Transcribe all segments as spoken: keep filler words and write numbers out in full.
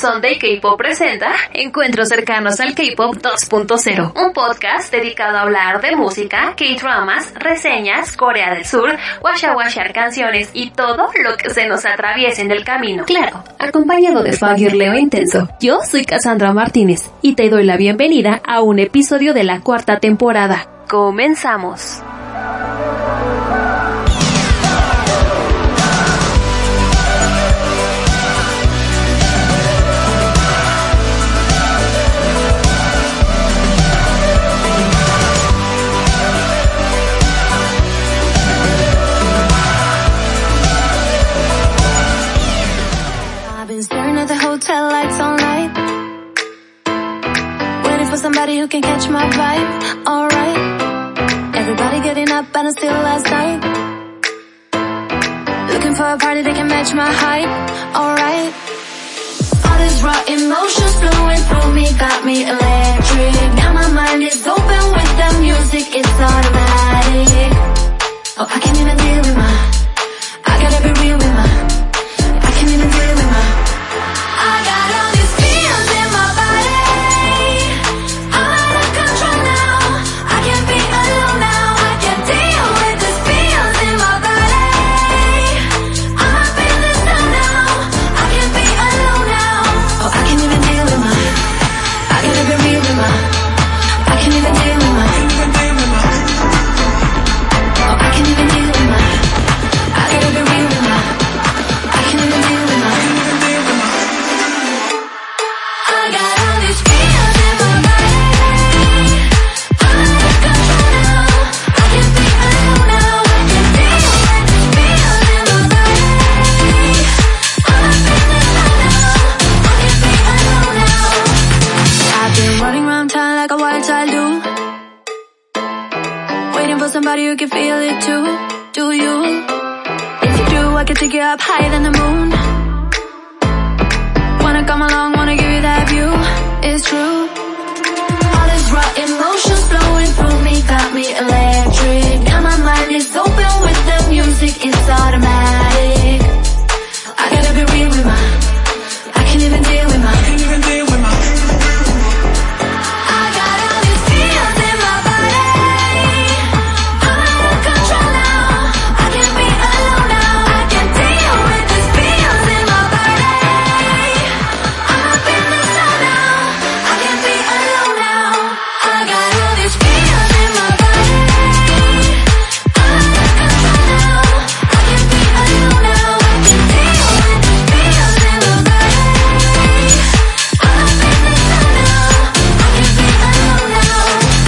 Sunday K-Pop presenta Encuentros cercanos al K-Pop dos punto cero, un podcast dedicado a hablar de música, K-dramas, reseñas, Corea del Sur, washawashar canciones y todo lo que se nos atraviese en el camino. Claro, acompañado de fangirleo intenso. Yo soy Cassandra Martínez y te doy la bienvenida a un episodio de la cuarta temporada. Comenzamos. Staring at the hotel lights all night, waiting for somebody who can catch my vibe. Alright, everybody getting up and it's still last night, looking for a party that can match my height. Alright, all these raw emotions flowing through me got me electric. Now my mind is open with the music, it's automatic. Oh, I can't even deal with my, I gotta be real with my, I can't even deal with my, I got all these feels in my body, I'm out of control now, I can't be alone now, I can't deal with these feels in my body, I'm up in the sun now, I can't be alone now, oh I can't even deal with my, I gotta be real with my, I can't even deal with my, oh I can't even deal with my, I gotta be real with my, I can't even deal with my, I got all these feels in my body, I'm out of control now, I can't be alone now, I can't deal with these feels in my body, I'm up in the sun now, I can't be alone now. I've been running around town like a wild child do, waiting for somebody who can feel it too. Do you? If you do, I can take you up higher than the moon. Wanna come along, wanna give you that view. It's true. All these raw emotions flowing through me got me electric. Now my mind is open with the music, it's automatic. I gotta be real with my, I can't even deal with my, can't even deal with my, I got all these feels in my body, I'm out of control now, I can't be alone now, I can't deal with these feels in my body, I'm up in the sun now, I can't be alone now, I got all these feels in my body, I'm out of control now, I can't be alone now, I can't deal with these feels in my body, I'm up in the sun now, I can't be alone now.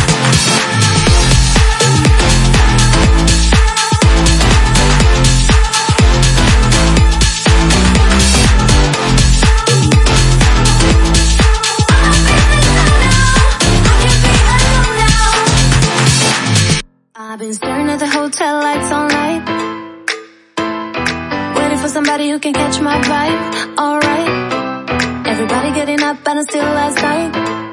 I've been staring at the hotel lights all night, waiting for somebody who can catch my vibe. Alright, everybody getting up and it's still last night,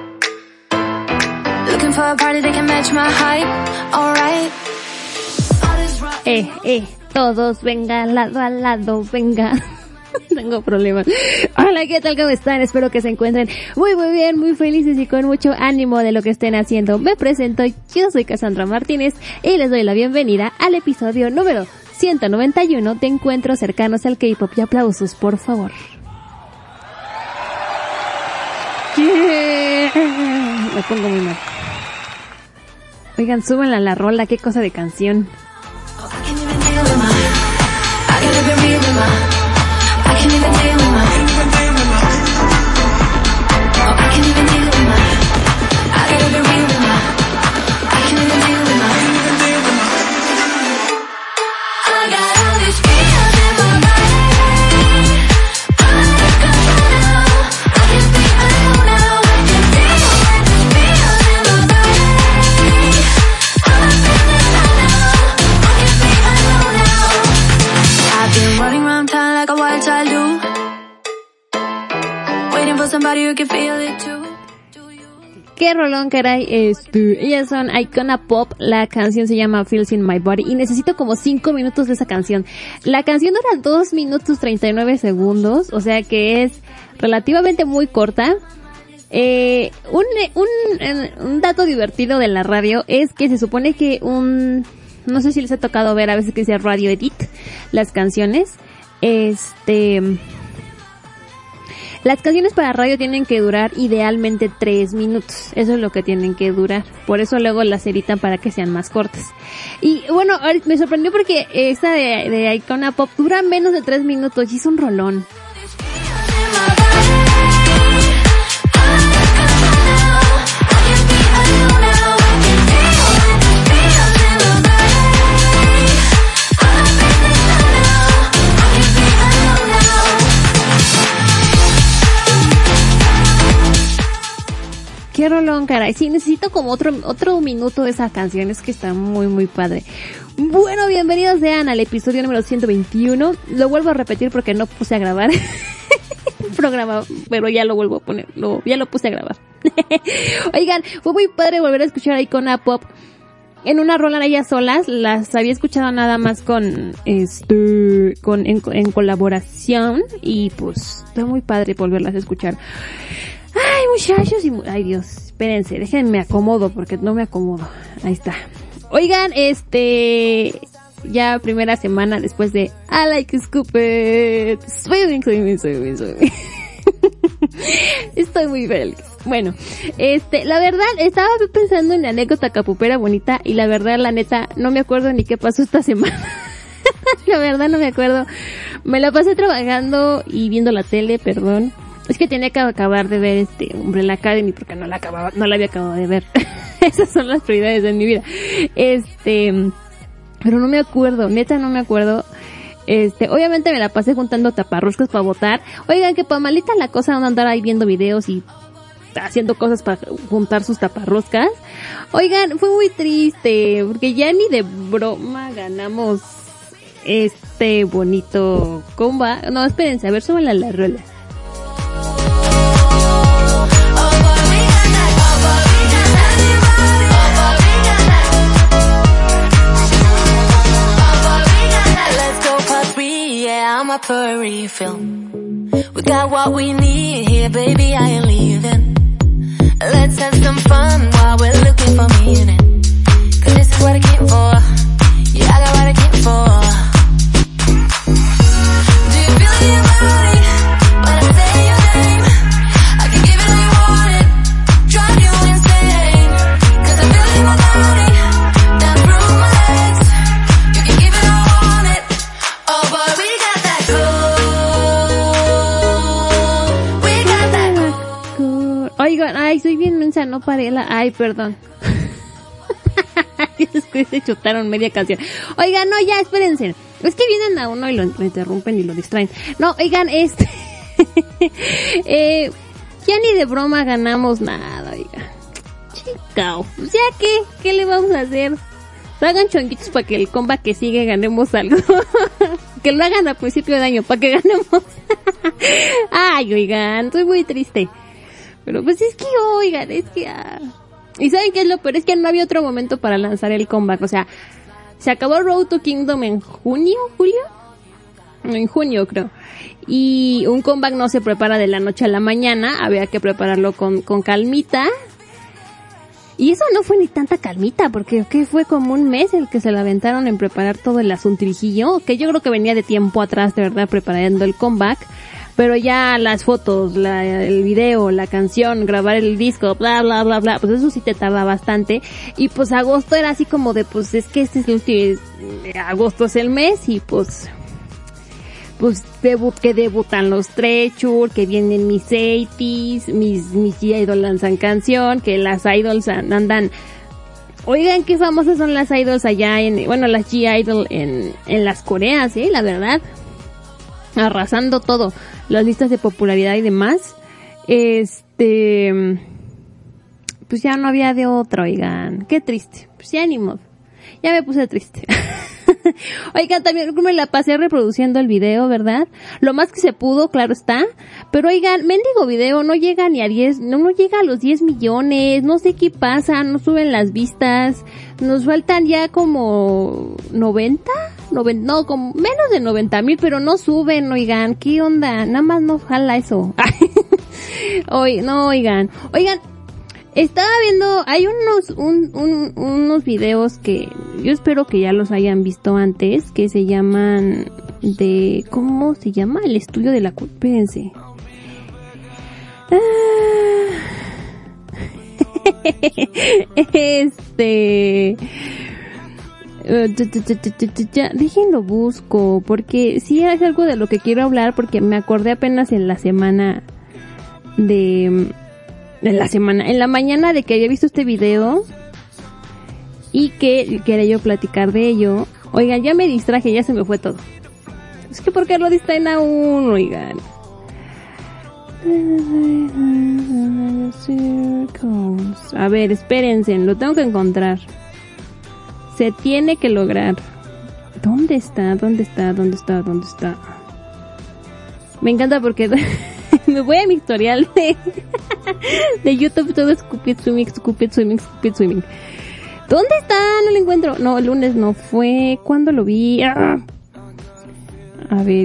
looking for a party that can match my height. Alright, all this rock- Eh, eh, todos venga, lado a lado, venga. Tengo problemas. Hola, ¿qué tal? ¿Cómo están? Espero que se encuentren muy muy bien, muy felices y con mucho ánimo de lo que estén haciendo. Me presento, yo soy Cassandra Martínez y les doy la bienvenida al episodio número ciento noventa y uno de Encuentros cercanos al K-Pop. Y aplausos, por favor. Yeah. Me pongo muy mal. Oigan, súbanla a la rola, qué cosa de canción. Oh, I can't even deal with my, I gotta be real with my, I can't even deal with my, oh I can't even deal with my, I gotta be real with my, I can't even deal with my, I got all these feels in my body, I'm out of control now, I can't be alone now, I can't deal with these feels in my body, I'm up in the sun now, I can't be alone now. I've been running around town like a wild child do, Qué rolón, caray. Este, ellas son Icona Pop, la canción se llama Feels in My Body y necesito como cinco minutos de esa canción. La canción dura dos minutos treinta y nueve segundos, o sea que es relativamente muy corta. Eh, un, un, un dato divertido de la radio es que se supone que un, no sé si les ha tocado ver a veces que dice Radio Edit, las canciones, este, las canciones para radio tienen que durar idealmente tres minutos, eso es lo que tienen que durar, por eso luego las editan para que sean más cortas. Y bueno, me sorprendió porque esta de, de Icona Pop dura menos de tres minutos y es un rolón. Qué rolón, caray. Sí, necesito como otro otro minuto de esa canción. Es que está muy, muy padre. Bueno, bienvenidos sean al episodio número ciento veintiuno. Lo vuelvo a repetir porque no puse a grabar el programa, pero ya lo vuelvo a poner. Lo, ya lo puse a grabar. Oigan, fue muy padre volver a escuchar a Icona Pop en una rola de ellas solas. Las había escuchado nada más con este con en, en colaboración y pues fue muy padre volverlas a escuchar. Ay, muchachos, y... ay, Dios, espérense, déjenme acomodo porque no me acomodo. Ahí está. Oigan, este... ya primera semana después de I Like Scooped. Swimming, swimming, swimming, swimming. Estoy muy feliz. Bueno, este, la verdad, estaba pensando en la anécdota capupera bonita y la verdad, la neta, no me acuerdo ni qué pasó esta semana. La verdad no me acuerdo. Me la pasé trabajando y viendo la tele, perdón. Es que tenía que acabar de ver este Umbrella Academy porque no la acababa, no la había acabado de ver. Esas son las prioridades de mi vida. Este, pero no me acuerdo, neta no me acuerdo. Este, obviamente me la pasé juntando taparroscas para votar. Oigan, que pa' malita la cosa no andar ahí viendo videos y haciendo cosas para juntar sus taparroscas. Oigan, fue muy triste porque ya ni de broma ganamos este bonito comba. No, espérense, a ver, súbanla a la rola. I'm a furry film. We got what we need here, baby, I ain't leaving. Let's have some fun while we're looking for meaning. Cause this is what I came for. Yeah, I got what I came for. Do you feel it in your body when I say your name? I can give it all you want it, drive you insane. Cause I feel it in my body, down through my legs. You can give it all I want it. Oh boy, we got that cool. We got that cool. Oigan, ay, soy bien mensa, no paré la... Ay, perdón. Después se chutaron media canción. Oigan, no, ya, espérense. Es que vienen a uno y lo, lo interrumpen y lo distraen. No, oigan, este... eh, ya ni de broma ganamos nada, oigan. Chicao. Pues ya, ¿qué? ¿Qué le vamos a hacer? Hagan chonguitos para que el comba que sigue ganemos algo. Que lo hagan a principio de año para que ganemos. Ay, oigan, estoy muy triste. Pero pues es que, oigan, es que... Ah... Y ¿saben qué es lo peor? Es que no había otro momento para lanzar el comeback. O sea, se acabó Road to Kingdom en junio, julio, no, en junio creo. Y un comeback no se prepara de la noche a la mañana. Había que prepararlo con, con calmita. Y eso no fue ni tanta calmita, porque ¿qué? Fue como un mes el que se la aventaron en preparar todo el asuntrijillo, que yo creo que venía de tiempo atrás, de verdad, preparando el comeback. Pero ya las fotos, la, el video, la canción, grabar el disco, bla, bla, bla, bla, pues eso sí te tarda bastante. Y pues agosto era así como de, pues es que este es el último, agosto es el mes y pues, pues debut, que debutan los Treasure, que vienen mis eighties, mis, mis G-Idol lanzan canción, que las Idols andan, oigan qué famosas son las Idols allá en, bueno, las G-Idol en, en las Coreas, eh, la verdad. Arrasando todo, las listas de popularidad y demás. Este, pues ya no había de otra, oigan, qué triste, pues ya ni modo, ya me puse triste. Oigan, también me la pasé reproduciendo el video, ¿verdad? Lo más que se pudo, claro está. Pero oigan, mendigo video no llega ni a diez, no, no llega a los diez millones, no sé qué pasa, no suben las vistas. Nos faltan ya como noventa, noventa, no, como menos de noventa mil, pero no suben, oigan, ¿qué onda? Nada más no jala eso. Oye, no, oigan, oigan, estaba viendo, hay unos, un, un, unos videos que yo espero que ya los hayan visto antes, que se llaman de, ¿cómo se llama? El estudio de la, espérense. Ah, este, déjenlo busco, porque sí es algo de lo que quiero hablar, porque me acordé apenas en la semana de, en la semana, en la mañana de que había visto este video y que quería yo platicar de ello. Oigan, ya me distraje, ya se me fue todo. Es que ¿por qué lo distraen a uno, oigan? A ver, espérense, lo tengo que encontrar. Se tiene que lograr. ¿Dónde está? ¿Dónde está? ¿Dónde está? ¿Dónde está? Me encanta porque me voy a mi historial de, de YouTube, todo Stupid Swimming, Stupid Swimming, Stupid Swimming. ¿Dónde está? No lo encuentro. No, el lunes no fue. ¿Cuándo lo vi? ¡Ah! A ver,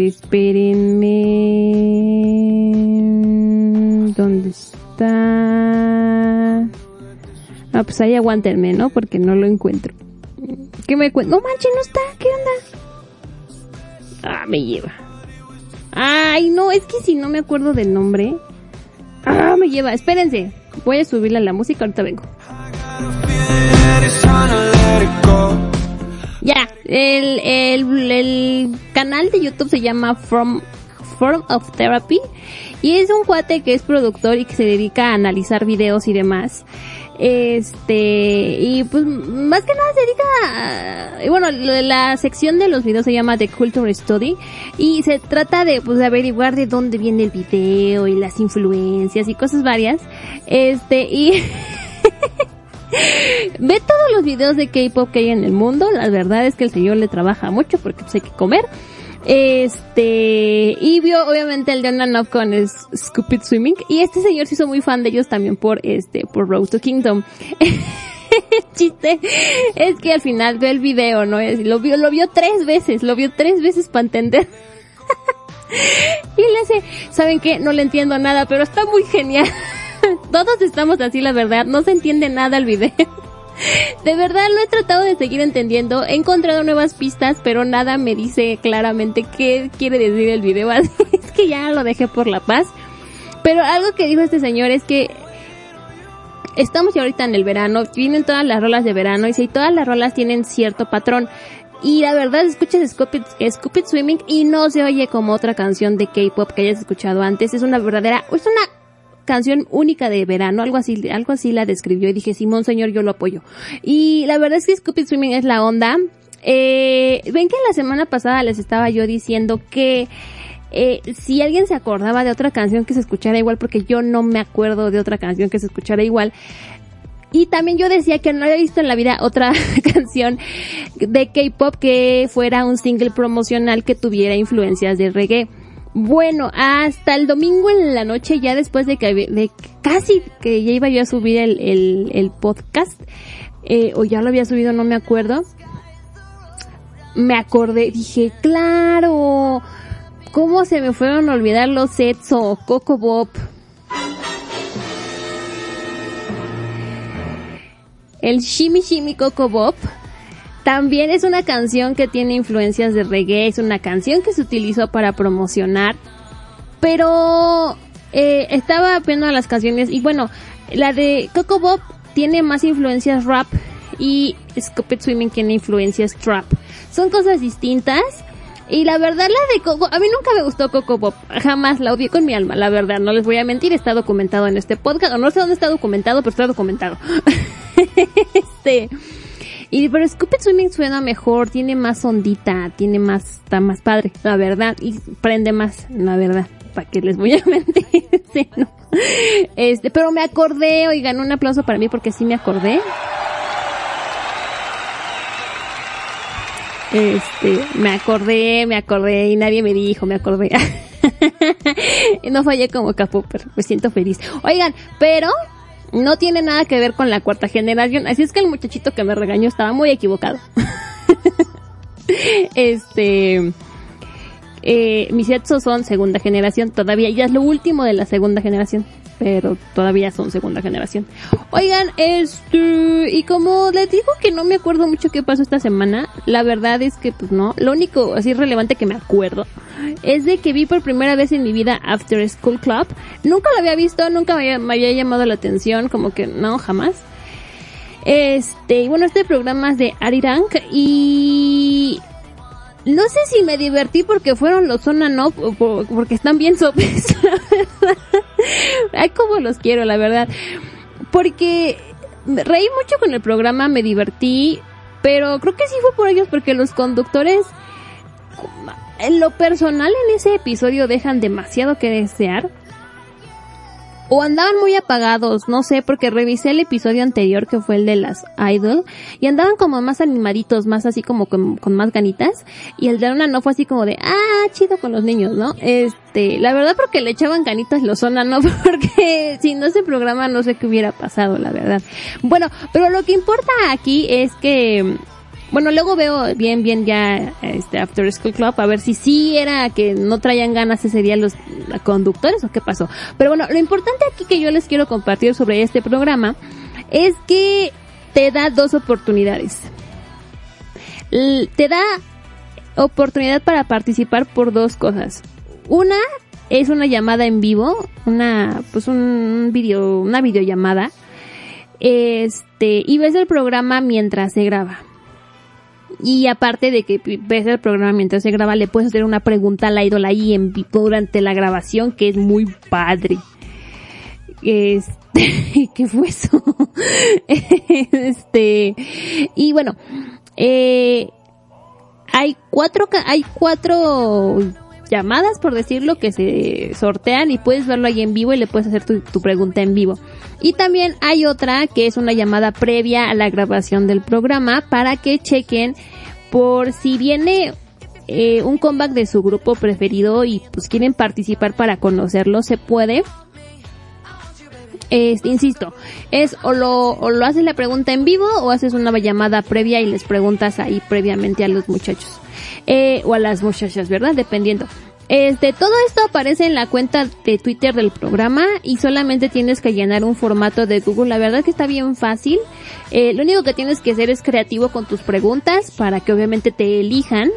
espérenme. ¿Dónde está? Ah, pues ahí aguántenme, ¿no? Porque no lo encuentro. ¿Qué me cuento? No manches, no está. ¿Qué onda? Ah, me lleva. Ay, no, es que si no me acuerdo del nombre. Ah, me lleva. Espérense. Voy a subirle a la música, ahorita vengo. Ya, el, el, el canal de YouTube se llama From, Form of Therapy y es un cuate que es productor y que se dedica a analizar videos y demás. Este, y pues más que nada se dedica a, y bueno, la sección de los videos se llama The Culture Study y se trata de pues de averiguar de dónde viene el video y las influencias y cosas varias. Este, y ve todos los videos de K-pop que hay en el mundo. La verdad es que el señor le trabaja mucho porque pues hay que comer. Este, y vio obviamente el de Onanoff con el Stupid Swimming. Y este señor se hizo muy fan de ellos también por este, por Road to Kingdom. El chiste es que al final ve el video, ¿no? Lo vio, lo vio tres veces, lo vio tres veces para entender. Y le hace, ¿saben qué? No le entiendo nada, pero está muy genial. Todos estamos así, la verdad, no se entiende nada el video. De verdad lo he tratado de seguir entendiendo, he encontrado nuevas pistas, pero nada me dice claramente qué quiere decir el video, así es que ya lo dejé por la paz. Pero algo que dijo este señor es que estamos ya ahorita en el verano, vienen todas las rolas de verano y si todas las rolas tienen cierto patrón. Y la verdad, escuchas Stupid, Stupid Swimming y no se oye como otra canción de K-pop que hayas escuchado antes, es una verdadera, es una canción única de verano, algo así, algo así la describió y dije, Simón señor, yo lo apoyo. Y la verdad es que Stupid Swimming es la onda. Eh, ven que la semana pasada les estaba yo diciendo que eh, si alguien se acordaba de otra canción que se escuchara igual, porque yo no me acuerdo de otra canción que se escuchara igual. Y también yo decía que no había visto en la vida otra canción de K-pop que fuera un single promocional que tuviera influencias de reggae. Bueno, hasta el domingo en la noche, ya después de que de casi que ya iba yo a subir el, el, el podcast, eh, o ya lo había subido, no me acuerdo, me acordé, dije, claro, ¿cómo se me fueron a olvidar los Etso, Coco Bop? El Shimmy Shimmy Coco Bop también es una canción que tiene influencias de reggae, es una canción que se utilizó para promocionar, pero eh, estaba viendo las canciones y bueno, la de Coco Bop tiene más influencias rap y Stupid Swimming tiene influencias trap. Son cosas distintas y la verdad la de Coco, a mí nunca me gustó Coco Bop, jamás la odié con mi alma, la verdad, no les voy a mentir, está documentado en este podcast, o no sé dónde está documentado, pero está documentado. este... Y pero Stupid Swimming suena mejor, tiene más ondita, tiene más, está más padre, la verdad, y prende más, la verdad, para que les voy a mentir, sí, no. Este, pero me acordé, oigan, un aplauso para mí porque sí me acordé. Este, me acordé, me acordé y nadie me dijo, me acordé. No fallé como K-Popper, me siento feliz. Oigan, pero no tiene nada que ver con la cuarta generación, así es que el muchachito que me regañó estaba muy equivocado. Este, eh, mis Etsos son segunda generación todavía, ya es lo último de la segunda generación, pero todavía son segunda generación. Oigan, este, y como les digo que no me acuerdo mucho qué pasó esta semana, la verdad es que pues no, lo único así relevante que me acuerdo es de que vi por primera vez en mi vida After School Club. Nunca lo había visto, nunca me había, me había llamado la atención, como que no, jamás. Este, y bueno, este programa es de Arirang y no sé si me divertí porque fueron los Zona No o por, porque están bien sopes. Ay, cómo los quiero, la verdad. Porque reí mucho con el programa, me divertí, pero creo que sí fue por ellos porque los conductores, en lo personal en ese episodio dejan demasiado que desear. O andaban muy apagados, no sé, porque revisé el episodio anterior que fue el de las Idol y andaban como más animaditos, más así como con, con más ganitas, y el de Una No fue así como de, ah, chido con los niños, ¿no? Este, la verdad porque le echaban ganitas los Zona No, porque si no ese programa no sé qué hubiera pasado, la verdad. Bueno, pero lo que importa aquí es que, bueno, luego veo bien, bien ya este After School Club a ver si sí era que no traían ganas ese día los conductores o qué pasó. Pero bueno, lo importante aquí que yo les quiero compartir sobre este programa es que te da dos oportunidades. L- te da oportunidad para participar por dos cosas. Una es una llamada en vivo, una pues un video, una videollamada. Este, y ves el programa mientras se graba. Y aparte de que ves el programa mientras se graba, le puedes hacer una pregunta al idol ahí en vivo durante la grabación, que es muy padre. Este, ¿qué fue eso? Este, y bueno, eh, hay cuatro, hay cuatro llamadas, por decirlo, que se sortean y puedes verlo ahí en vivo y le puedes hacer tu, tu pregunta en vivo. Y también hay otra que es una llamada previa a la grabación del programa para que chequen por si viene eh, un comeback de su grupo preferido y pues quieren participar para conocerlo, se puede. Este, insisto, es o lo, o lo haces la pregunta en vivo o haces una llamada previa y les preguntas ahí previamente a los muchachos. Eh, o a las muchachas, ¿verdad? Dependiendo. Este, todo esto aparece en la cuenta de Twitter del programa y solamente tienes que llenar un formato de Google. La verdad es que está bien fácil. Eh, lo único que tienes que hacer es creativo con tus preguntas para que obviamente te elijan.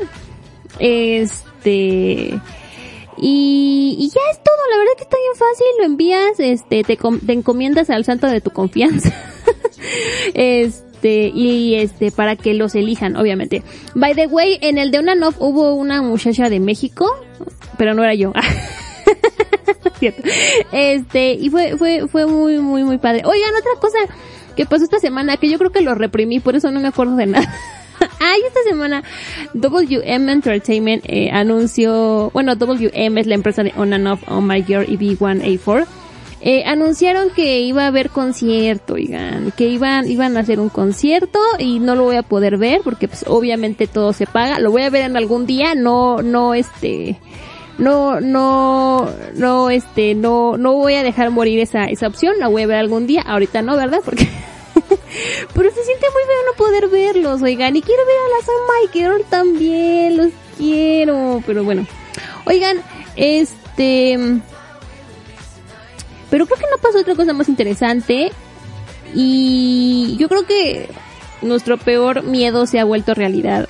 Este, y, y ya es todo. La verdad es que está bien fácil. Lo envías, este, te, te encomiendas al santo de tu confianza. este, Este, y este, para que los elijan, obviamente. By the way, en el de Una No hubo una muchacha de México, pero no era yo. Cierto. Este, y fue, fue, fue muy, muy, muy padre. Oigan, otra cosa que pasó esta semana, que yo creo que lo reprimí, por eso no me acuerdo de nada. Ay, esta semana W M Entertainment eh, anunció, bueno, W M es la empresa de On and Off, Oh My Girl y B uno A cuatro. Eh, anunciaron que iba a haber concierto, oigan, que iban, iban a hacer un concierto y no lo voy a poder ver porque pues obviamente todo se paga. Lo voy a ver en algún día, no, no este, no, no, no este, no, no voy a dejar morir esa, esa opción, la voy a ver algún día, ahorita no, ¿verdad? Porque, pero se siente muy feo no poder verlos, oigan, y quiero ver a las Oh My Girl también, los quiero, pero bueno, oigan, este, pero creo que no pasó otra cosa más interesante y yo creo que nuestro peor miedo se ha vuelto realidad.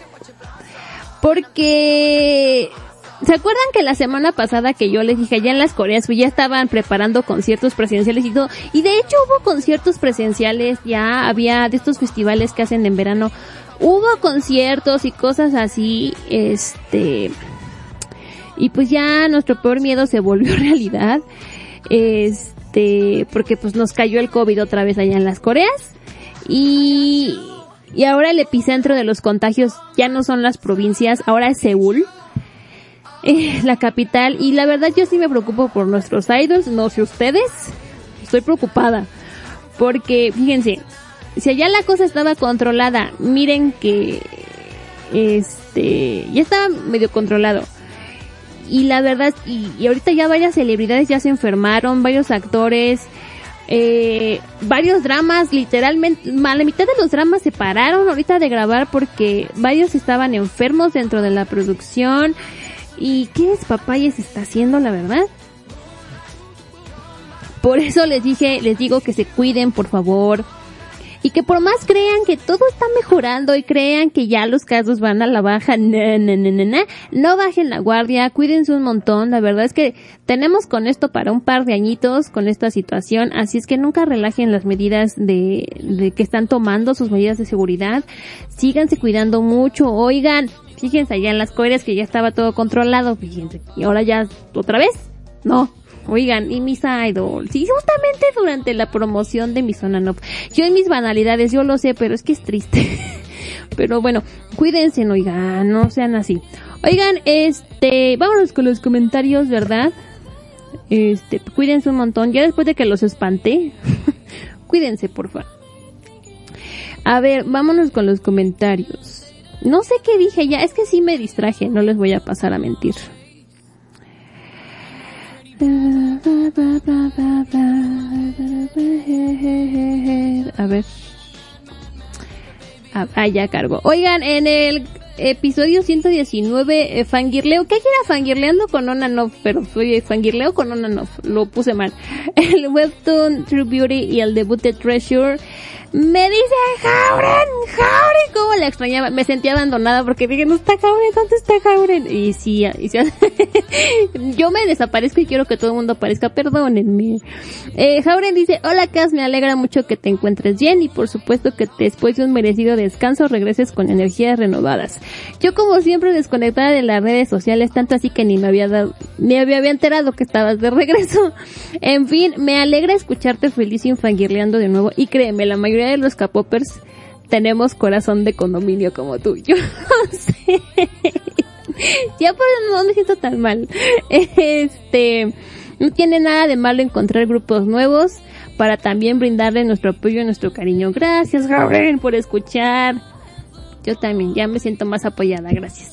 Porque, ¿se acuerdan que la semana pasada que yo les dije allá en las Coreas pues ya estaban preparando conciertos presenciales y todo? Y de hecho hubo conciertos presenciales, ya había de estos festivales que hacen en verano, hubo conciertos y cosas así, este, y pues ya nuestro peor miedo se volvió realidad. Este, porque pues nos cayó el COVID otra vez allá en las Coreas y, y ahora el epicentro de los contagios ya no son las provincias, ahora es Seúl, eh, la capital, y la verdad yo sí me preocupo por nuestros idols, no sé ustedes, estoy preocupada, porque fíjense, si allá la cosa estaba controlada, miren que este, ya estaba medio controlado. Y la verdad, y, y ahorita ya varias celebridades ya se enfermaron, varios actores, eh, varios dramas, literalmente, a la mitad de los dramas se pararon ahorita de grabar porque varios estaban enfermos dentro de la producción. ¿Y qué despapaya se está haciendo, la verdad? Por eso les dije, les digo que se cuiden, por favor. Y que por más crean que todo está mejorando y crean que ya los casos van a la baja, no, no, no, no, no, no bajen la guardia, cuídense un montón. La verdad es que tenemos con esto para un par de añitos con esta situación, así es que nunca relajen las medidas de, de que están tomando, sus medidas de seguridad. Síganse cuidando mucho. Oigan, fíjense allá en las Coreas que ya estaba todo controlado, fíjense, y ahora ya otra vez, no. Oigan, y mis idols, sí, justamente durante la promoción de Miss Onanof, yo en mis banalidades, yo lo sé, pero es que es triste. Pero bueno, cuídense, oigan, no sean así. Oigan, este, vámonos con los comentarios, ¿verdad? Este, cuídense un montón, ya después de que los espanté, cuídense, por favor. A ver, vámonos con los comentarios. No sé qué dije ya, es que sí me distraje, no les voy a pasar a mentir. A ver. Ah, ya cargo. Oigan, en el episodio ciento diecinueve, eh, fangirleo. ¿Qué era fangirleando con Onanof? Pero soy fangirleo con Onanof. Lo puse mal. El webtoon True Beauty y el debut de Treasure. Me dice Jauren, Jauren, cómo la extrañaba, me sentía abandonada porque dije, no está Jauren, ¿dónde está Jauren? Y sí, y sí yo me desaparezco y quiero que todo el mundo aparezca, perdónenme. Eh, Jauren dice, hola Cas, me alegra mucho que te encuentres bien y por supuesto que después de un merecido descanso regreses con energías renovadas. Yo como siempre desconectada de las redes sociales, tanto así que ni me había dado, ni me había enterado que estabas de regreso. En fin, me alegra escucharte feliz y fangirleando de nuevo y créeme, la mayoría de los K-popers tenemos corazón de condominio como tú. Yo no sé. Ya por eso no me siento tan mal. Este, no tiene nada de malo encontrar grupos nuevos para también brindarle nuestro apoyo y nuestro cariño. Gracias, Gabriel, por escuchar. Yo también, ya me siento más apoyada, gracias.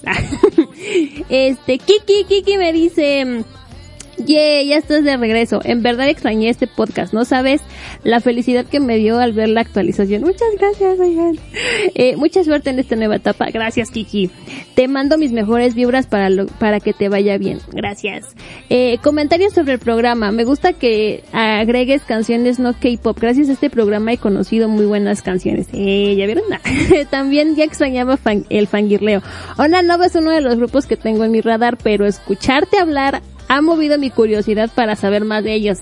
Este, Kiki, Kiki me dice, yeah, ya estás de regreso. En verdad extrañé este podcast. No sabes la felicidad que me dio al ver la actualización. Muchas gracias, oigan. Eh, mucha suerte en esta nueva etapa. Gracias, Kiki. Te mando mis mejores vibras para lo, para que te vaya bien. Gracias. Eh, comentarios sobre el programa. Me gusta que agregues canciones no K-pop. Gracias a este programa he conocido muy buenas canciones. Eh, ¿ya vieron? También ya extrañaba fan, el fangirleo. Onanof es uno de los grupos que tengo en mi radar, pero escucharte hablar ha movido mi curiosidad para saber más de ellos.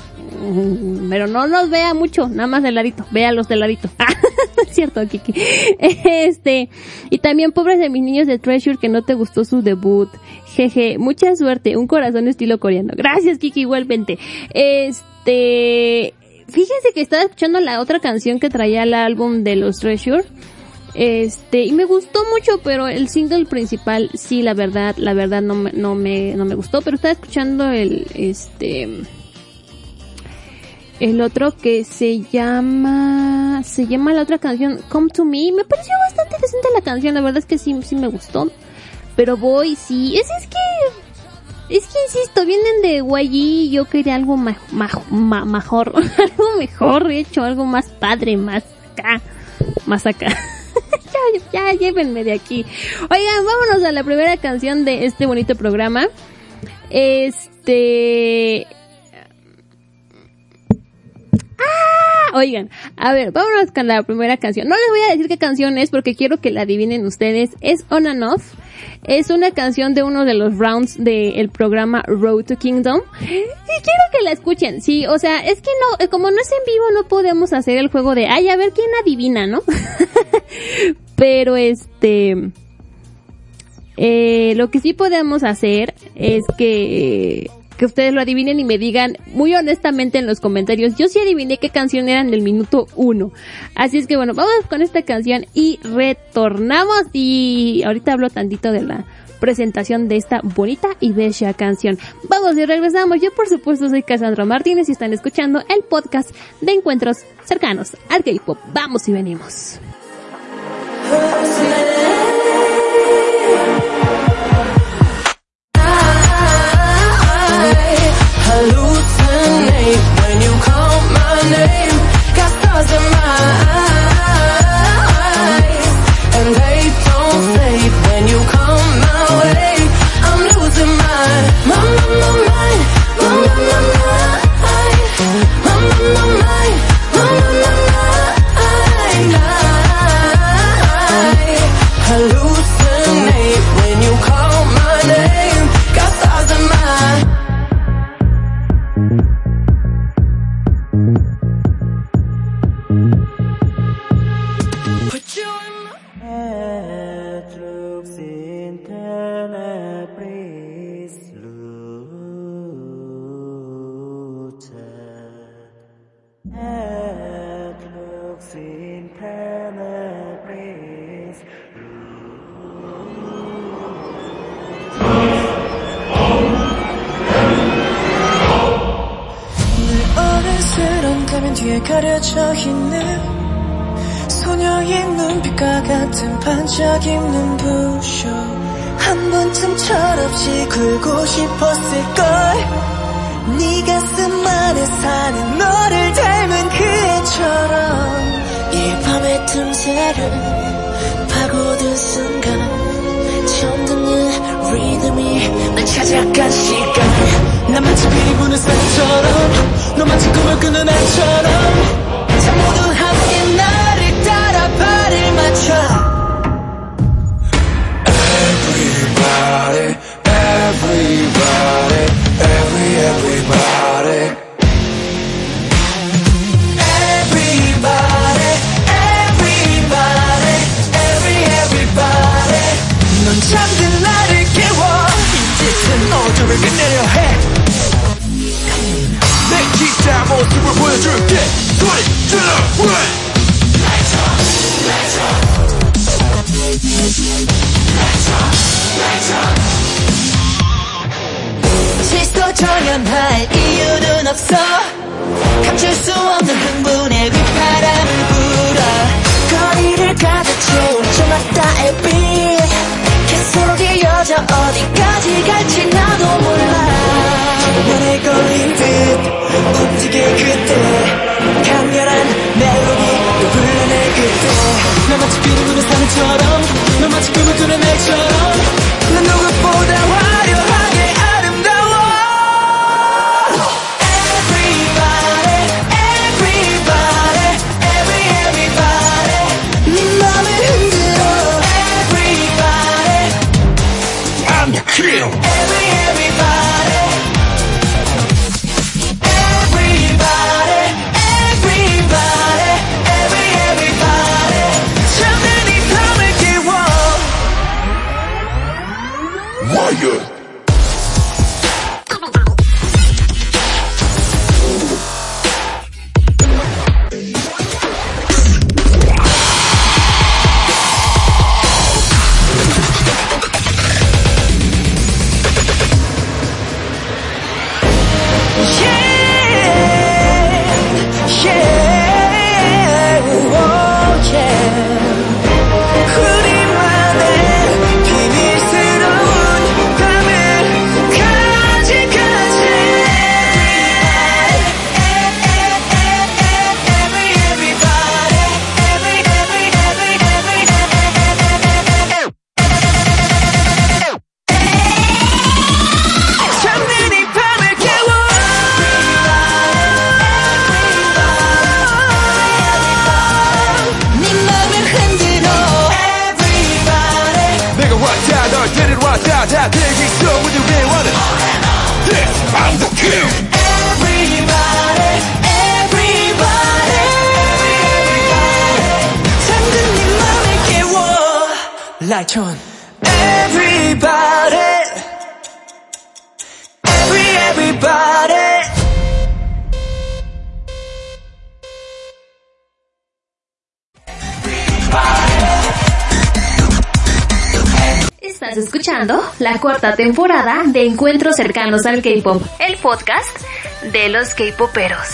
Pero no los vea mucho, nada más de ladito, véalos de ladito. Ah, es cierto, Kiki. Este, y también pobres de mis niños de Treasure que no te gustó su debut. Jeje, mucha suerte, un corazón estilo coreano. Gracias, Kiki, igualmente. Este, fíjense que estaba escuchando la otra canción que traía el álbum de los Treasure. Este, y me gustó mucho, pero el single principal, sí, la verdad, la verdad no me, no me, no me gustó, pero estaba escuchando el, este, el otro que se llama, se llama la otra canción, Come to Me. Me pareció bastante decente la canción, la verdad es que sí, sí me gustó, pero voy, sí, es, es que, es que insisto, vienen de Y G y yo quería algo ma, ma, ma, mejor, algo mejor hecho, algo más padre, más acá, más acá. Ya, ya, llévenme de aquí. Oigan, vámonos a la primera canción de este bonito programa. Este... ¡Ah! Oigan, a ver, vámonos con la primera canción. No les voy a decir qué canción es porque quiero que la adivinen ustedes. Es Onanof. Es una canción de uno de los rounds del programa Road to Kingdom. Y quiero que la escuchen. Sí, o sea, es que no, como no es en vivo, no podemos hacer el juego de, ay, a ver quién adivina, ¿no? Pero este, eh, lo que sí podemos hacer es que, que ustedes lo adivinen y me digan muy honestamente en los comentarios. Yo sí adiviné qué canción era en el minuto uno. Así es que bueno, vamos con esta canción y retornamos y ahorita hablo tantito de la presentación de esta bonita y bella canción. Vamos y regresamos. Yo por supuesto soy Cassandra Martínez y están escuchando el podcast de encuentros cercanos al K-pop. Vamos y venimos. First, 가면 뒤에 가려져 있는 소녀의 눈빛과 같은 반짝이는 눈부셔 한 번쯤 철없이 굴고 싶었을걸 네 가슴 안에 사는 너를 닮은 그 애처럼 이 밤의 틈새를 파고든 순간 처음 듣는 리듬이 날 찾아간 시간 난 마치 비리 부는 사람처럼 너 마치 꿈을 꾸는 아이처럼 자 모두 함께 나를 따라 발을 맞춰 Everybody, everybody, every everybody Everybody, everybody, every everybody 넌 잠든 나를 깨워 이제는 어둠을 끝내려 해 내 진짜 모습을 보여줄게 소리 질러 Lights up, lights up Lights up, lights up 씻어져야 할 이유는 없어 감출 수 없는 흥분에 휘바람을 불어 거리를 가득 채운 저마다의 빛 계속 이어져 어디까지 갈지 나도 몰라 원에 걸린 듯 움직일 그때 강렬한 멜로디 또 불러내 그때 너 마치 비를 부는 사람처럼 너 마치 꿈을 꾸는 애처럼 난 누구보다 화려하게 아름다워 Everybody, everybody, every everybody 네 맘을 흔들어 Everybody I'm the king Every everybody Light on Everybody Every everybody Estás escuchando la cuarta temporada de Encuentros Cercanos al K-Pop, el podcast de los K-Poperos.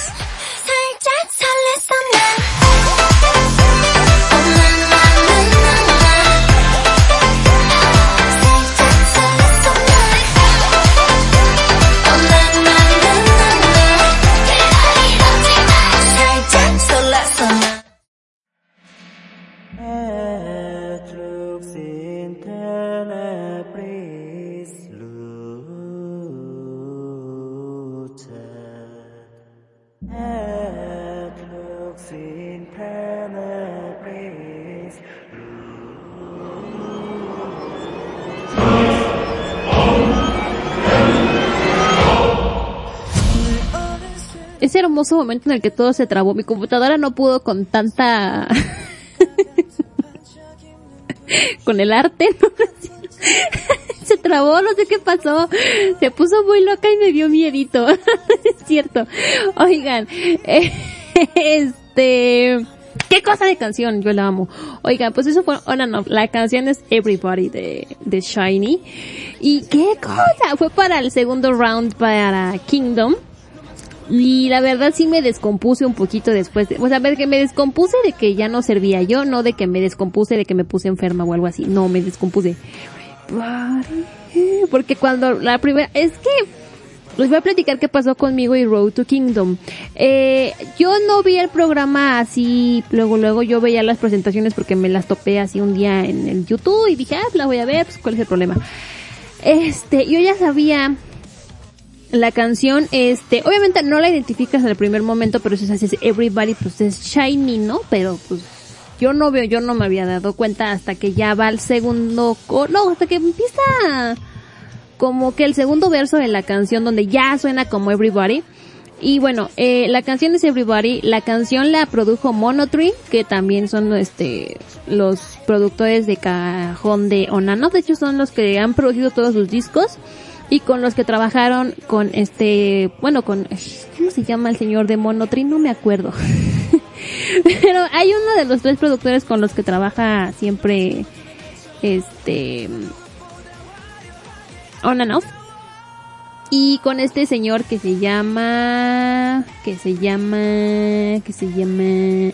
Ese hermoso momento en el que todo se trabó. Mi computadora no pudo con tanta con el arte, ¿no? Se trabó, no sé qué pasó, se puso muy loca y me dio miedito. Es cierto. Oigan, eh, este, qué cosa de canción, yo la amo. Oigan, pues eso fue On and Off. La canción es Everybody de, de SHINee. Y qué cosa, fue para el segundo round para Kingdom. Y la verdad sí me descompuse un poquito después de, o sea, ver que me descompuse de que ya no servía yo, no de que me descompuse de que me puse enferma o algo así. No, me descompuse. Porque cuando la primera, es que les voy a platicar qué pasó conmigo y Road to Kingdom. Eh, yo no vi el programa así, luego, luego yo veía las presentaciones porque me las topé así un día en el YouTube y dije, ah, la voy a ver, pues cuál es el problema. Este, yo ya sabía la canción, este, obviamente no la identificas en el primer momento, pero si haces Everybody, pues es SHINee, ¿no? Pero pues yo no veo, yo no me había dado cuenta hasta que ya va el segundo, co- no, hasta que empieza como que el segundo verso de la canción donde ya suena como Everybody. Y bueno, eh, la canción es Everybody, la canción la produjo Monotree, que también son este los productores de cajón de On and Off, de hecho son los que han producido todos sus discos y con los que trabajaron con este, bueno, con, ¿cómo se llama el señor de Monotree? No me acuerdo. Pero hay uno de los tres productores con los que trabaja siempre este On and Off. Y con este señor que se llama que se llama que se llama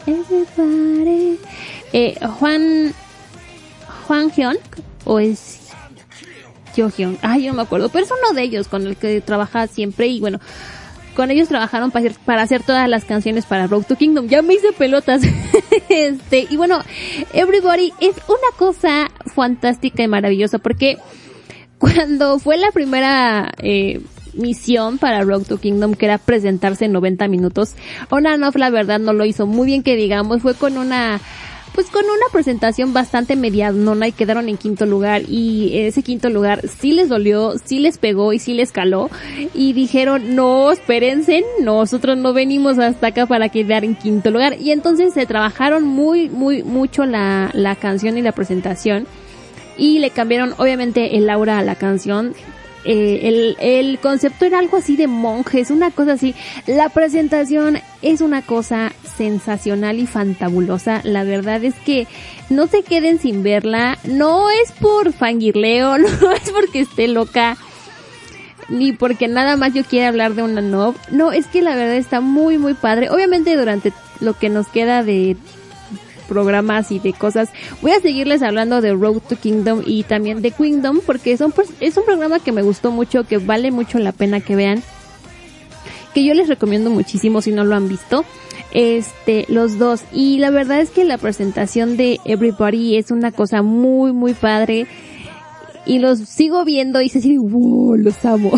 eh, Juan Juan Hyun o es Jo Hyun, ay yo no me acuerdo, pero es uno de ellos con el que trabaja siempre y bueno, con ellos trabajaron para hacer, para hacer todas las canciones para Road to Kingdom. Ya me hice pelotas. este, y bueno, Everybody es una cosa fantástica y maravillosa porque cuando fue la primera eh, misión para Road to Kingdom, que era presentarse en noventa minutos, On and Off la verdad no lo hizo muy bien que digamos, fue con una pues con una presentación bastante medianona y quedaron en quinto lugar y ese quinto lugar sí les dolió, sí les pegó y sí les caló y dijeron no, espérense, nosotros no venimos hasta acá para quedar en quinto lugar y entonces se trabajaron muy muy mucho la, la canción y la presentación y le cambiaron obviamente el aura a la canción. Eh, el, el concepto era algo así de monjes, una cosa así. La presentación es una cosa sensacional y fantabulosa. La verdad es que no se queden sin verla. No es por fangirleo, no es porque esté loca, ni porque nada más yo quiera hablar de una no. No, es que la verdad está muy muy padre. Obviamente durante lo que nos queda de programas y de cosas, voy a seguirles hablando de Road to Kingdom y también de Kingdom porque son, es un programa que me gustó mucho, que vale mucho la pena que vean, que yo les recomiendo muchísimo si no lo han visto, este, los dos, y la verdad es que la presentación de Everybody es una cosa muy muy padre y los sigo viendo y se sigue, wow, los amo.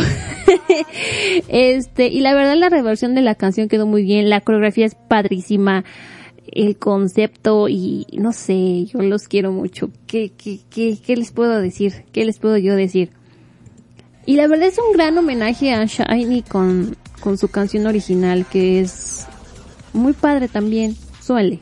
este, y la verdad la reversión de la canción quedó muy bien, la coreografía es padrísima, el concepto y no sé, yo los quiero mucho. ¿Qué, qué, qué, qué les puedo decir? ¿Qué les puedo yo decir? Y la verdad es un gran homenaje a SHINee con, con su canción original que es muy padre también. Suele.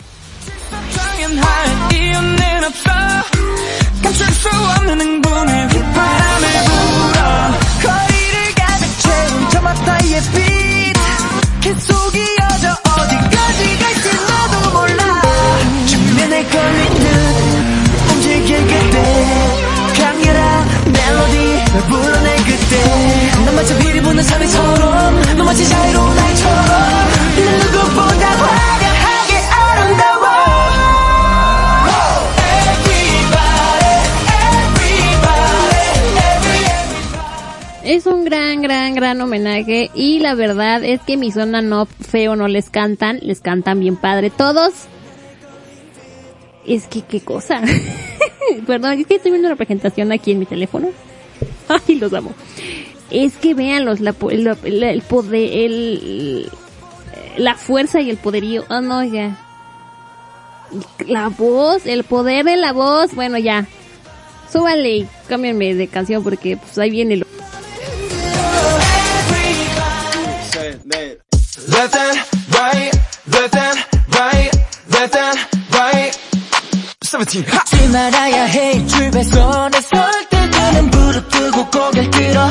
정면에 걸린 듯 움직일 그때 강렬한 멜로디 널 불러내 그때 난 마치 비를 부는 사비처럼 너 마치 자유로운 아이처럼 난 누구보다 화려하게 아름다워. Es un gran, gran, gran homenaje y la verdad es que mi zona no feo no les cantan, les cantan bien padre todos. Es que qué cosa. Perdón, es que estoy viendo la presentación aquí en mi teléfono. Ay, los amo. Es que véanlos, la, la, la, el poder, el, la fuerza y el poderío. Oh, no, ya. La voz, el poder de la voz. Bueno, ya. Súbanle y cámbienme de canción porque pues ahí viene lo. Left and right, left and right, left and right. Stop it. 잊지 말아야 해 줄배선에 설 때 그는 부르뜨고 고개를 들어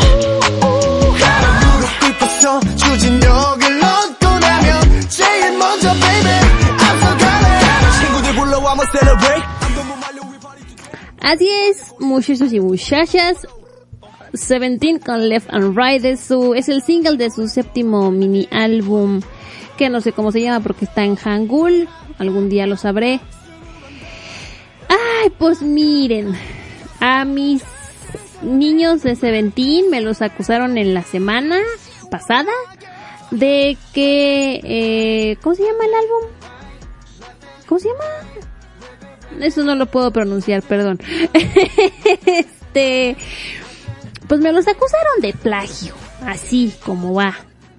무릎 꿇고서 추진력을 얻고 나면 제일 먼저 baby 앞서가네 친구들 불러와 한번 celebrate. Así es, muchachos y muchachas, Seventeen con Left and Right es, su, es el single de su séptimo mini álbum, que no sé cómo se llama porque está en Hangul, algún día lo sabré. Ay, pues miren, a mis niños de Seventeen me los acusaron en la semana pasada de que, eh, ¿cómo se llama el álbum? ¿Cómo se llama? Eso no lo puedo pronunciar, perdón. Este, pues me los acusaron de plagio, así como va.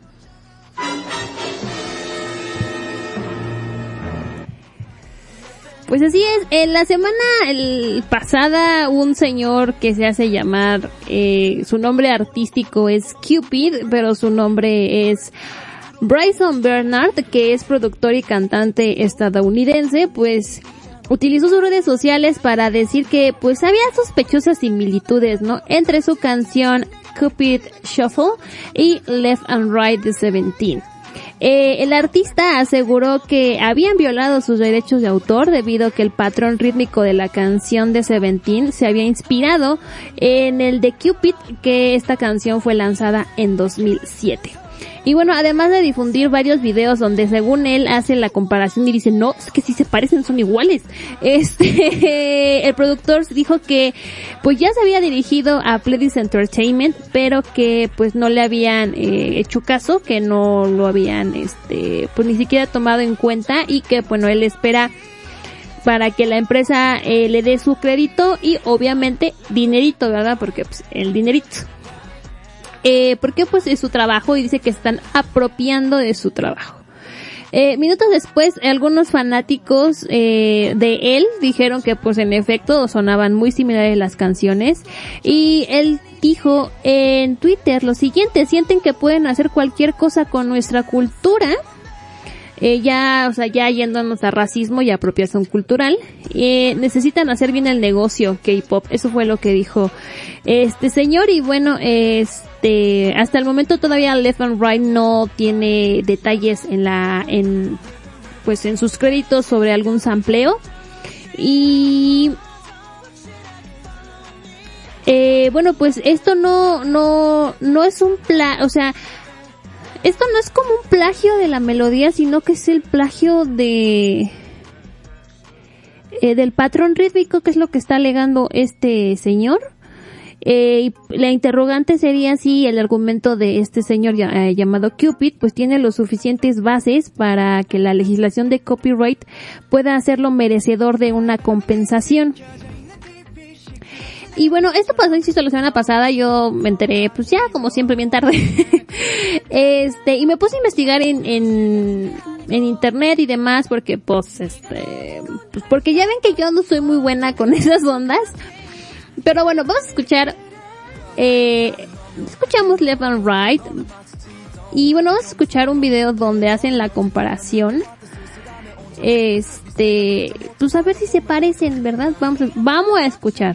Pues así es, en la semana el, pasada un señor que se hace llamar, eh, su nombre artístico es Cupid, pero su nombre es Bryson Bernard, que es productor y cantante estadounidense, pues utilizó sus redes sociales para decir que pues había sospechosas similitudes, ¿no?, entre su canción Cupid Shuffle y Left and Right de Seventeen. Eh, el artista aseguró que habían violado sus derechos de autor debido a que el patrón rítmico de la canción de Seventeen se había inspirado en el de Cupid, que esta canción fue lanzada en dos mil siete. Y bueno, además de difundir varios videos donde según él hace la comparación y dice, no, es que si se parecen son iguales. Este, el productor dijo que pues ya se había dirigido a Pledis Entertainment, pero que pues no le habían eh, hecho caso, que no lo habían este pues ni siquiera tomado en cuenta y que bueno, él espera para que la empresa eh, le dé su crédito y obviamente dinerito, ¿verdad? Porque pues el dinerito. Eh, porque pues es su trabajo y dice que están apropiando de su trabajo. Eh, minutos después, algunos fanáticos eh, de él dijeron que pues en efecto sonaban muy similares las canciones y él dijo en Twitter lo siguiente: sienten que pueden hacer cualquier cosa con nuestra cultura. Eh, ya, o sea, ya yéndonos a racismo y apropiación cultural, eh, necesitan hacer bien el negocio K-pop. Eso fue lo que dijo este señor. Y bueno, este, hasta el momento todavía Left and Right no tiene detalles en la, en, pues en sus créditos sobre algún sampleo. Y, eh, bueno, pues esto no, no, no es un plan, o sea, esto no es como un plagio de la melodía, sino que es el plagio de eh, del patrón rítmico, que es lo que está alegando este señor. Eh, y la interrogante sería si el argumento de este señor eh, llamado Cupid pues tiene los suficientes bases para que la legislación de copyright pueda hacerlo merecedor de una compensación. Y bueno, esto pasó, insisto, la semana pasada. Yo me enteré, pues ya, como siempre, bien tarde. este, y me puse a investigar en, en, en internet y demás, porque, pues, este, pues, porque ya ven que yo no soy muy buena con esas ondas. Pero bueno, vamos a escuchar, eh, escuchamos Left and Right. Y bueno, vamos a escuchar un video donde hacen la comparación. Este, pues a ver si se parecen, ¿verdad? Vamos a, vamos a escuchar.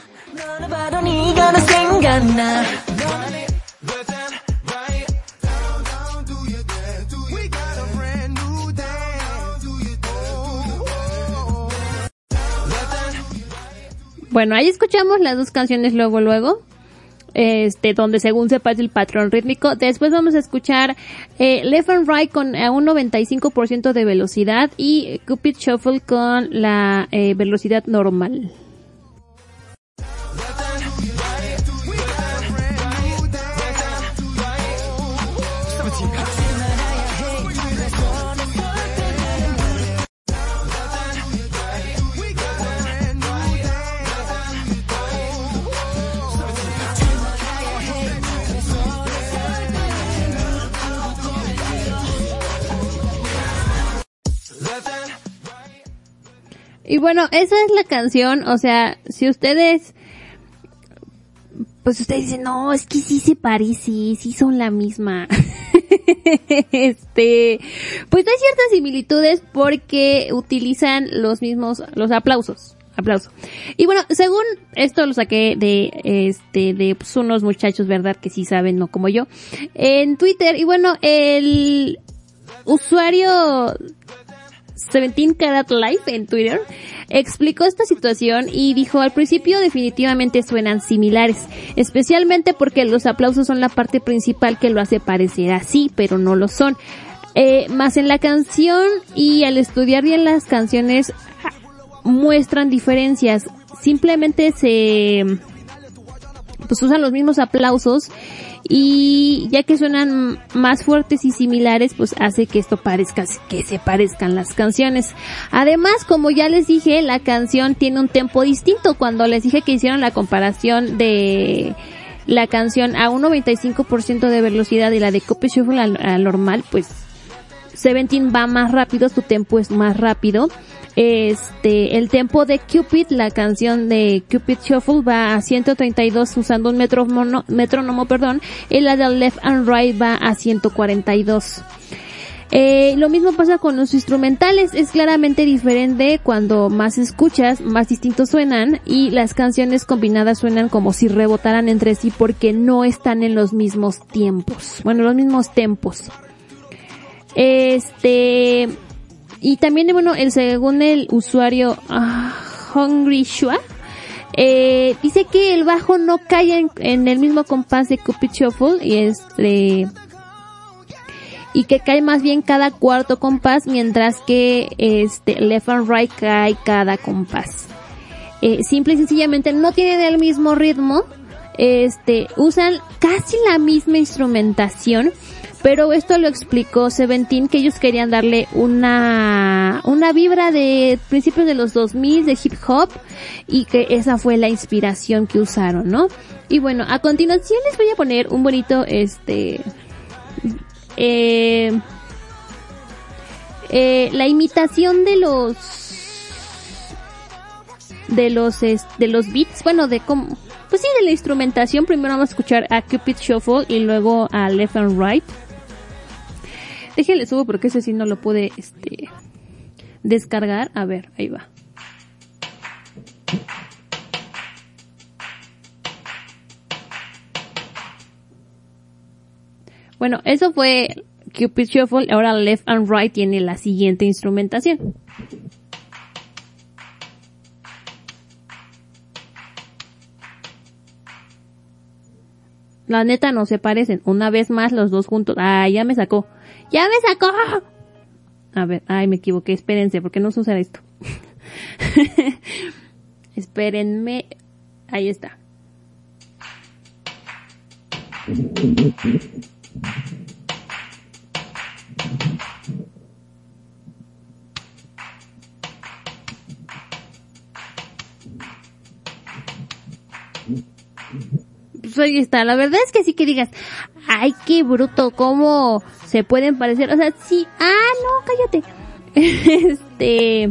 Bueno, ahí escuchamos las dos canciones luego, luego. Este, donde según se parece el patrón rítmico. Después vamos a escuchar eh, Left and Right con a un noventa y cinco por ciento de velocidad y Cupid Shuffle con la eh, velocidad normal. Y bueno, esa es la canción, o sea, si ustedes, pues ustedes dicen, no, es que sí se parece, sí son la misma. este, pues hay ciertas similitudes porque utilizan los mismos, los aplausos. aplauso. Y bueno, según esto lo saqué de este de pues, unos muchachos, ¿verdad? Que sí saben, no como yo, en Twitter. Y bueno, el usuario Seventeen Karat Life en Twitter explicó esta situación y dijo: al principio definitivamente suenan similares, especialmente porque los aplausos son la parte principal que lo hace parecer así, pero no lo son. Eh, más en la canción y al estudiar bien las canciones muestran diferencias. Simplemente se pues usan los mismos aplausos y ya que suenan más fuertes y similares, pues hace que esto parezca que se parezcan las canciones. Además, como ya les dije, la canción tiene un tempo distinto. Cuando les dije que hicieron la comparación de la canción a un noventa y cinco por ciento de velocidad y la de Cupid Shuffle al, al normal, pues Seventeen va más rápido, su tempo es más rápido. Este, el tempo de Cupid, la canción de Cupid Shuffle, va a ciento treinta y dos usando un metrónomo, metrónomo, perdón, y la de Left and Right va a ciento cuarenta y dos. Eh, lo mismo pasa con los instrumentales, es claramente diferente. Cuando más escuchas, más distintos suenan, y las canciones combinadas suenan como si rebotaran entre sí porque no están en los mismos tiempos, bueno, los mismos tempos. Este, y también, bueno, el según el usuario uh, Hungry Shua, eh, dice que el bajo no cae en, en el mismo compás de Cupid Shuffle y este, y que cae más bien cada cuarto compás, mientras que este Left and Right cae cada compás. Eh, simple y sencillamente no tienen el mismo ritmo, este, usan casi la misma instrumentación. Pero esto lo explicó Seventeen, que ellos querían darle una una vibra de principios de los dos mil, de hip hop, y que esa fue la inspiración que usaron, ¿no? Y bueno, a continuación les voy a poner un bonito, este, eh, eh, la imitación de los, de los, de los beats, bueno, de cómo, pues sí, de la instrumentación. Primero vamos a escuchar a Cupid Shuffle y luego a Left and Right. Déjenle subo porque ese sí no lo pude, este, descargar. A ver, ahí va. Bueno, eso fue Cupid Shuffle. Ahora Left and Right tiene la siguiente instrumentación. La neta no se parecen. Una vez más los dos juntos. Ah, ya me sacó. ¡Ya me sacó! A ver, ay, me equivoqué. Espérense, porque no sé usar esto. Espérenme. Ahí está. Pues ahí está. La verdad es que sí que digas, ay, qué bruto, cómo se pueden parecer. O sea, sí, ah, no, cállate. Este,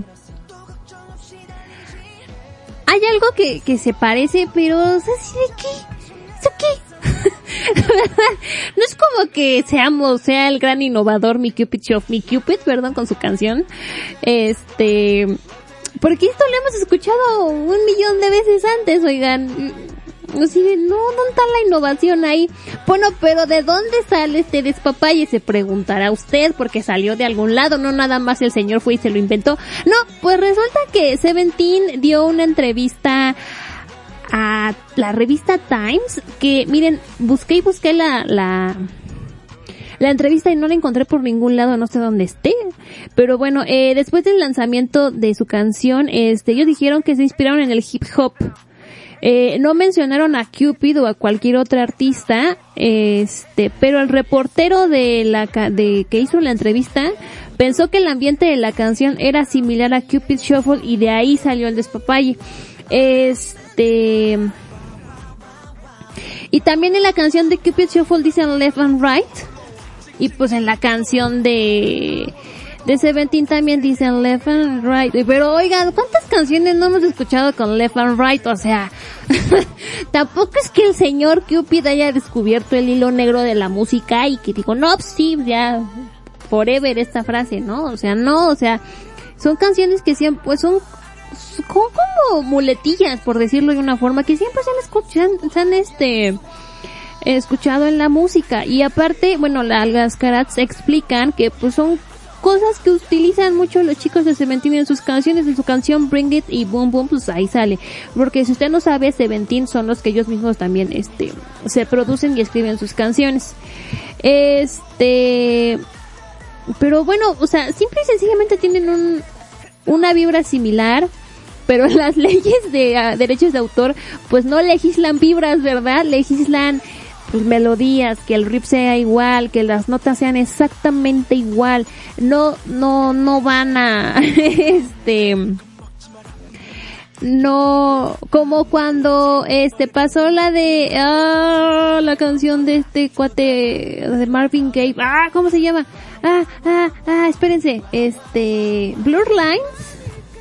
hay algo que, que se parece, pero, o sea, ¿sí de qué? ¿Eso qué? No es como que seamos, sea el gran innovador mi Cupid Shuffle, mi Cupid, perdón, con su canción. Este, porque esto lo hemos escuchado un millón de veces antes, oigan. Así de, no, ¿dónde está la innovación ahí? Bueno, pero ¿de dónde sale este despapalle? Se preguntará usted, porque salió de algún lado, no nada más el señor fue y se lo inventó. No, pues resulta que Seventeen dio una entrevista a la revista Times, que miren, busqué y busqué la, la, la entrevista y no la encontré por ningún lado, no sé dónde esté. Pero bueno, eh, después del lanzamiento de su canción, este, ellos dijeron que se inspiraron en el hip hop. Eh, no mencionaron a Cupid o a cualquier otra artista, este, pero el reportero de la de que hizo la entrevista pensó que el ambiente de la canción era similar a Cupid Shuffle y de ahí salió el despapalle. Este, y también en la canción de Cupid Shuffle dicen Left and Right, y pues en la canción de de Seventeen también dicen Left and Right. Pero oigan, ¿cuántas canciones no hemos escuchado con Left and Right? O sea, tampoco es que el señor Cupid haya descubierto el hilo negro de la música y que digo, no, sí, ya forever esta frase, ¿no? O sea, no, o sea, son canciones que siempre, pues son, como, como muletillas, por decirlo de una forma, que siempre se han escuchado, se han este, escuchado en la música. Y aparte, bueno, las Karats explican que pues son cosas que utilizan mucho los chicos de Seventeen en sus canciones, en su canción Bring It y Boom Boom, pues ahí sale. Porque si usted no sabe, Seventeen son los que ellos mismos también, este, se producen y escriben sus canciones. Este, pero bueno, o sea, simple y sencillamente tienen un, una vibra similar, pero las leyes de uh, derechos de autor, pues no legislan vibras, ¿verdad? Legislan pues melodías, que el riff sea igual, que las notas sean exactamente igual. No, no, no van a, este, no, como cuando, este, pasó la de, ah, la canción de este cuate, de Marvin Gaye, ah, ¿cómo se llama? Ah, ah, ah, espérense, este, Blurred Lines,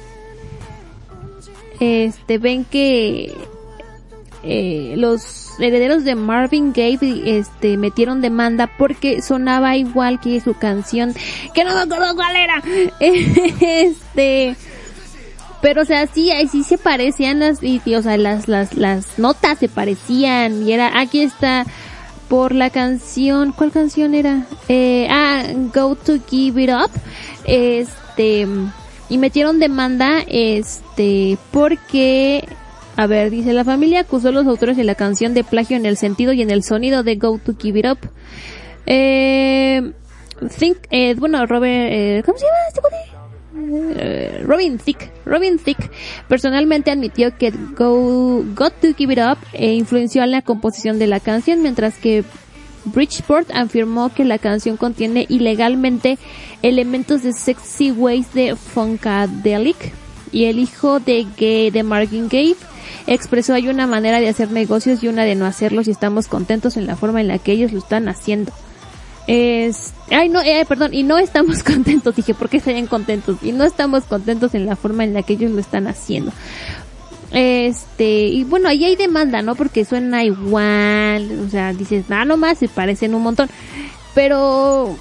este, ven que, eh, los herederos de Marvin Gaye, este, metieron demanda porque sonaba igual que su canción, que no me acuerdo cuál era, este, pero o sea, sí, sí se parecían las, y, o sea, las, las, las notas se parecían, y era, aquí está, por la canción, ¿cuál canción era? Eh, ah, Go to Give It Up, este, y metieron demanda, este, porque, a ver, dice, la familia acusó a los autores de la canción de plagio en el sentido y en el sonido de Go to Give It Up. Eh, think, eh, bueno, Robert, eh, ¿cómo se llama este cuate? Eh, Robin Thicke. Robin Thicke personalmente admitió que Go, Got to Give It Up eh, influenció en la composición de la canción, mientras que Bridgeport afirmó que la canción contiene ilegalmente elementos de Sexy Ways de Funkadelic, y el hijo de Gay, de Marvin Gaye, expresó: hay una manera de hacer negocios y una de no hacerlos, y estamos contentos en la forma en la que ellos lo están haciendo. Es, ay no, eh, perdón, y no estamos contentos, dije, ¿por qué estarían contentos? Y no estamos contentos en la forma en la que ellos lo están haciendo. Este, y bueno, ahí hay demanda, ¿no? Porque suena igual, o sea, dices, ah, nomás se parecen un montón, pero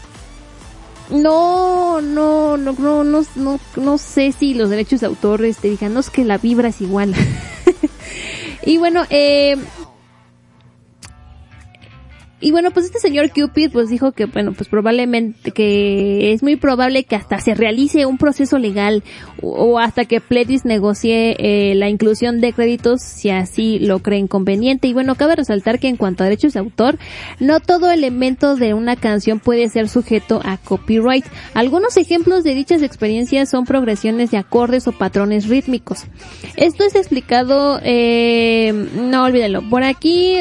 no, no, no, no, no, no, no sé si los derechos de autor, este, digan, no, es que la vibra es igual. Y bueno, eh, y bueno, pues este señor Cupid pues dijo que, bueno, pues probablemente, que es muy probable que hasta se realice un proceso legal o, o hasta que Pledis negocie eh, la inclusión de créditos si así lo creen conveniente. Y bueno, cabe resaltar que en cuanto a derechos de autor, no todo elemento de una canción puede ser sujeto a copyright. Algunos ejemplos de dichas experiencias son progresiones de acordes o patrones rítmicos. Esto es explicado, eh, no olvídenlo, por aquí.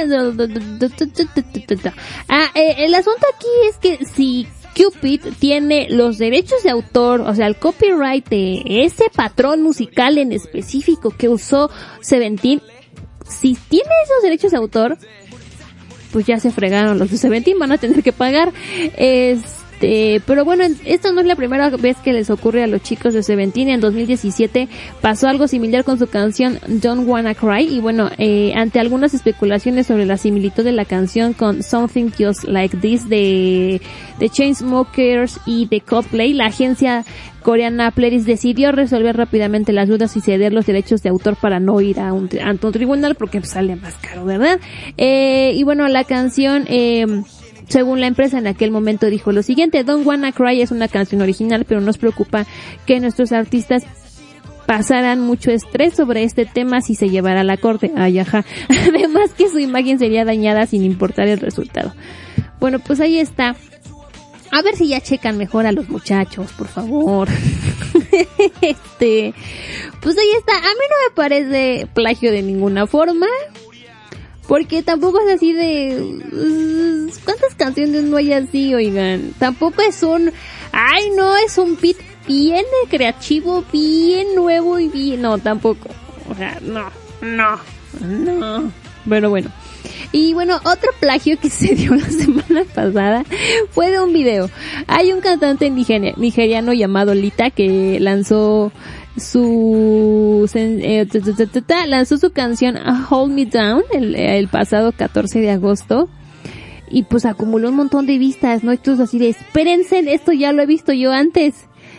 Ah, eh, el asunto aquí es que si Cupid tiene los derechos de autor, o sea, el copyright de ese patrón musical en específico que usó Seventeen, si tiene esos derechos de autor, pues ya se fregaron los de Seventeen, van a tener que pagar. Este, pero bueno, esto no es la primera vez que les ocurre a los chicos de Seventeen. En dos mil diecisiete pasó algo similar con su canción Don't Wanna Cry, y bueno, eh, ante algunas especulaciones sobre la similitud de la canción con Something Just Like This de de Chainsmokers y de Coldplay, la agencia coreana Pledis decidió resolver rápidamente las dudas y ceder los derechos de autor para no ir a un, ante un tribunal, porque pues, sale más caro, ¿verdad? Eh, y bueno, la canción, eh, según la empresa en aquel momento dijo lo siguiente: Don't Wanna Cry es una canción original, pero nos preocupa que nuestros artistas pasaran mucho estrés sobre este tema si se llevara a la corte. Ay, ajá. Además que su imagen sería dañada sin importar el resultado. Bueno, pues ahí está. A ver si ya checan mejor a los muchachos, por favor. Este, pues ahí está. A mí no me parece plagio de ninguna forma, porque tampoco es así de... ¿Cuántas canciones no hay así, oigan? Tampoco es un... Ay, no, es un beat bien creativo, bien nuevo y bien... No, tampoco. O sea, no, no, no. Pero bueno. Y bueno, otro plagio que se dio la semana pasada fue de un video. Hay un cantante nigeria, nigeriano llamado Lita que lanzó su eh, lanzó su canción Hold Me Down el, el pasado catorce de agosto, y pues acumuló un montón de vistas, ¿no? Y todos así de, espérense, esto ya lo he visto yo antes.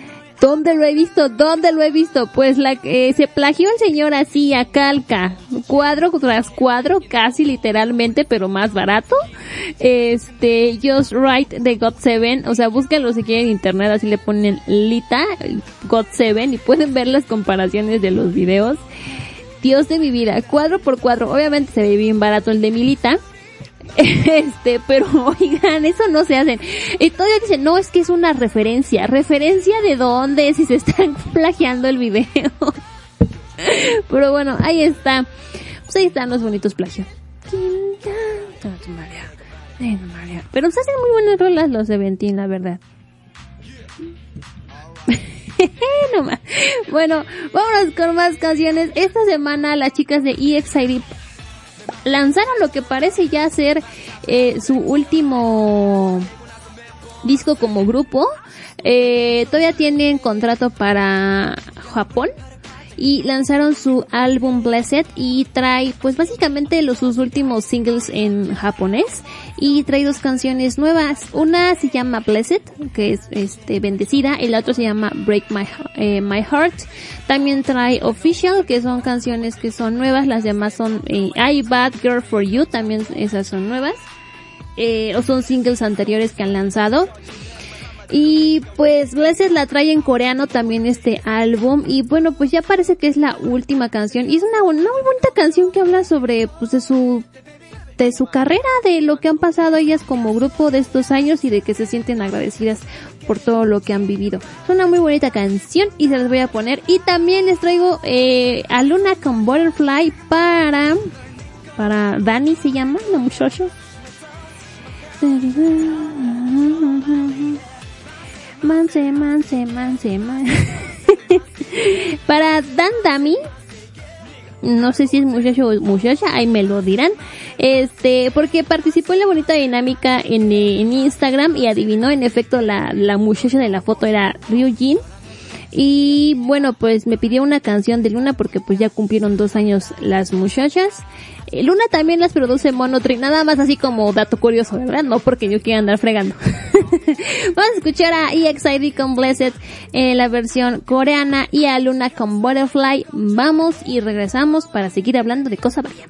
¿Dónde lo he visto? ¿Dónde lo he visto? Pues la eh, se plagió el señor así a calca, cuadro tras cuadro, casi literalmente, pero más barato. Este, Just Right de God Seven, o sea, búsquenlo si quieren en internet, así le ponen Lita, God Seven, y pueden ver las comparaciones de los videos. Dios de mi vida, cuadro por cuadro, obviamente se ve bien barato el de Milita. Este, pero oigan, eso no se hacen. Y todavía dicen, no, es que es una referencia. ¿Referencia de dónde? Si se están plagiando el video. Pero bueno, ahí está. Pues ahí están los bonitos plagios. Pero se hacen muy buenas rolas los de Ventín, la verdad. No más. Bueno, vámonos con más canciones. Esta semana las chicas de E X I D lanzaron lo que parece ya ser eh, su último disco como grupo. Eh, todavía tienen contrato para Japón y lanzaron su álbum Blessed y trae pues básicamente los sus últimos singles en japonés y trae dos canciones nuevas. Una se llama Blessed, que es este bendecida, y la otra se llama Break My eh, My Heart. También trae Official, que son canciones que son nuevas, las demás son eh, I Bad Girl For You, también esas son nuevas, eh, o son singles anteriores que han lanzado. Y pues Blessed la trae en coreano también este álbum, y bueno, pues ya parece que es la última canción, y es una, una muy bonita canción que habla sobre pues de su de su carrera, de lo que han pasado ellas como grupo de estos años y de que se sienten agradecidas por todo lo que han vivido. Es una muy bonita canción y se las voy a poner. Y también les traigo eh, a Luna con Butterfly para para Dani, se llama la muchacha. Manse, manse, manse, manse. Para Dan Dami, no sé si es muchacho o muchacha, ahí me lo dirán. Este, porque participó en la bonita dinámica en, en Instagram y adivinó, en efecto, la, la muchacha de la foto era Ryujin. Y bueno, pues me pidió una canción de Luna porque pues ya cumplieron dos años las muchachas. Eh, Luna también las produce Monotree, nada más así como dato curioso, ¿verdad? No porque yo quiera andar fregando. Vamos a escuchar a E X I D con Blessed en la versión coreana y a Luna con Butterfly. Vamos y regresamos para seguir hablando de Cosa Varia.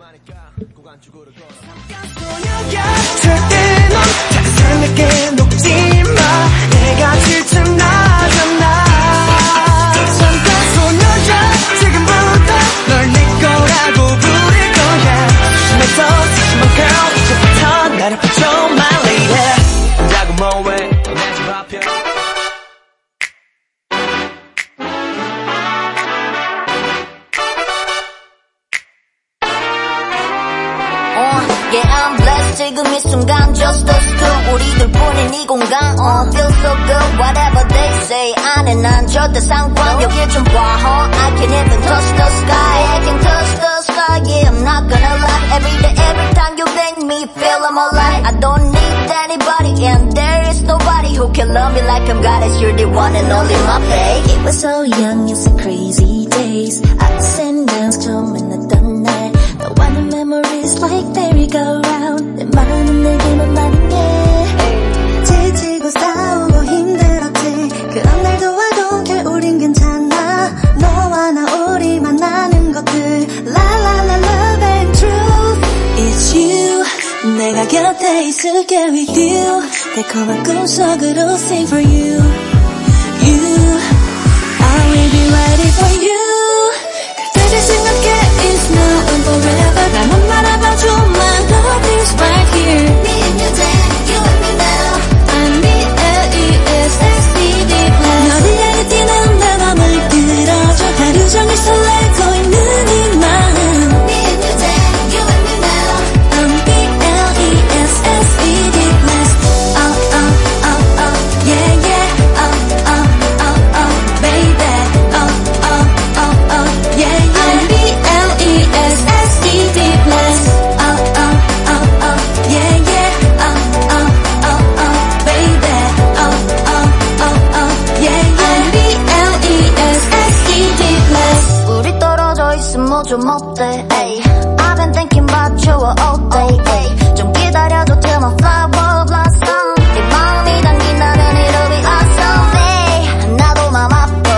Yeah, I'm blessed 지금 이 순간 just us two 우리들뿐인 이 공간 uh, feel so good whatever they say 안에 난 절대 상관 여길 좀 봐 huh? I can't even touch the sky I can touch the sky yeah I'm not gonna lie every day every time you make me feel I'm alive I don't need anybody and there is nobody who can love me like I'm goddess you're the one and only my babe it was so young it's a crazy days ups and downs 처음 만났던 날 너와 는 memories like merry-go-round 내 마음은 내게만 말해 지치고 싸우고 힘들었지 그런 날도 I don't care 우린 괜찮아 너와 나 우리 만나는 것들 La la la love and truth It's you 내가 곁에 있을게 with you 달콤한 꿈속으로 sing for you You I will be ready for you 그때를 생각해 It's now and forever 나만 바라봐줘 My love is right here Me and you day, you and me now I'm B L E S S E D plus 너를 향해 뛰는 내 맘을 끌어줘 하루 종일 설레고 있는 이 마음 Me and you day, you and me now I'm B L E S S E D plus Oh oh oh oh yeah yeah Oh oh oh oh baby Oh oh oh oh yeah yeah I'm B L E S S E D plus Oh oh oh oh yeah yeah Oh oh oh oh baby Oh oh oh oh yeah yeah I'm B L E S S E D plus 우리 떨어져 있으면 뭐 좀 어때 ay. I've been thinking about you all day ay. 좀 기다려줘 till my flower blossom 네 마음이 담긴다면 it'll be awesome ay. 나도 맘 앞에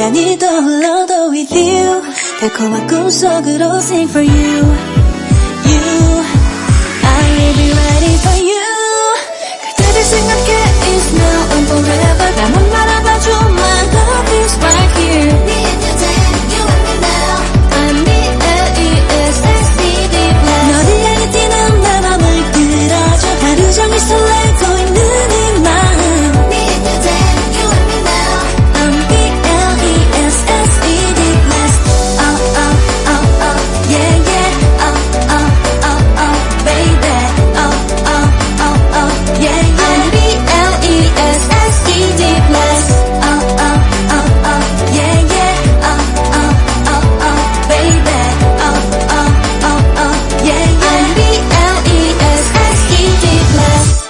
시간이 더 흘러도 with you 달콤한 꿈속으로 sing for you You I will be ready for you 그대를 생각해 is now and forever 나만 바라봐줘 my love is right here Me and you day you and me now I'm the L E S S E D blessed 너를 향해 뛰는 내 맘을 끌어줘 하루 종일 설레고 있는 이 마음 Me and you day you and me now I'm the L E S S E D blessed Oh oh oh oh yeah yeah Oh oh oh oh baby Oh oh oh oh yeah yeah I'm the L E S S E D blessed Oh oh oh oh yeah yeah Oh oh oh oh baby Oh oh oh oh yeah yeah I'm the L E S S E D blessed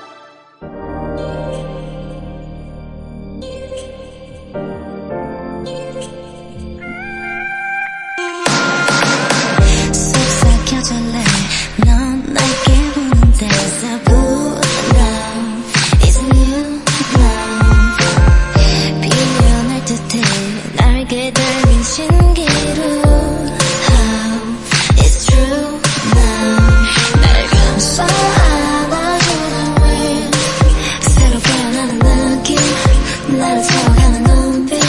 속삭여줄래 넌 날개 보는 데서부터 It's new love 비련할 듯해 날개 달린 신기루 How it's true now 날 감싸 안아주는 wind 새로 깨어나는 느낌 나를 채워가는 눈빛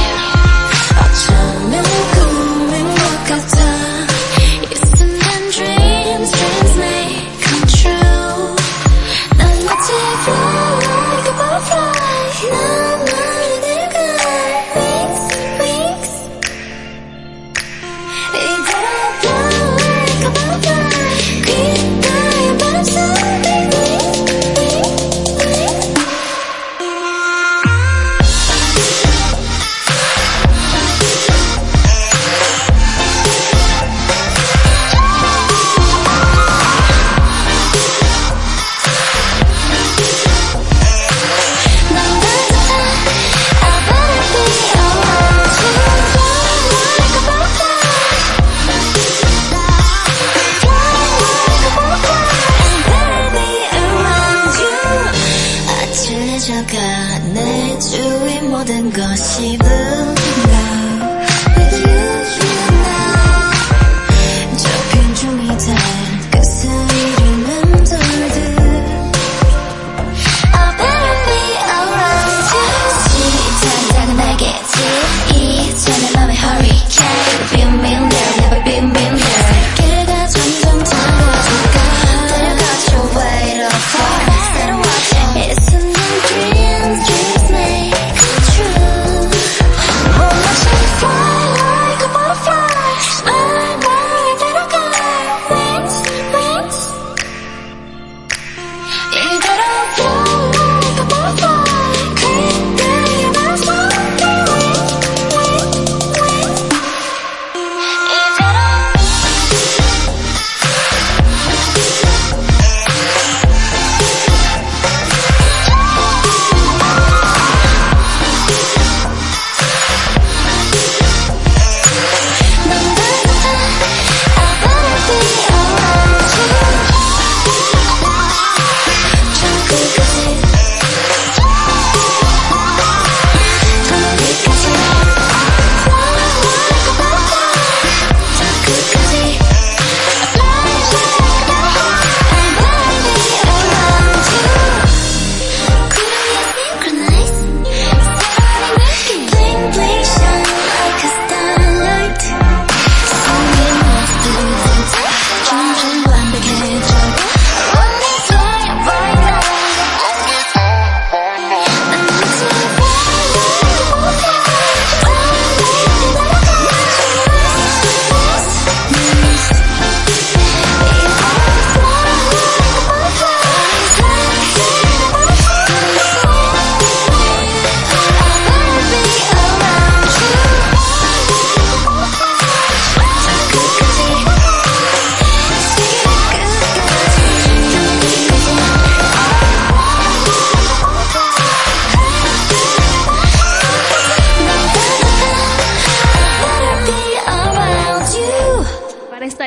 어쩌면 꿈인 것 같아 Isn't that dreams, dreams may come true 난 마치 fly like a butterfly 난 나를 내가 wings, wings 이대로 fly like a butterfly 귓가에 바람소리 wings, wings, wings 난 따뜻한 I better be around you Fly like a butterfly Fly like a butterfly I better be around you 아찔해져가 내 주위 모든 것이 blue now With you, you now 접힌 종이 달그 스리를 맴돌듯 I better be around you 시탄 작은 날개짓 이전의 맘의 hurricane Been been there, never been been there 날개가 점점 작아져가 데려가줘 way too far 새로운 Isn't that dreams, dreams may come true 몰라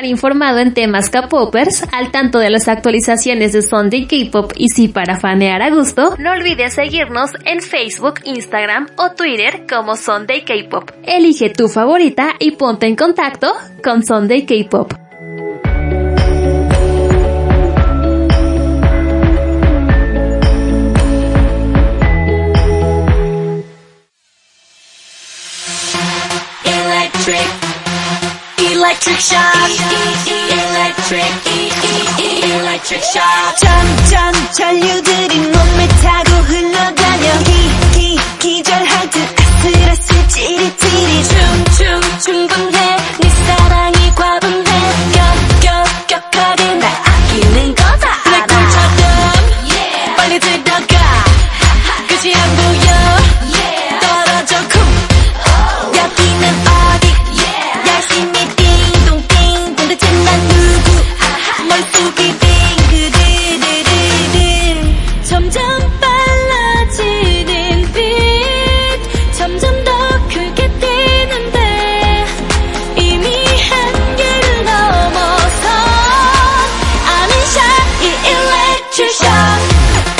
informado en temas K-popers, al tanto de las actualizaciones de Sunday K-pop y si para fanear a gusto, no olvides seguirnos en Facebook, Instagram o Twitter como Sunday K-pop. Elige tu favorita y ponte en contacto con Sunday K-pop. Electric shock, electric, electric shock. 점점 전류들이 몸에 타고 흘러다녀 기, 기, 기절할 듯 아슬아슬 찌릿찌릿 춤춤 충분해 네 사랑이 과분해 격, 격, 격하게 날 아끼는 거다 알아 내 꿈처럼 빨리 들어가 끝이 안 보여 떨어져 쿵 여기는 어디 열심히 점점 빨라지는 빛 점점 더 크게 뛰는데 이미 한계를 넘어서 아는 샷 이 electric shock.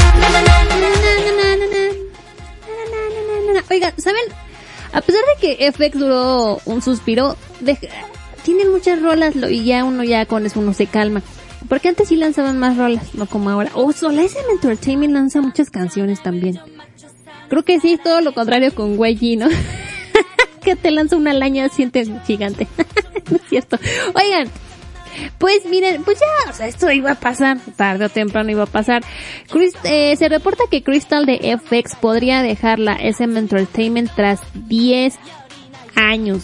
Oigan, ¿saben? A pesar de que F X duró un suspiro, de... tienen muchas rolas lo, y ya uno ya con eso uno se calma. Porque antes sí lanzaban más rolas, no como ahora. O oh, Solar S M Entertainment lanza muchas canciones también. Creo que sí, todo lo contrario con Weiji, ¿no? Que te lanza una laña, sientes gigante. No es cierto. Oigan, pues miren, pues ya, o sea, esto iba a pasar, tarde o temprano iba a pasar. Chris, eh, se reporta que Crystal de F X podría dejar la S M Entertainment tras diez años.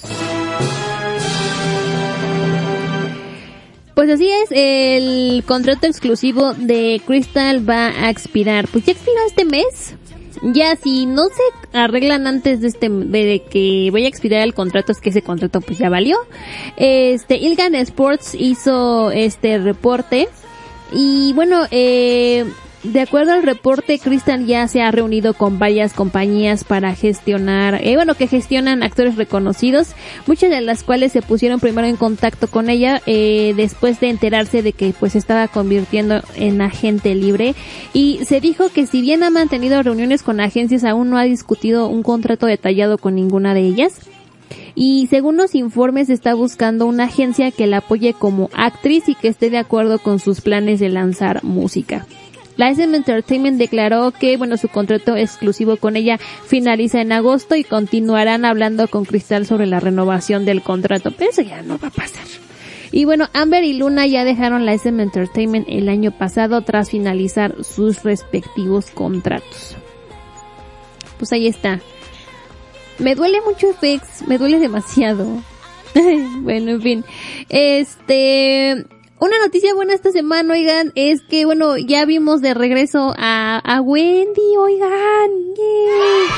Pues así es, el contrato exclusivo de Crystal va a expirar. Pues ya expiró este mes. Ya si no se arreglan antes de este de que vaya a expirar el contrato, es que ese contrato pues ya valió. Este Ilgan Sports hizo este reporte y bueno, eh de acuerdo al reporte, Crystal ya se ha reunido con varias compañías para gestionar, eh, bueno, que gestionan actores reconocidos, muchas de las cuales se pusieron primero en contacto con ella, eh, después de enterarse de que pues se estaba convirtiendo en agente libre, y se dijo que si bien ha mantenido reuniones con agencias, aún no ha discutido un contrato detallado con ninguna de ellas. Y según los informes está buscando una agencia que la apoye como actriz y que esté de acuerdo con sus planes de lanzar música. La S M Entertainment declaró que, bueno, su contrato exclusivo con ella finaliza en agosto y continuarán hablando con Crystal sobre la renovación del contrato, pero eso ya no va a pasar. Y bueno, Amber y Luna ya dejaron la S M Entertainment el año pasado tras finalizar sus respectivos contratos. Pues ahí está. Me duele mucho F X, me duele demasiado. Bueno, en fin. Este... Una noticia buena esta semana, oigan, es que, bueno, ya vimos de regreso a, a Wendy, oigan. Yeah.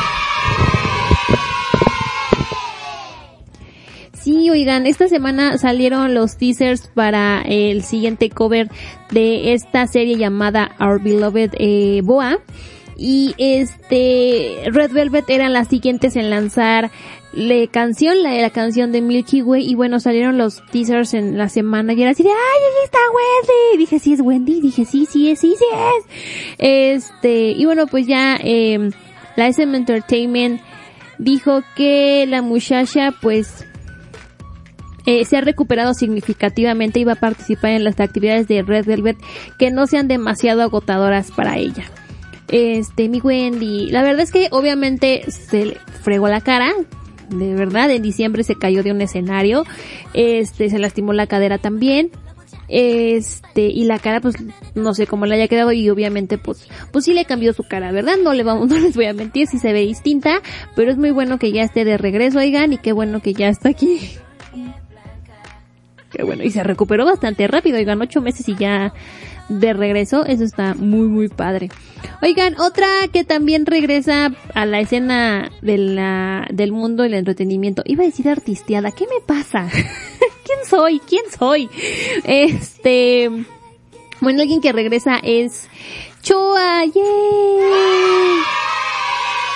Sí, oigan, esta semana salieron los teasers para el siguiente cover de esta serie llamada Our Beloved eh, Boa. Y este, Red Velvet eran las siguientes en lanzar la canción, la, la canción de Milky Way, y bueno, salieron los teasers en la semana y era así de, ¡ay, ahí está Wendy! Dije, sí es Wendy, dije, sí, sí es, sí, sí es. Este, y bueno, pues ya, eh, la S M Entertainment dijo que la muchacha, pues, Eh, se ha recuperado significativamente y va a participar en las actividades de Red Velvet que no sean demasiado agotadoras para ella. Este, mi Wendy, la verdad es que obviamente se le fregó la cara, de verdad, en diciembre se cayó de un escenario, este, se lastimó la cadera también, este, y la cara pues no sé cómo le haya quedado, y obviamente pues, pues sí le cambió su cara, ¿verdad? No le vamos, no les voy a mentir, sí se ve distinta, pero es muy bueno que ya esté de regreso, oigan, y qué bueno que ya está aquí. Qué bueno, y se recuperó bastante rápido, oigan, ocho meses y ya de regreso, eso está muy muy padre. Oigan, otra que también regresa a la escena de la, del mundo del entretenimiento, iba a decir artisteada, ¿qué me pasa? ¿Quién soy? ¿Quién soy? Este, bueno, alguien que regresa es Choa, ¡yay!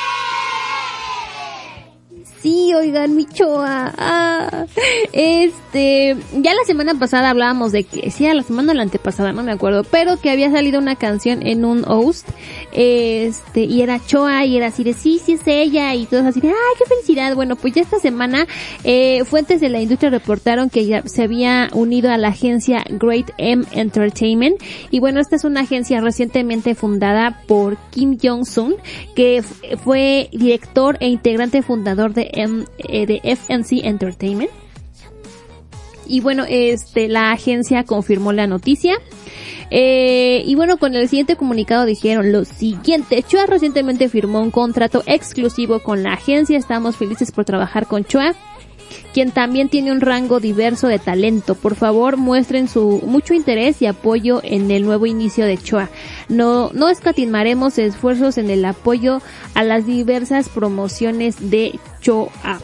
Sí, oigan, mi Choa, ah, este, este, ya la semana pasada hablábamos de que, sí, la semana o la antepasada, no me acuerdo, pero que había salido una canción en un host, este, y era Choa, y era así de, sí, sí es ella, y todos así de, ay, qué felicidad. Bueno, pues ya esta semana, eh, fuentes de la industria reportaron que ya se había unido a la agencia Great M Entertainment, y bueno, esta es una agencia recientemente fundada por Kim Jong-sun, que f- fue director e integrante fundador de, M, eh, de F N C Entertainment. Y bueno, este, la agencia confirmó la noticia. Eh, y bueno, con el siguiente comunicado dijeron lo siguiente: Choa recientemente firmó un contrato exclusivo con la agencia. Estamos felices por trabajar con Choa, quien también tiene un rango diverso de talento. Por favor, muestren su mucho interés y apoyo en el nuevo inicio de Choa. No, no escatimaremos esfuerzos en el apoyo a las diversas promociones de Choa.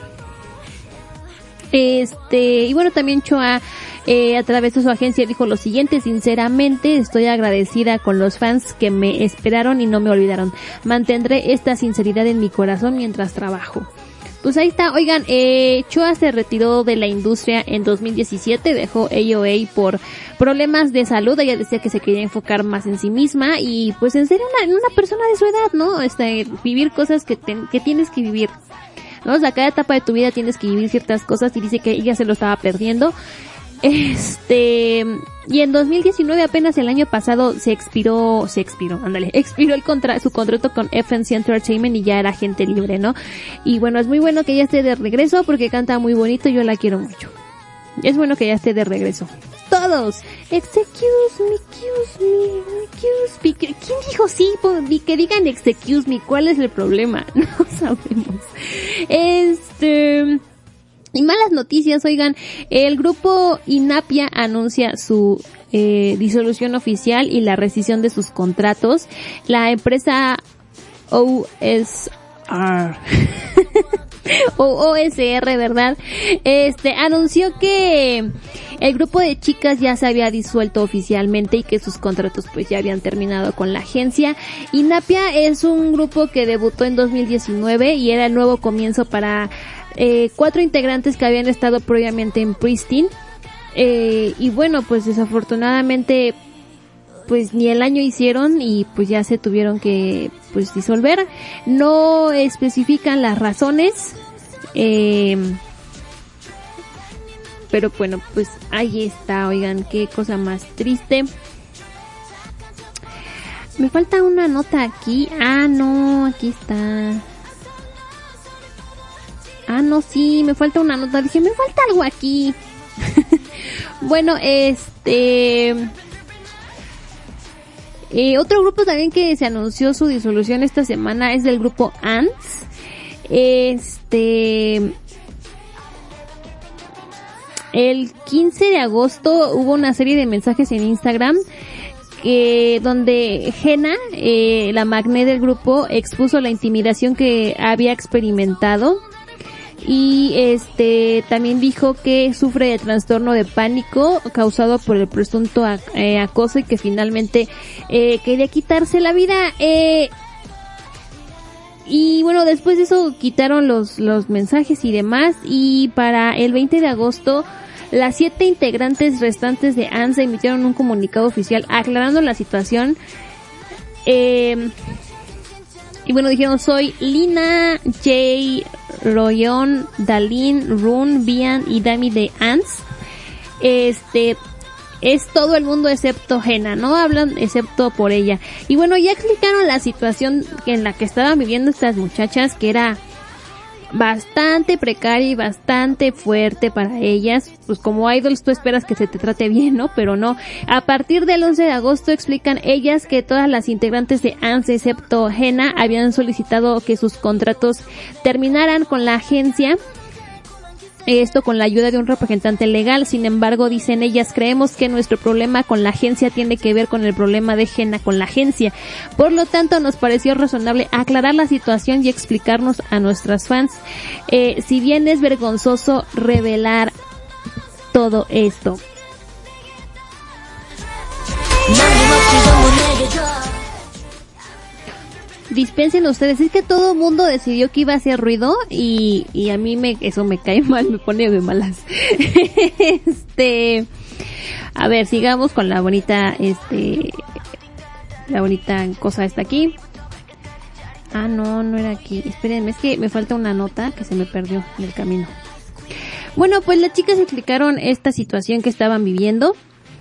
Este, y bueno, también Choa, eh, a través de su agencia dijo lo siguiente: sinceramente estoy agradecida con los fans que me esperaron y no me olvidaron. Mantendré esta sinceridad en mi corazón mientras trabajo. Pues ahí está. Oigan, eh, Choa se retiró de la industria en dos mil diecisiete, dejó A O A por problemas de salud. Ella decía que se quería enfocar más en sí misma y pues en ser una, una persona de su edad, ¿no? Este, vivir cosas que, te, que tienes que vivir, ¿no? O sea, cada etapa de tu vida tienes que vivir ciertas cosas, y dice que ella se lo estaba perdiendo. Este, y en dos mil diecinueve, apenas el año pasado, se expiró, se expiró, ándale, expiró el contra, su contrato con F N C Entertainment y ya era gente libre, ¿no? Y bueno, es muy bueno que ella esté de regreso porque canta muy bonito, yo la quiero mucho. Es bueno que ya esté de regreso. Todos, excuse me, excuse me, excuse me. ¿Quién dijo sí? Que digan excuse me, ¿cuál es el problema? No sabemos. Este, y malas noticias, oigan, el grupo Inapia anuncia su eh, disolución oficial y la rescisión de sus contratos. La empresa O S R o O S R, ¿verdad? Este, anunció que el grupo de chicas ya se había disuelto oficialmente y que sus contratos pues ya habían terminado con la agencia. Inapia es un grupo que debutó en dos mil diecinueve y era el nuevo comienzo para eh, cuatro integrantes que habían estado previamente en Pristin. Eh, y bueno, pues desafortunadamente pues ni el año hicieron y pues ya se tuvieron que pues disolver. No especifican las razones, eh, pero bueno, pues ahí está. Oigan, qué cosa más triste. Me falta una nota aquí. Ah, no, aquí está. Ah, no, sí, me falta una nota. Dije, me falta algo aquí. Bueno, este... Eh, otro grupo también que se anunció su disolución esta semana es el grupo Ants. Este, el quince de agosto hubo una serie de mensajes en Instagram que donde Jenna, eh, la magné del grupo, expuso la intimidación que había experimentado. Y este también dijo que sufre de trastorno de pánico causado por el presunto eh, acoso y que finalmente eh, quería quitarse la vida. Eh, y bueno, después de eso quitaron los los mensajes y demás, y para el veinte de agosto las siete integrantes restantes de A N S emitieron un comunicado oficial aclarando la situación. Eh, y bueno, dijeron: soy Lina, Jay, Royon, Dalin, Run, Bian y Dami de A N S. Este, es todo el mundo excepto Jenna, no hablan excepto por ella. Y bueno, ya explicaron la situación en la que estaban viviendo estas muchachas, que era bastante precaria y bastante fuerte para ellas. Pues como idols tú esperas que se te trate bien, ¿no? Pero no. A partir del once de agosto explican ellas que todas las integrantes de A N S excepto Jenna habían solicitado que sus contratos terminaran con la agencia. Esto con la ayuda de un representante legal. Sin embargo, dicen ellas, creemos que nuestro problema con la agencia tiene que ver con el problema de Jenna con la agencia. Por lo tanto, nos pareció razonable aclarar la situación y explicarnos a nuestras fans. Eh, si bien es vergonzoso revelar todo esto. dispensen ustedes, es que todo el mundo decidió que iba a hacer ruido y, y a mí me, eso me cae mal, me pone de malas. Este, a ver, sigamos con la bonita, este, la bonita cosa esta aquí. Ah, no, no era aquí. Espérenme, es que me falta una nota que se me perdió en el camino. Bueno, pues las chicas explicaron esta situación que estaban viviendo.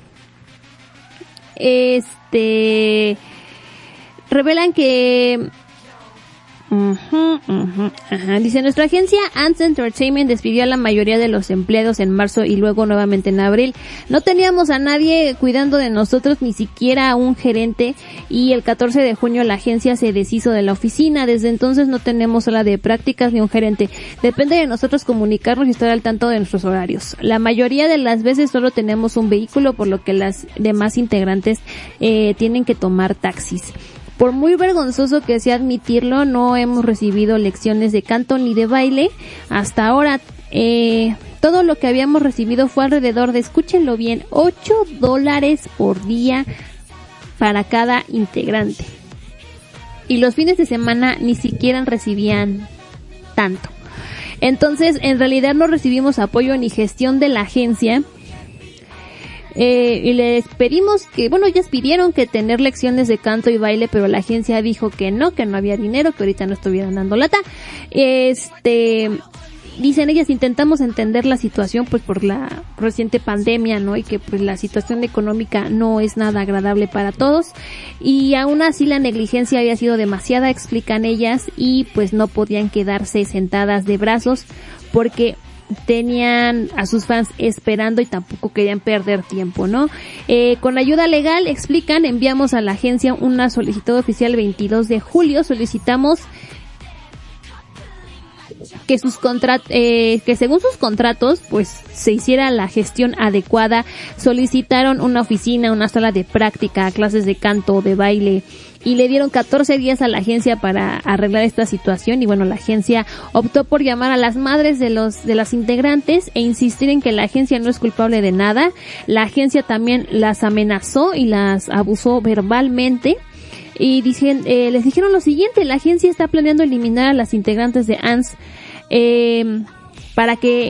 Este, revelan que Uh-huh, uh-huh, ajá. Dice, nuestra agencia Ants Entertainment despidió a la mayoría de los empleados en marzo y luego nuevamente en abril. No teníamos a nadie cuidando de nosotros, ni siquiera a un gerente, y el catorce de junio la agencia se deshizo de la oficina. Desde entonces no tenemos sala de prácticas ni un gerente. Depende de nosotros comunicarnos y estar al tanto de nuestros horarios. La mayoría de las veces solo tenemos un vehículo, por lo que las demás integrantes eh, tienen que tomar taxis. Por muy vergonzoso que sea admitirlo, no hemos recibido lecciones de canto ni de baile hasta ahora. Eh, todo lo que habíamos recibido fue alrededor de, escúchenlo bien, ocho dólares por día para cada integrante. Y los fines de semana ni siquiera recibían tanto. Entonces, en realidad no recibimos apoyo ni gestión de la agencia. Eh, y les pedimos que, bueno, ellas pidieron que tener lecciones de canto y baile, pero la agencia dijo que no, que no había dinero, que ahorita no estuvieran dando lata. Este, dicen ellas, intentamos entender la situación pues por la reciente pandemia, ¿no? Y que pues la situación económica no es nada agradable para todos. Y aún así la negligencia había sido demasiada, explican ellas, y pues no podían quedarse sentadas de brazos porque tenían a sus fans esperando y tampoco querían perder tiempo, ¿no? Eh, con ayuda legal, explican, enviamos a la agencia una solicitud oficial el veintidós de julio, solicitamos que sus contratos, eh, que según sus contratos, pues se hiciera la gestión adecuada. Solicitaron una oficina, una sala de práctica, clases de canto, de baile, y le dieron catorce días a la agencia para arreglar esta situación. Y bueno, la agencia optó por llamar a las madres de los de las integrantes e insistir en que la agencia no es culpable de nada. La agencia también las amenazó y las abusó verbalmente. Y dicen, eh, les dijeron lo siguiente: la agencia está planeando eliminar a las integrantes de Ants eh, para que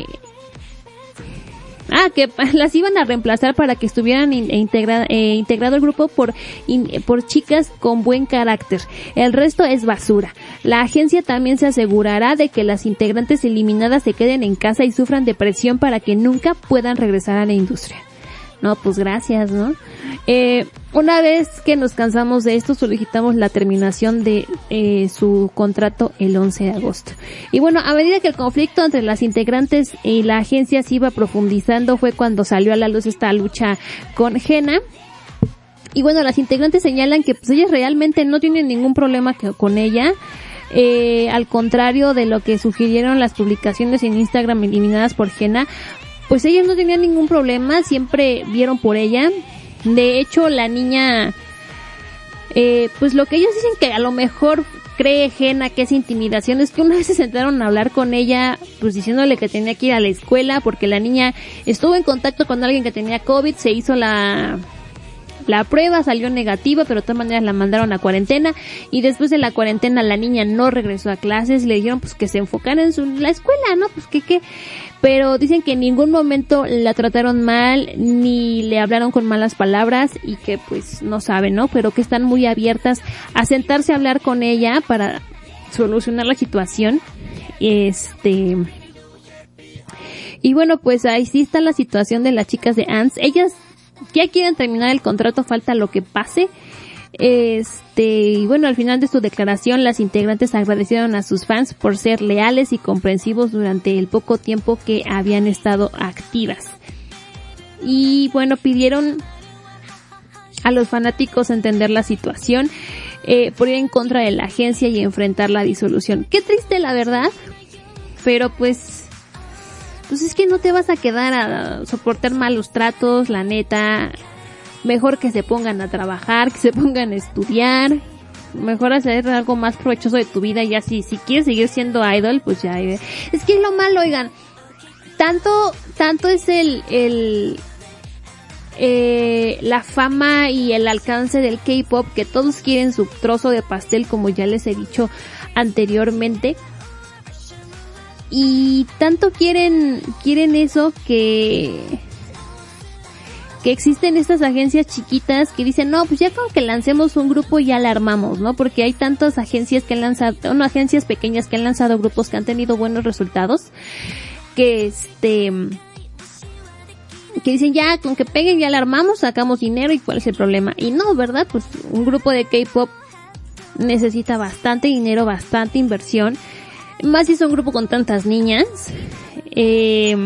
Ah, que las iban a reemplazar para que estuvieran in, integra, eh, integrado el grupo por in, por chicas con buen carácter. El resto es basura. La agencia también se asegurará de que las integrantes eliminadas se queden en casa y sufran depresión para que nunca puedan regresar a la industria. No, pues gracias, ¿no? Eh, una vez que nos cansamos de esto, solicitamos la terminación de eh, su contrato el once de agosto. Y bueno, a medida que el conflicto entre las integrantes y la agencia se iba profundizando, fue cuando salió a la luz esta lucha con Jena. Y bueno, las integrantes señalan que pues ellas realmente no tienen ningún problema que, con ella. Eh, al contrario de lo que sugirieron las publicaciones en Instagram eliminadas por Jena, pues ellas no tenían ningún problema, siempre vieron por ella. De hecho, la niña, eh, pues lo que ellos dicen que a lo mejor cree Jena que es intimidación, es que una vez se sentaron a hablar con ella, pues diciéndole que tenía que ir a la escuela, porque la niña estuvo en contacto con alguien que tenía COVID, se hizo la... La prueba salió negativa, pero de todas maneras la mandaron a cuarentena, y después de la cuarentena la niña no regresó a clases. Le dijeron pues que se enfocara en su, la escuela, ¿no? Pues que qué. Pero dicen que en ningún momento la trataron mal, ni le hablaron con malas palabras, y que pues no saben, ¿no? Pero que están muy abiertas a sentarse a hablar con ella para solucionar la situación. Este... Y bueno, pues ahí sí está la situación de las chicas de Ants. Ellas ya quieren terminar el contrato, falta lo que pase. Este, y bueno, al final de su declaración, las integrantes agradecieron a sus fans por ser leales y comprensivos durante el poco tiempo que habían estado activas. Y bueno, pidieron a los fanáticos entender la situación, eh, por ir en contra de la agencia y enfrentar la disolución. Qué triste, la verdad, pero pues... Pues es que no te vas a quedar a soportar malos tratos, la neta. Mejor que se pongan a trabajar, que se pongan a estudiar. Mejor hacer algo más provechoso de tu vida. Ya si, si quieres seguir siendo idol, pues ya. Es que es lo malo, oigan. Tanto, tanto es el, el, eh, la fama y el alcance del K-pop, que todos quieren su trozo de pastel, como ya les he dicho anteriormente. Y tanto quieren, quieren eso que, que existen estas agencias chiquitas que dicen, no, pues ya con que lancemos un grupo ya la armamos, ¿no? Porque hay tantas agencias que han lanzado, no, agencias pequeñas que han lanzado grupos que han tenido buenos resultados, que este, que dicen ya con que peguen ya la armamos, sacamos dinero y cuál es el problema. Y no, ¿verdad? Pues un grupo de K-pop necesita bastante dinero, bastante inversión. Más si es un grupo con tantas niñas. Eh,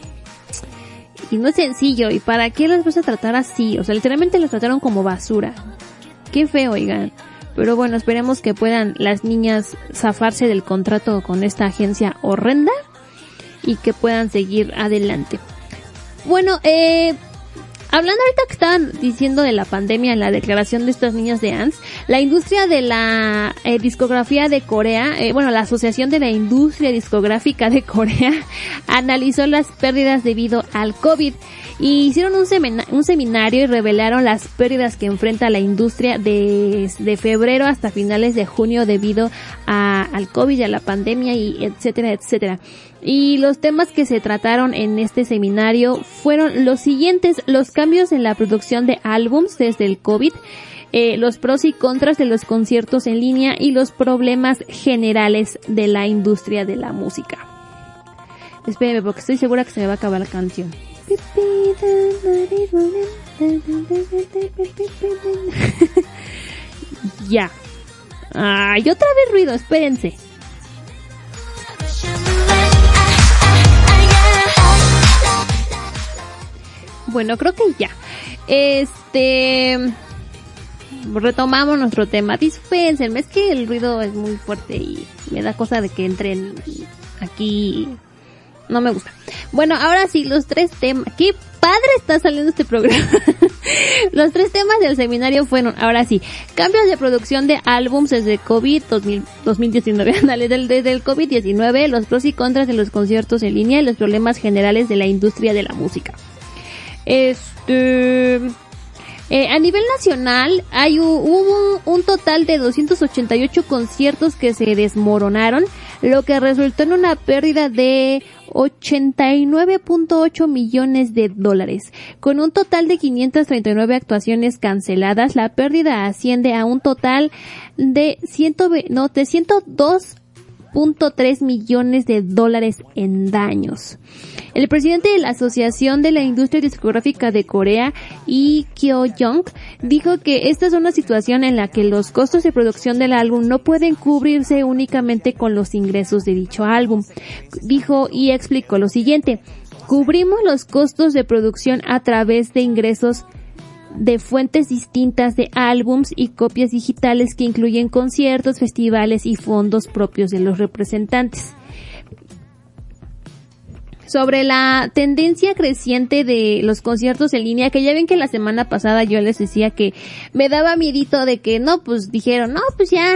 y no es sencillo. ¿Y para qué las vas a tratar así? O sea, literalmente las trataron como basura. Qué feo, oigan. Pero bueno, esperemos que puedan las niñas zafarse del contrato con esta agencia horrenda y que puedan seguir adelante. Bueno, eh... hablando ahorita que estaban diciendo de la pandemia, la declaración de estas niñas de A N S, la industria de la eh, discografía de Corea, eh, bueno, la Asociación de la Industria Discográfica de Corea, analizó las pérdidas debido al COVID y hicieron un, semina- un seminario y revelaron las pérdidas que enfrenta la industria desde febrero hasta finales de junio debido a, al COVID y a la pandemia y etcétera, etcétera. Y los temas que se trataron en este seminario fueron los siguientes: los cambios en la producción de álbums desde el COVID, eh, los pros y contras de los conciertos en línea y los problemas generales de la industria de la música. Espérenme porque estoy segura que se me va a acabar la canción. Ya. Ay, otra vez ruido, espérense. Bueno, creo que ya. Este... retomamos nuestro tema. Dispénsenme, es que el ruido es muy fuerte y me da cosa de que entren aquí. No me gusta. Bueno, ahora sí, los tres temas. ¡Qué padre está saliendo este programa! Los tres temas del seminario fueron, ahora sí, cambios de producción de álbums desde COVID dos mil diecinueve, dale, desde el COVID diecinueve, los pros y contras de los conciertos en línea y los problemas generales de la industria de la música. Este... Eh, a nivel nacional hay un, hubo un, un total de doscientos ochenta y ocho conciertos que se desmoronaron, lo que resultó en una pérdida de ochenta y nueve punto ocho millones de dólares. Con un total de quinientas treinta y nueve actuaciones canceladas, la pérdida asciende a un total de ciento, no, de ciento dos punto tres millones de dólares en daños. El presidente de la Asociación de la Industria Discográfica de Corea, Lee Kyo-young, dijo que esta es una situación en la que los costos de producción del álbum no pueden cubrirse únicamente con los ingresos de dicho álbum. Dijo y explicó lo siguiente: cubrimos los costos de producción a través de ingresos de fuentes distintas de álbums y copias digitales que incluyen conciertos, festivales y fondos propios de los representantes. Sobre la tendencia creciente de los conciertos en línea, que ya ven que la semana pasada yo les decía que me daba miedito de que no, pues dijeron, no, pues ya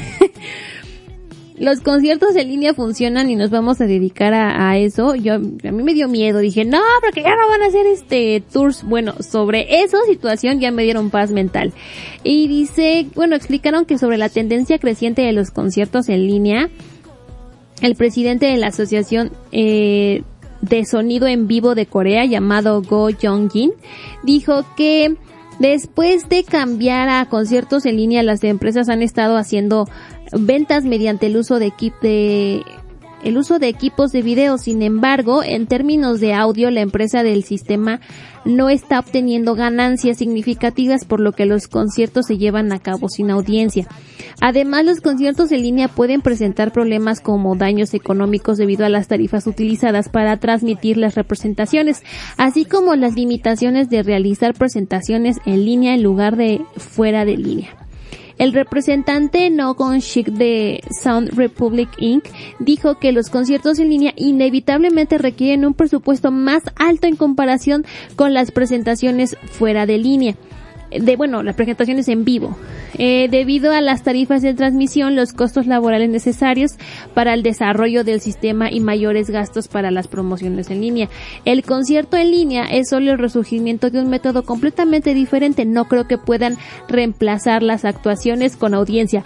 los conciertos en línea funcionan y nos vamos a dedicar a, a eso. Yo, a mí me dio miedo, dije, no, porque ya no van a hacer este tours. Bueno, sobre esa situación ya me dieron paz mental. Y dice, bueno, explicaron que sobre la tendencia creciente de los conciertos en línea, el presidente de la asociación, eh, de sonido en vivo de Corea, llamado Go Jong-jin, dijo que después de cambiar a conciertos en línea, las empresas han estado haciendo ventas mediante el uso de equip de el uso de equipos de video. Sin embargo, en términos de audio, la empresa del sistema no está obteniendo ganancias significativas, por lo que los conciertos se llevan a cabo sin audiencia. Además, los conciertos en línea pueden presentar problemas como daños económicos debido a las tarifas utilizadas para transmitir las representaciones, así como las limitaciones de realizar presentaciones en línea en lugar de fuera de línea. El representante No Gon-shik de Sound Republic incorporated dijo que los conciertos en línea inevitablemente requieren un presupuesto más alto en comparación con las presentaciones fuera de línea. de, bueno, las presentaciones en vivo. Eh, debido a las tarifas de transmisión, los costos laborales necesarios para el desarrollo del sistema y mayores gastos para las promociones en línea. El concierto en línea es solo el resurgimiento de un método completamente diferente. No creo que puedan reemplazar las actuaciones con audiencia.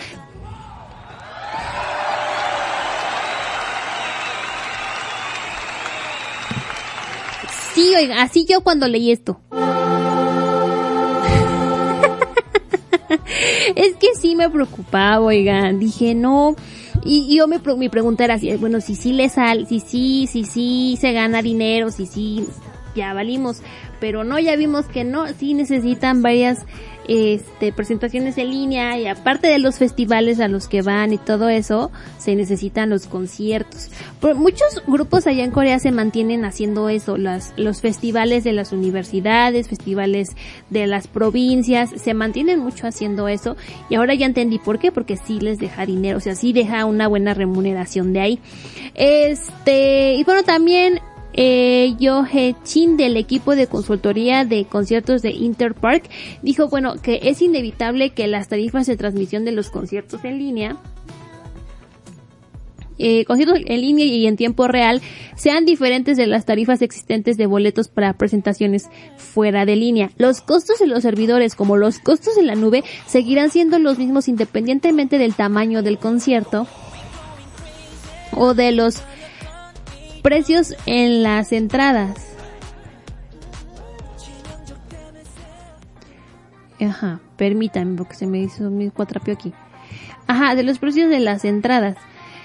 Sí, oiga, así yo cuando leí esto. Es que sí me preocupaba, oigan, dije no, y, y yo me, mi pregunta era si, bueno, si sí le sale, si sí, si sí se gana dinero, si sí, ya valimos, pero no, ya vimos que no, sí necesitan varias, este, presentaciones en línea, y aparte de los festivales a los que van y todo eso, se necesitan los conciertos. Por muchos grupos allá en Corea se mantienen haciendo eso, las, los festivales de las universidades, festivales de las provincias, se mantienen mucho haciendo eso, y ahora ya entendí por qué, porque sí les deja dinero, o sea, sí deja una buena remuneración de ahí. Este, y bueno, también Eh, Yo He-chin del equipo de consultoría de conciertos de Interpark dijo, bueno, que es inevitable que las tarifas de transmisión de los conciertos en línea, eh, conciertos en línea y en tiempo real sean diferentes de las tarifas existentes de boletos para presentaciones fuera de línea. Los costos de los servidores como los costos de la nube seguirán siendo los mismos independientemente del tamaño del concierto o de los precios en las entradas. Ajá, permítanme porque se me hizo mi cuatrapio aquí. Ajá, de los precios de las entradas.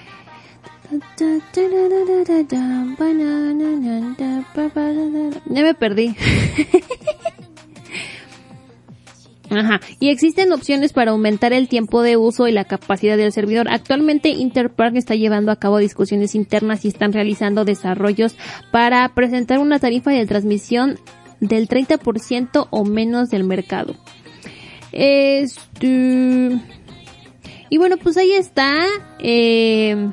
Ya me perdí. Ajá, y existen opciones para aumentar el tiempo de uso y la capacidad del servidor. Actualmente Interpark está llevando a cabo discusiones internas y están realizando desarrollos para presentar una tarifa de transmisión del treinta por ciento o menos del mercado. Este... Y bueno, pues ahí está. Eh...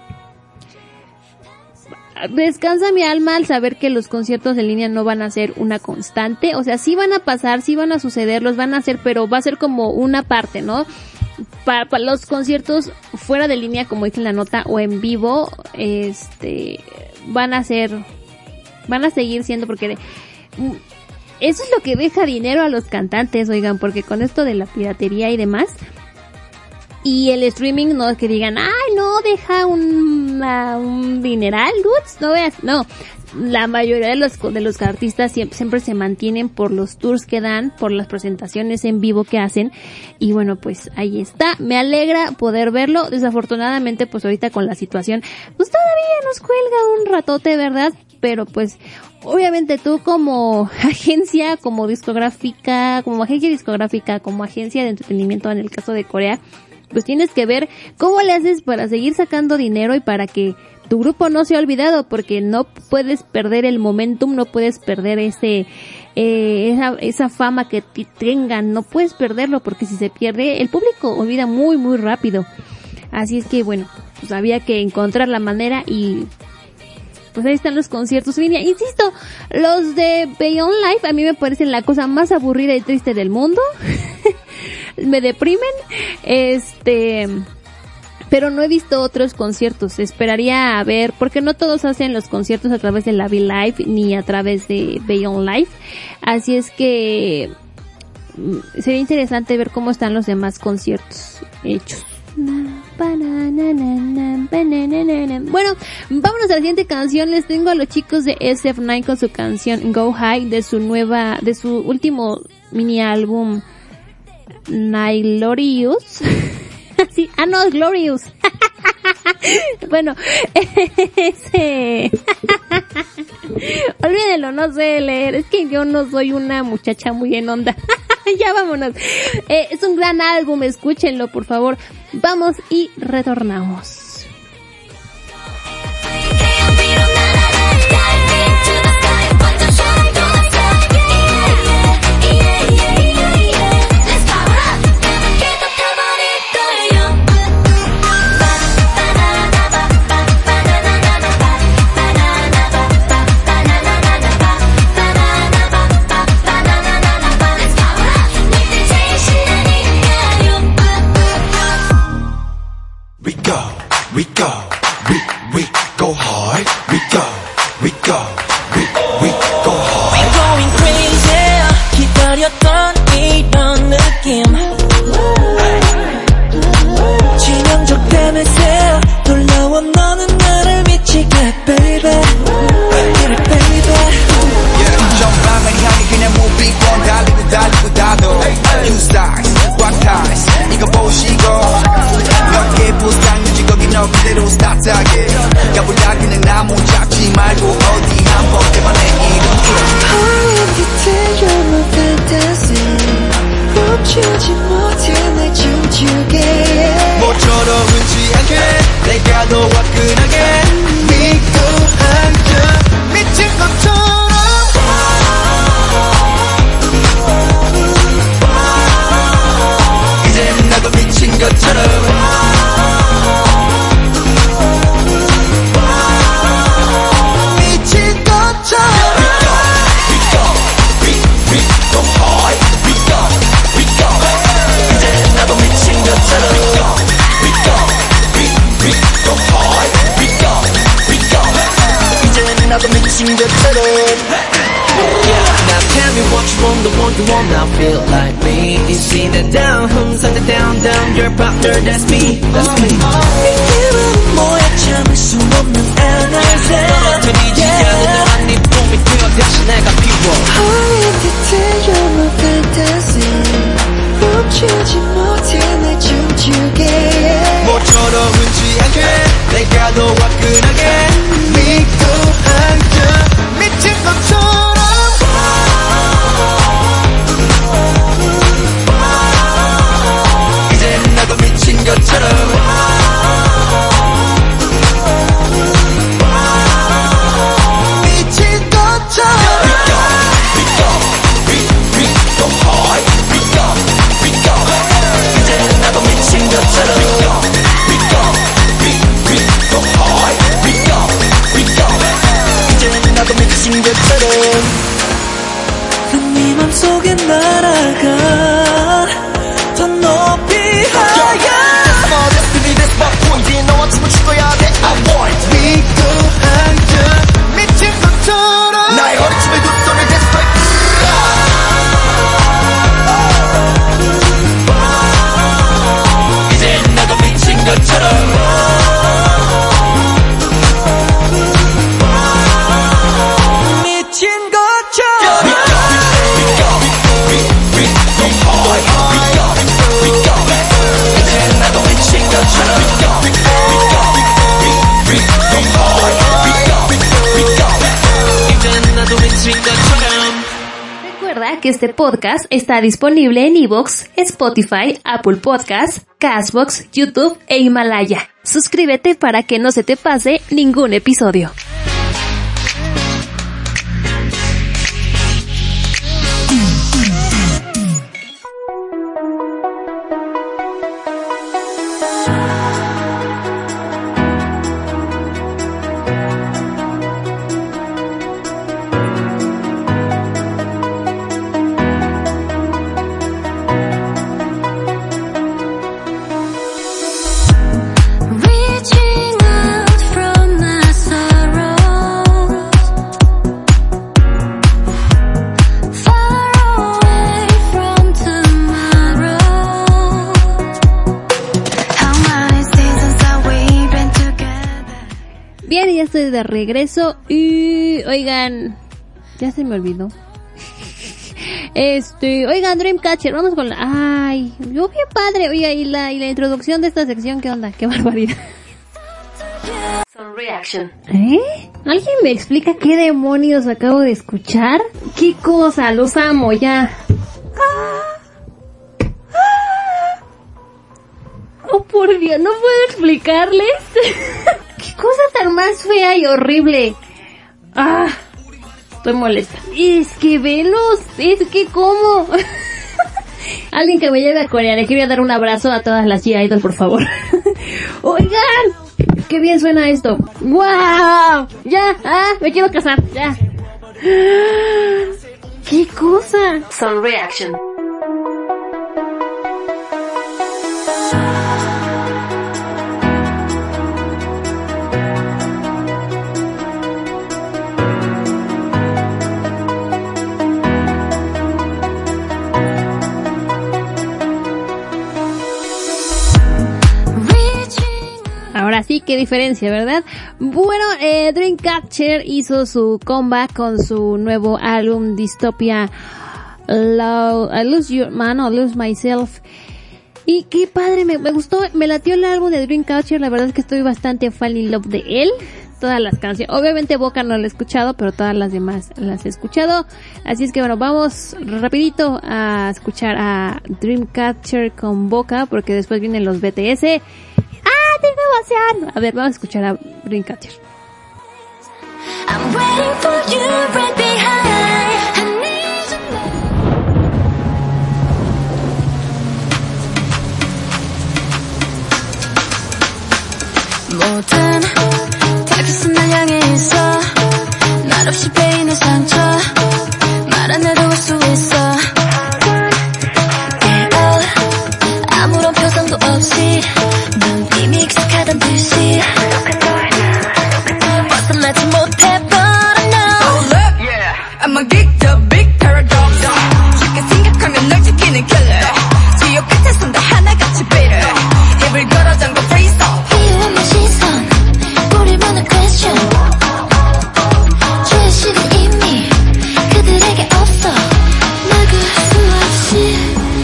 Descansa mi alma al saber que los conciertos en línea no van a ser una constante, o sea, sí van a pasar, sí van a suceder, los van a hacer, pero va a ser como una parte, ¿no? Para, para los conciertos fuera de línea, como dice en la nota, o en vivo, este, van a ser, van a seguir siendo, porque eso es lo que deja dinero a los cantantes, oigan, porque con esto de la piratería y demás, y el streaming, no es que digan, ay, no, deja un, uh, un dineral, dudes, no veas, no. La mayoría de los, de los artistas siempre, siempre se mantienen por los tours que dan, por las presentaciones en vivo que hacen, y bueno, pues ahí está. Me alegra poder verlo. Desafortunadamente, pues ahorita con la situación, pues todavía nos cuelga un ratote, ¿verdad? Pero pues, obviamente tú como agencia, como discográfica, como agencia discográfica, como agencia de entretenimiento en el caso de Corea, pues tienes que ver cómo le haces para seguir sacando dinero y para que tu grupo no sea olvidado, porque no puedes perder el momentum, no puedes perder ese eh, esa, esa fama que t- tengan, no puedes perderlo, porque si se pierde, el público olvida muy muy rápido. Así es que bueno, pues había que encontrar la manera, y pues ahí están los conciertos en línea. Insisto, los de Beyond Live a mí me parecen la cosa más aburrida y triste del mundo. Me deprimen, este, pero no he visto otros conciertos. Esperaría a ver, porque no todos hacen los conciertos a través de la V Live ni a través de Beyond Live. Así es que sería interesante ver cómo están los demás conciertos hechos. Bueno, vámonos a la siguiente canción. Les tengo a los chicos de S F nueve con su canción Go High, de su nueva, de su último mini álbum Glorious. Sí, ah no, es Glorious. Bueno, ese olvídenlo, no sé leer, es que yo no soy una muchacha muy en onda. Ya vámonos. Eh, es un gran álbum, escúchenlo por favor. Vamos y retornamos. Let's go. we go, we, we go hard. We go, we go, we, we go hard. We're going crazy. 기다렸던 이런 느낌. 치명적 뱀에서 놀라워 너는 나를 미치게 baby. Get it baby. Yeah, 전방을 향해 그냥 무비권 달리고 달리고 다도 You stars, rock ties 이거 보시고 몇 개 부상 유지 거기 너 그대로 스타트하게 가볼라 그냥 나무 잡지 말고 어디 한번 해봐내 이름 All detail you're my fantasy 멈추지 못해 날 춤추게 모처럼 흔지 않게 내가 더 화끈하게 믿고 앉아 미친 것처럼 이제 나도 미친 것처럼 나도 미친 것처럼 yeah. Now tell me what you want, the one you want now feel like me You see that down, 항상 that down, down Your partner, that's me, that's me 이 기분은 뭐야 참을 수 없는 에너지 들이지 않는 한입 봄이 되어 다시 내가 피워 All detail you're my fantasy 멈추지 못해 날 춤추게 모처럼 흔지 않게 내가 더 화끈하게 믿고 앉아 미친 것처럼 이제 나도 미친 것처럼 미친 것처럼 We go, we, we go hard We go, we go 이제 나도 미친 것처럼 We go, we go, we, we go hard We go, we go 이제 나도 미친 것처럼 네 맘속에 날아가 더 높이 higher That's my destiny, that's my point 이제 너와 춤을 출 거야 that I want 믿고 앉아 미친 것처럼 나의 허리춤에 두 손을 desperate 이제 나도 미친 것처럼 Recuerda que este podcast está disponible en iVoox, Spotify, Apple Podcasts, Castbox, YouTube e Himalaya. Suscríbete para que no se te pase ningún episodio. Reaching out from my sorrows, far away from tomorrow. How many seasons have we been together? Bien, ya estoy de regreso y oigan, ya se me olvidó. Este, oigan, Dreamcatcher, vamos con la, ay, yo bien padre, oiga, y la, y la introducción de esta sección, ¿qué onda? Qué barbaridad. Son Reaction. ¿Eh? ¿Alguien me explica qué demonios acabo de escuchar? ¿Qué cosa? Los amo, ya. Oh, por Dios, no puedo explicarles. Qué cosa tan más fea y horrible. Ah, estoy molesta. Es que velos, es que cómo. Alguien que me lleve a Corea, le quiero dar un abrazo a todas las G-Idol, por favor. Oigan, qué bien suena esto. ¡Wow! Ya, ah, me quiero casar, ya. ¿Qué cosa? Son Reaction. Ahora sí, qué diferencia, ¿verdad? Bueno, eh, Dreamcatcher hizo su comeback con su nuevo álbum Dystopia, Lo, I Lose Your Man, o Lose Myself. Y qué padre, me, me gustó, me latió el álbum de Dreamcatcher, la verdad es que estoy bastante fan in love de él. Todas las canciones, obviamente Boca no la he escuchado, pero todas las demás las he escuchado. Así es que bueno, vamos rapidito a escuchar a Dreamcatcher con Boca, porque después vienen los B T S. ¡Ah, tengo emoción! A ver, vamos a escuchar a Dreamcatcher. I'm waiting for you right behind. I need you now. 모든 다크스 날 향해 있어. 말 없이 베이는 상처. 말 안 해도 알 수 있어. Yeah, 아무런 표정도 없이 넌 이미 익숙하단 듯이 벗어나지 못해 but I know. Hold up, yeah. I'm a geeked up big paradox. 쉽게 생각하면 널 지키는 killer. 지옥 끝에 손도 하나같이 bitter. 입을 걸어 잠궈 freeze off. 이유 없는 시선 우릴 보는 question. 주의식은 이미 그들에게 없어. 막을 수 없이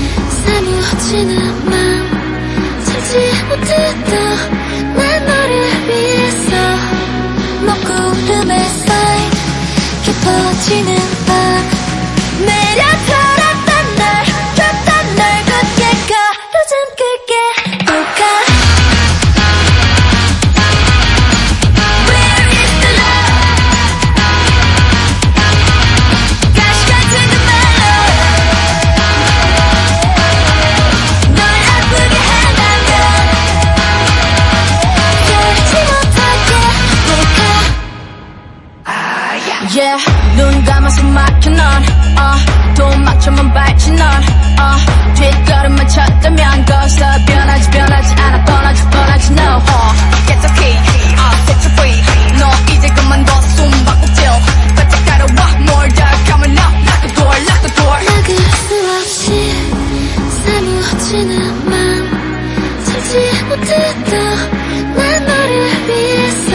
사무치는 맘 찾지 못했던 난 너를 위해서 먹구름의 사이 깊어지는 밤 매력 털었던 날 줬던 날 굳게 가로잠글게 볼까. Yeah, 눈 감아서 막혀 넌 uh, 돈 맞춰만 밟지 넌 uh, 뒷걸음만 쳤다면 거기서 변하지 변하지 않아 떠나지 떠나지 no uh, Get the key, uh, set you free. 너 이제 그만 둬 숨바꼭질. 바짝 따라와 뭘 다가면 up. Lock the door, lock the door. 막을 수 없이 사무치는 맘 찾지 못했던 난 너를 위해서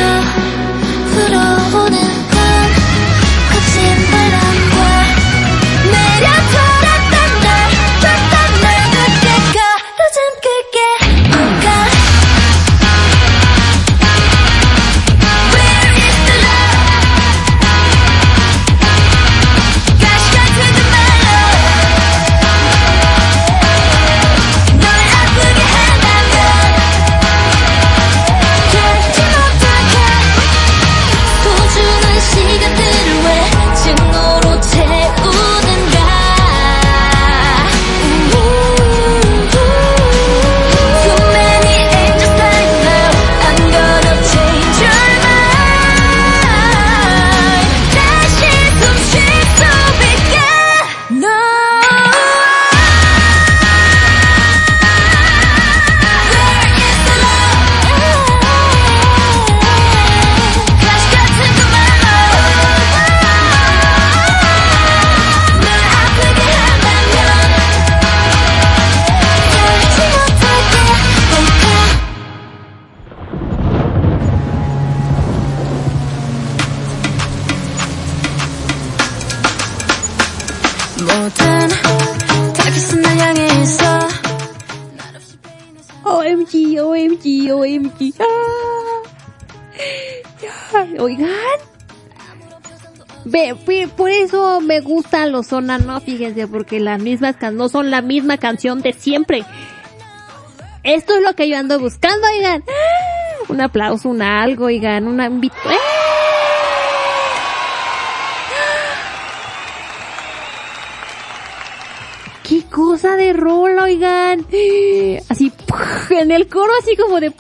불어오는 거친 바람과 매력 털었던 날 줬던 날 굳게 가로잠글게 볼까. Where is the love? 가시 같은 그 melody 널 아프게 한다면 결지 못하게 소중한 시간들을 왜 증오로 채우는가. Too many angels flying low. I'm gonna change your mind. 다시 숨 쉴 수 있게. No. Where is the love? 가시 같은 그 melody 널 아프게 한다면 결지 못하게 볼까. 모든 다크스 날 향해 있어. O M G, O M G, O M G. ¡Ah! Ya, oigan. Ve, ve, por eso me gustan los Zona, no, fíjense, porque las mismas can no son la misma canción de siempre. Esto es lo que yo ando buscando, oigan. ¡Ah! Un aplauso, un algo, oigan, una invito. ¡Eh! ¡Qué cosa de rol, oigan! Así, en el coro, así como de...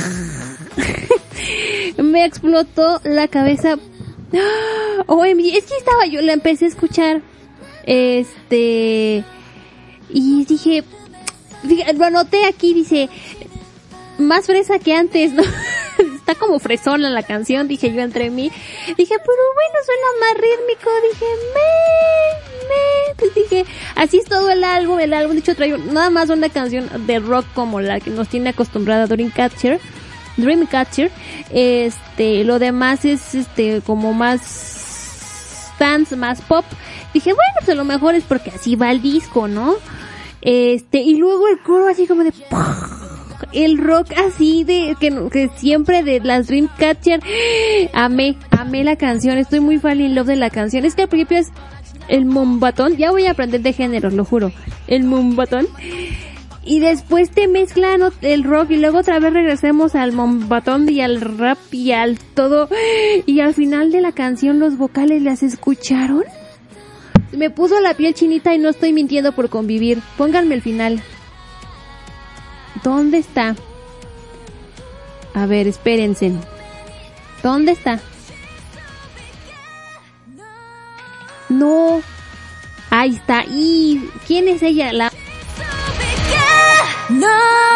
Me explotó la cabeza. O M G, es que estaba yo, la empecé a escuchar. Este... Y dije... Lo anoté aquí, dice... Más fresa que antes, ¿no? Está como fresona la canción, dije yo entre mí. Dije, pero bueno, suena más rítmico. Dije, me, me. Pues dije, así es todo el álbum. El álbum, de hecho, trae nada más una canción de rock como la que nos tiene acostumbrada Dreamcatcher. Dreamcatcher. Este, lo demás es este como más dance, más pop. Dije, bueno, pues a lo mejor es porque así va el disco, ¿no? Este, y luego el coro así como de el rock así de que, que siempre de las Dreamcatcher. Amé, amé la canción, estoy muy fan in love de la canción. Es que al principio es el mumbatón, ya voy a aprender de géneros, lo juro. El mumbatón. Y después te mezclan el rock y luego otra vez regresemos al mumbatón y al rap y al todo. Y al final de la canción los vocales, ¿las escucharon? Me puso la piel chinita y no estoy mintiendo por convivir. Pónganme el final. ¿Dónde está? A ver, espérense. ¿Dónde está? No. Ahí está. ¿Y quién es ella? La... No.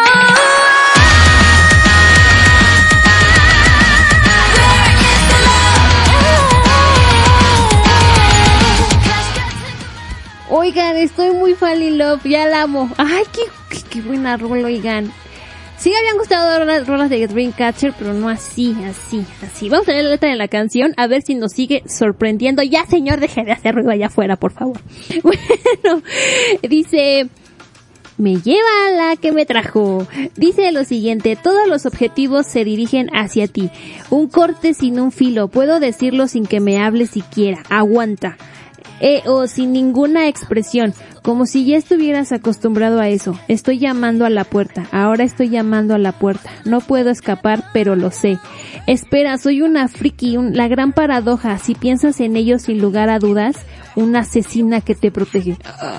Oigan, estoy muy fan in love, ya la amo. Ay, qué, qué, qué buena rola, oigan. Sí me habían gustado las rolas de Dreamcatcher, pero no así, así, así. Vamos a ver la letra de la canción, a ver si nos sigue sorprendiendo. Ya, señor, deje de hacer ruido allá afuera, por favor. Bueno, dice... Me lleva la que me trajo. Dice lo siguiente: todos los objetivos se dirigen hacia ti. Un corte sin un filo. Puedo decirlo sin que me hables siquiera. Aguanta. Eh, o sin ninguna expresión. Como si ya estuvieras acostumbrado a eso. Estoy llamando a la puerta. Ahora estoy llamando a la puerta. No puedo escapar, pero lo sé. Espera, soy una friki. Un, la gran paradoja. Si piensas en ello sin lugar a dudas, una asesina que te protege.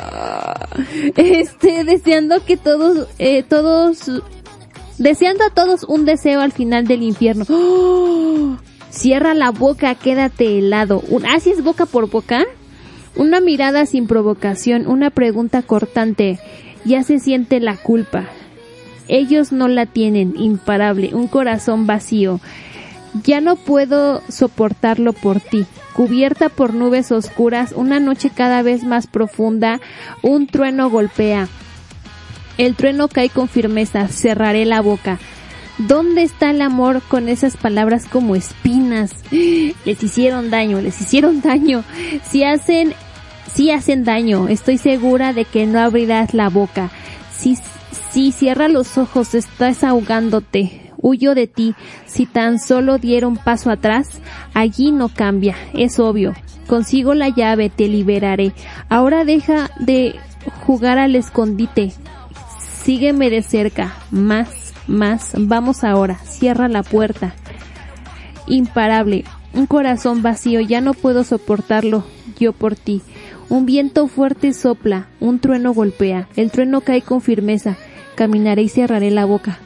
Este, deseando que todos, eh, todos, deseando a todos un deseo al final del infierno. ¡Oh! Cierra la boca, quédate helado. Un, ¿ah, sí es boca por boca? Una mirada sin provocación, una pregunta cortante. Ya se siente la culpa. Ellos no la tienen, imparable, un corazón vacío. Ya no puedo soportarlo por ti. Cubierta por nubes oscuras, una noche cada vez más profunda, un trueno golpea. El trueno cae con firmeza, cerraré la boca. ¿Dónde está el amor con esas palabras como espinas? Les hicieron daño, les hicieron daño. Si hacen, si hacen daño, estoy segura de que no abrirás la boca. Si, si cierra los ojos, estás ahogándote. Huyo de ti, si tan solo diera un paso atrás, allí no cambia, es obvio. Consigo la llave, te liberaré. Ahora deja de jugar al escondite. Sígueme de cerca, más, más, vamos ahora, cierra la puerta. Imparable, un corazón vacío, ya no puedo soportarlo, yo por ti. Un viento fuerte sopla, un trueno golpea, el trueno cae con firmeza, caminaré y cerraré la boca.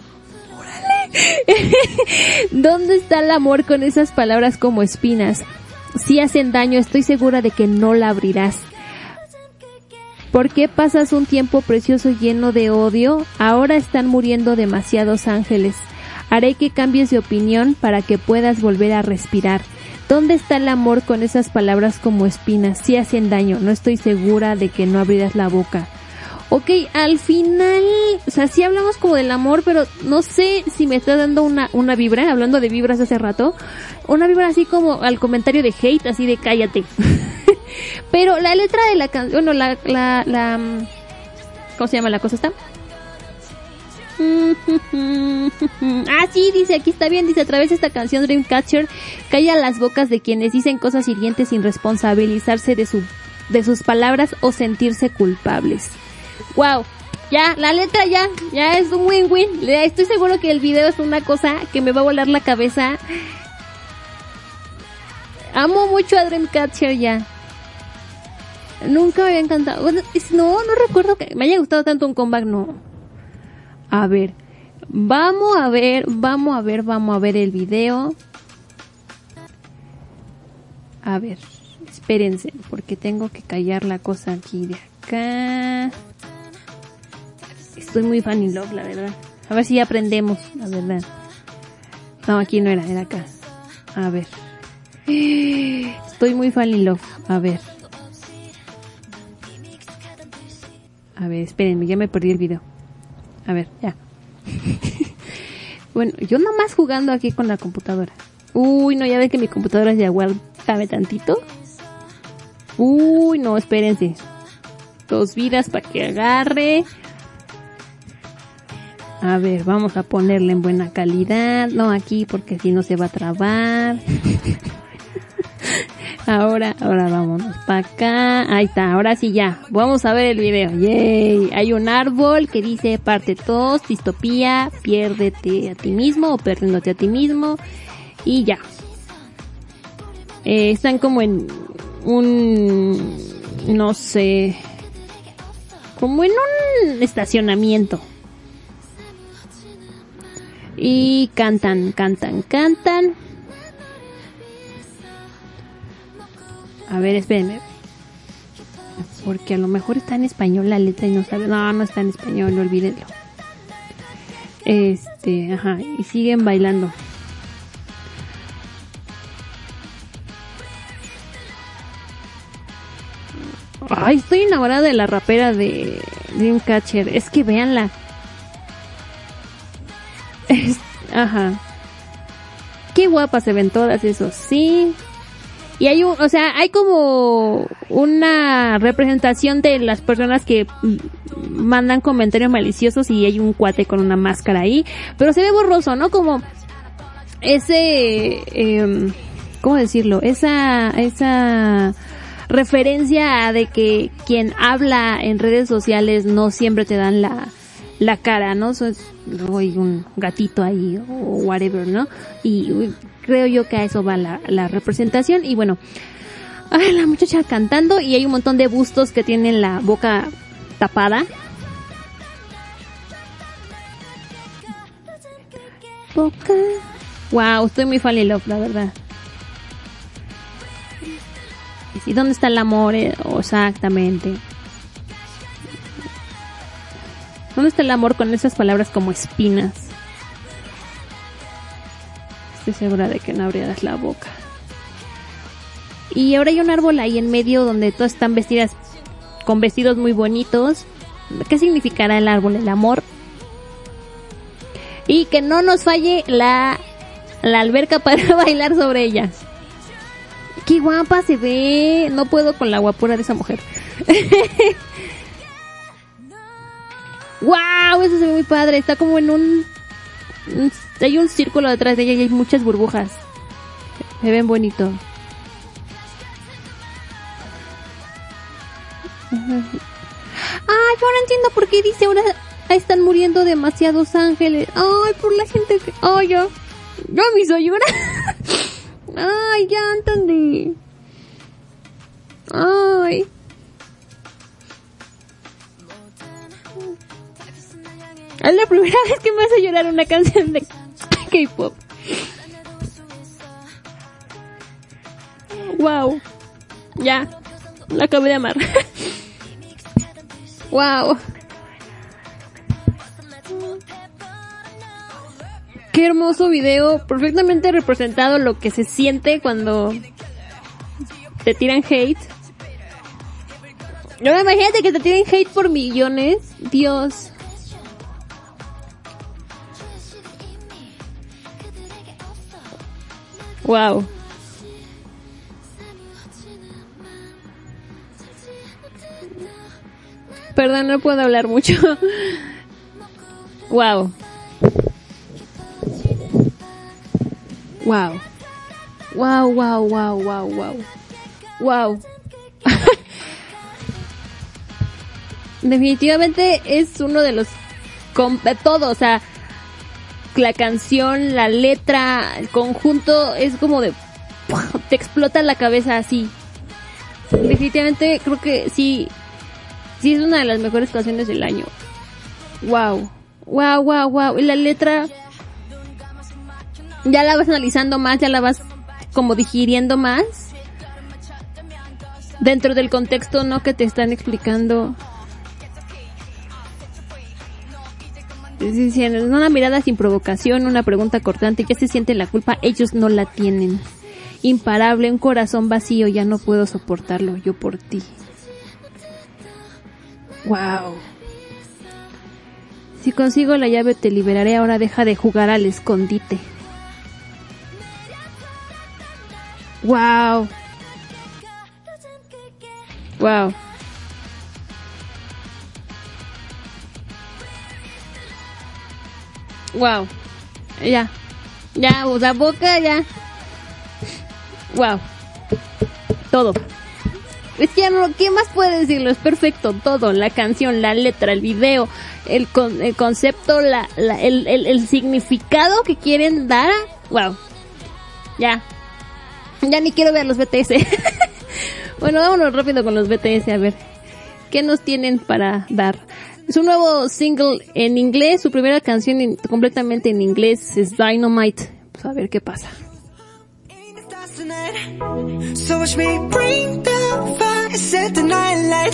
¿Dónde está el amor con esas palabras como espinas? Si hacen daño, estoy segura de que no la abrirás. ¿Por qué pasas un tiempo precioso lleno de odio? Ahora están muriendo demasiados ángeles. Haré que cambies de opinión para que puedas volver a respirar. ¿Dónde está el amor con esas palabras como espinas? Si hacen daño, no estoy segura de que no abrirás la boca. Ok, al final, o sea, sí hablamos como del amor, pero no sé si me está dando una una vibra, hablando de vibras hace rato, una vibra así como al comentario de hate, así de cállate. Pero la letra de la canción, bueno, la, la, la, ¿cómo se llama la cosa esta? Ah, sí, dice, aquí está bien, dice, a través de esta canción Dreamcatcher calla las bocas de quienes dicen cosas hirientes sin responsabilizarse de su, de sus palabras o sentirse culpables. Wow, ya, la letra ya, ya es un win-win. Estoy seguro que el video es una cosa que me va a volar la cabeza. Amo mucho a Dreamcatcher ya. Nunca me había encantado. Bueno, no, no recuerdo que me haya gustado tanto un comeback, no. A ver, vamos a ver, vamos a ver, vamos a ver el video. A ver, espérense, porque tengo que callar la cosa aquí de acá. Estoy muy fan in love, la verdad. A ver si aprendemos, la verdad. No, aquí no era, era acá. A ver. Estoy muy fan in love. A ver. A ver, espérenme, ya me perdí el video. A ver, ya. Bueno, yo nomás jugando aquí con la computadora. Uy, no, ya ven que mi computadora es de agua, cabe tantito. Uy, no, espérense. Dos vidas para que agarre. A ver, vamos a ponerle en buena calidad. No aquí porque si no se va a trabar. Ahora, ahora vámonos para acá. Ahí está, ahora sí ya. Vamos a ver el video. Yay. Hay un árbol que dice parte dos, distopía, piérdete a ti mismo o perdiéndote a ti mismo. Y ya. Eh, están como en un, no sé, como en un estacionamiento. Y cantan, cantan, cantan. A ver, espérenme. Porque a lo mejor está en español la letra y no sabe. No, no está en español, olvídenlo. Este, ajá, y siguen bailando. Ay, estoy enamorada de la rapera de Dreamcatcher. Es que véanla. Es, ajá. Qué guapas se ven todas, eso sí. Y hay un, o sea, hay como una representación de las personas que mandan comentarios maliciosos y hay un cuate con una máscara ahí. Pero se ve borroso, ¿no? Como ese, eh, ¿cómo decirlo? Esa, esa referencia de que quien habla en redes sociales no siempre te dan la, la cara, ¿no? So, es, hay un gatito ahí o whatever, ¿no? Y uy, creo yo que a eso va la, la representación. Y bueno, ay, la muchacha cantando y hay un montón de bustos que tienen la boca tapada. Boca. Wow, estoy muy fan de Love, la verdad. ¿Y dónde está el amor? Eh, oh, exactamente. ¿Dónde está el amor con esas palabras como espinas? Estoy segura de que no abrirás la boca. Y ahora hay un árbol ahí en medio donde todas están vestidas con vestidos muy bonitos. ¿Qué significará el árbol? El amor. Y que no nos falle la, la alberca para bailar sobre ella. ¡Qué guapa se ve! No puedo con la guapura de esa mujer. ¡Wow! Eso se ve muy padre. Está como en un... Hay un círculo detrás de ella y hay muchas burbujas. Se ven bonito. Ah, yo ahora entiendo por qué dice ahora están muriendo demasiados ángeles. Ay, por la gente que... Ay, ya. Ya me hizo llorar. Ay, ya entendí. Ay. Es la primera vez que me hace llorar una canción de K-pop. Wow. Ya. La acabé de amar. Wow. Qué hermoso video. Perfectamente representado lo que se siente cuando te tiran hate. No, imagínate que te tiren hate por millones. Dios. Wow. Perdón, no puedo hablar mucho. Wow. Wow. Wow, wow, wow, wow, wow. Wow. Definitivamente es uno de los com- de todo, o sea, la canción, la letra, el conjunto es como de te explota la cabeza así. Definitivamente creo que sí sí es una de las mejores canciones del año. Wow. Wow, wow, wow. Y la letra ya la vas analizando más, ya la vas como digiriendo más dentro del contexto, ¿no? Que te están explicando. Es una mirada sin provocación, una pregunta cortante, ya se siente la culpa, ellos no la tienen. Imparable, un corazón vacío, ya no puedo soportarlo, yo por ti. Wow. Si consigo la llave te liberaré, ahora deja de jugar al escondite. Wow. Wow. Wow. Ya. Ya, usa boca, ya. Wow. Todo. Es que ya no, ¿qué más puede decirlo? Es perfecto todo, la canción, la letra, el video, el, con, el concepto, la, la, el, el, el significado que quieren dar. Wow. Ya. Ya ni quiero ver los B T S. Bueno, vámonos rápido con los B T S a ver qué nos tienen para dar. Su nuevo single en inglés, su primera canción in, completamente en inglés es Dynamite. Pues a ver qué pasa. So watch me bring the fire, set the night light.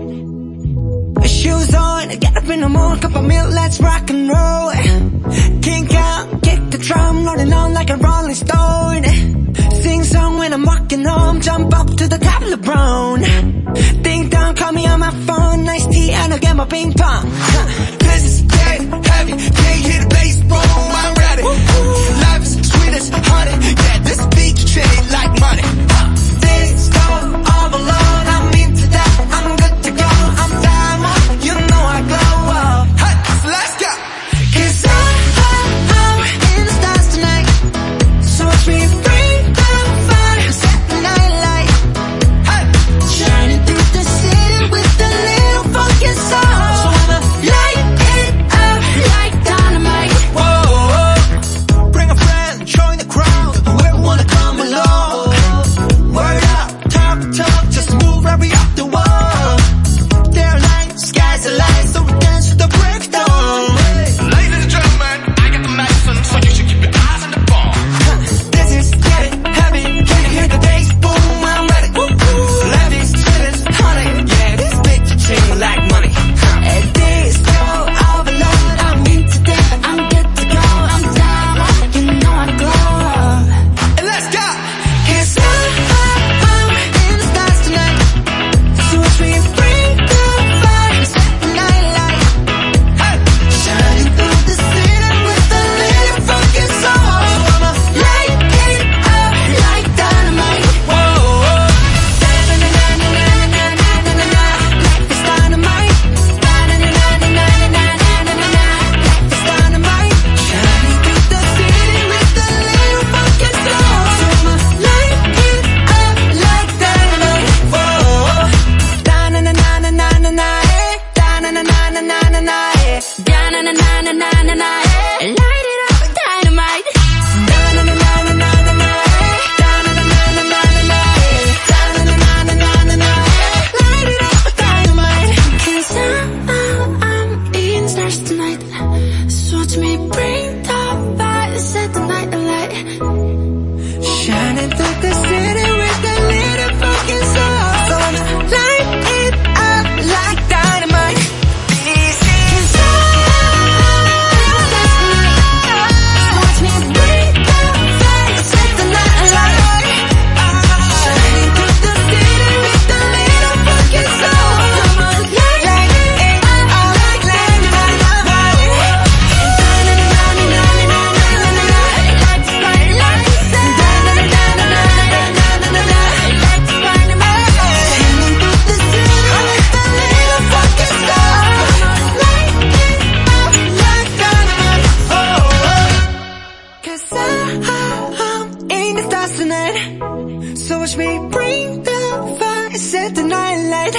Shoes on, get up in the morning, cup of milk, let's rock and roll. Kink out, kick the drum, rolling on like a rolling stone. Sing song when I'm walking home, jump up to the top of the brown. Ding dong, call me on my phone, nice tea and I'll get my ping pong. This is dead heavy, can't hear the bass, boom, I'm ready. Life is sweet as honey, yeah, this beat shit like money. This go all alone, I'm into that, I'm good to go, I'm diamond, you know I glow up. Hey, so let's go. Cause I, I, I'm in the stars tonight, so watch me bring the fire, set the night light. Hey, shining through the city with a little funky soul. So I'ma light it up like dynamite. Whoa, whoa. Bring a friend, join the crowd, whoever wanna come along. Word up, talk, talk, just move right up the wall. They're like, sky's the light, so we dance to the breakdown. Ladies and gentlemen, I got the medicine, so you should keep your eyes on the ball. This is getting heavy, can you hear the bass? Boom, I'm ready. Levi's, sweetest honey, yeah, this bitch chain like money. And this go overload, I'm into that, I'm good to go, I'm down, you know I glow. And let's go! Cause I, I, I'm in the stars tonight, so watch me bring the fire, set the night light. Hey, shining through the city with a little funky soul. So I'ma light it up like dynamite. Whoa, whoa. Da-na-na-na-na-na-na-na-na-na. Life is dynamite. Da-na-na-na-na-na-na-na-na-na. Life is dynamite. Shining through the city with a little funky soul. So I'ma light it up like dynamite. Whoa. Da-na-na-na-na-na-na-na. Da-na-na-na-na-na-na. Da-na-na-na-na-na-na. Light it up like dynamite. Da-na-na-na-na-na-na. Da-na-na-na-na-na-na. Da-na-na-na-na-na-na. Light it up like dynamite. 'Cause I'm, I'm in stars tonight, so watch me bring the fire, set the night alight. Shining through the city with a little fucking soul. So I'ma light it up like dynamite. This is so watch me bring the fire, set the night alight. Shining through the city with a little fucking soul. So I'ma light it up like dynamite. So watch me bring the fire, set the night light.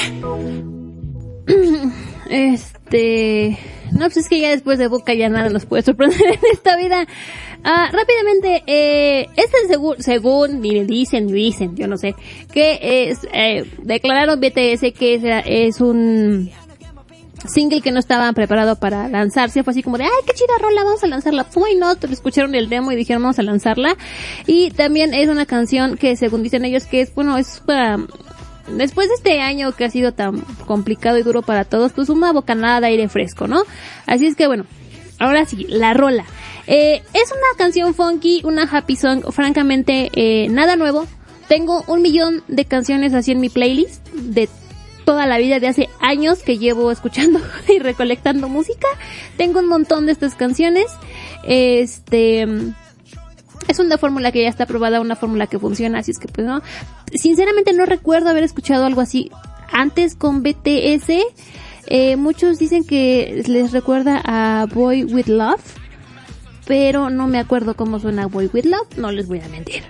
Este... No, pues es que ya después de Boca ya nada nos puede sorprender en esta vida. Ah, rápidamente, eh, este según, según, ni dicen, ni dicen, yo no sé, que es, eh, declararon B T S que es, es un single que no estaba preparado para lanzarse. Fue así como de, ay, qué chida rola, vamos a lanzarla. Why not? Escucharon el demo y dijeron, vamos a lanzarla. Y también es una canción que, según dicen ellos, que es, bueno, es para... Después de este año que ha sido tan complicado y duro para todos, pues una bocanada de aire fresco, ¿no? Así es que bueno, ahora sí, la rola. Eh, es una canción funky, una happy song, francamente, eh, nada nuevo. Tengo un millón de canciones así en mi playlist, de toda la vida, de hace años que llevo escuchando y recolectando música. Tengo un montón de estas canciones. Este, es una fórmula que ya está probada, una fórmula que funciona, así es que pues no. Sinceramente no recuerdo haber escuchado algo así antes con B T S. Eh, muchos dicen que les recuerda a Boy With Love, pero no me acuerdo cómo suena Boy With Love, no les voy a mentir.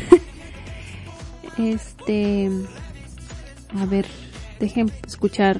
Este, a ver, dejen escuchar.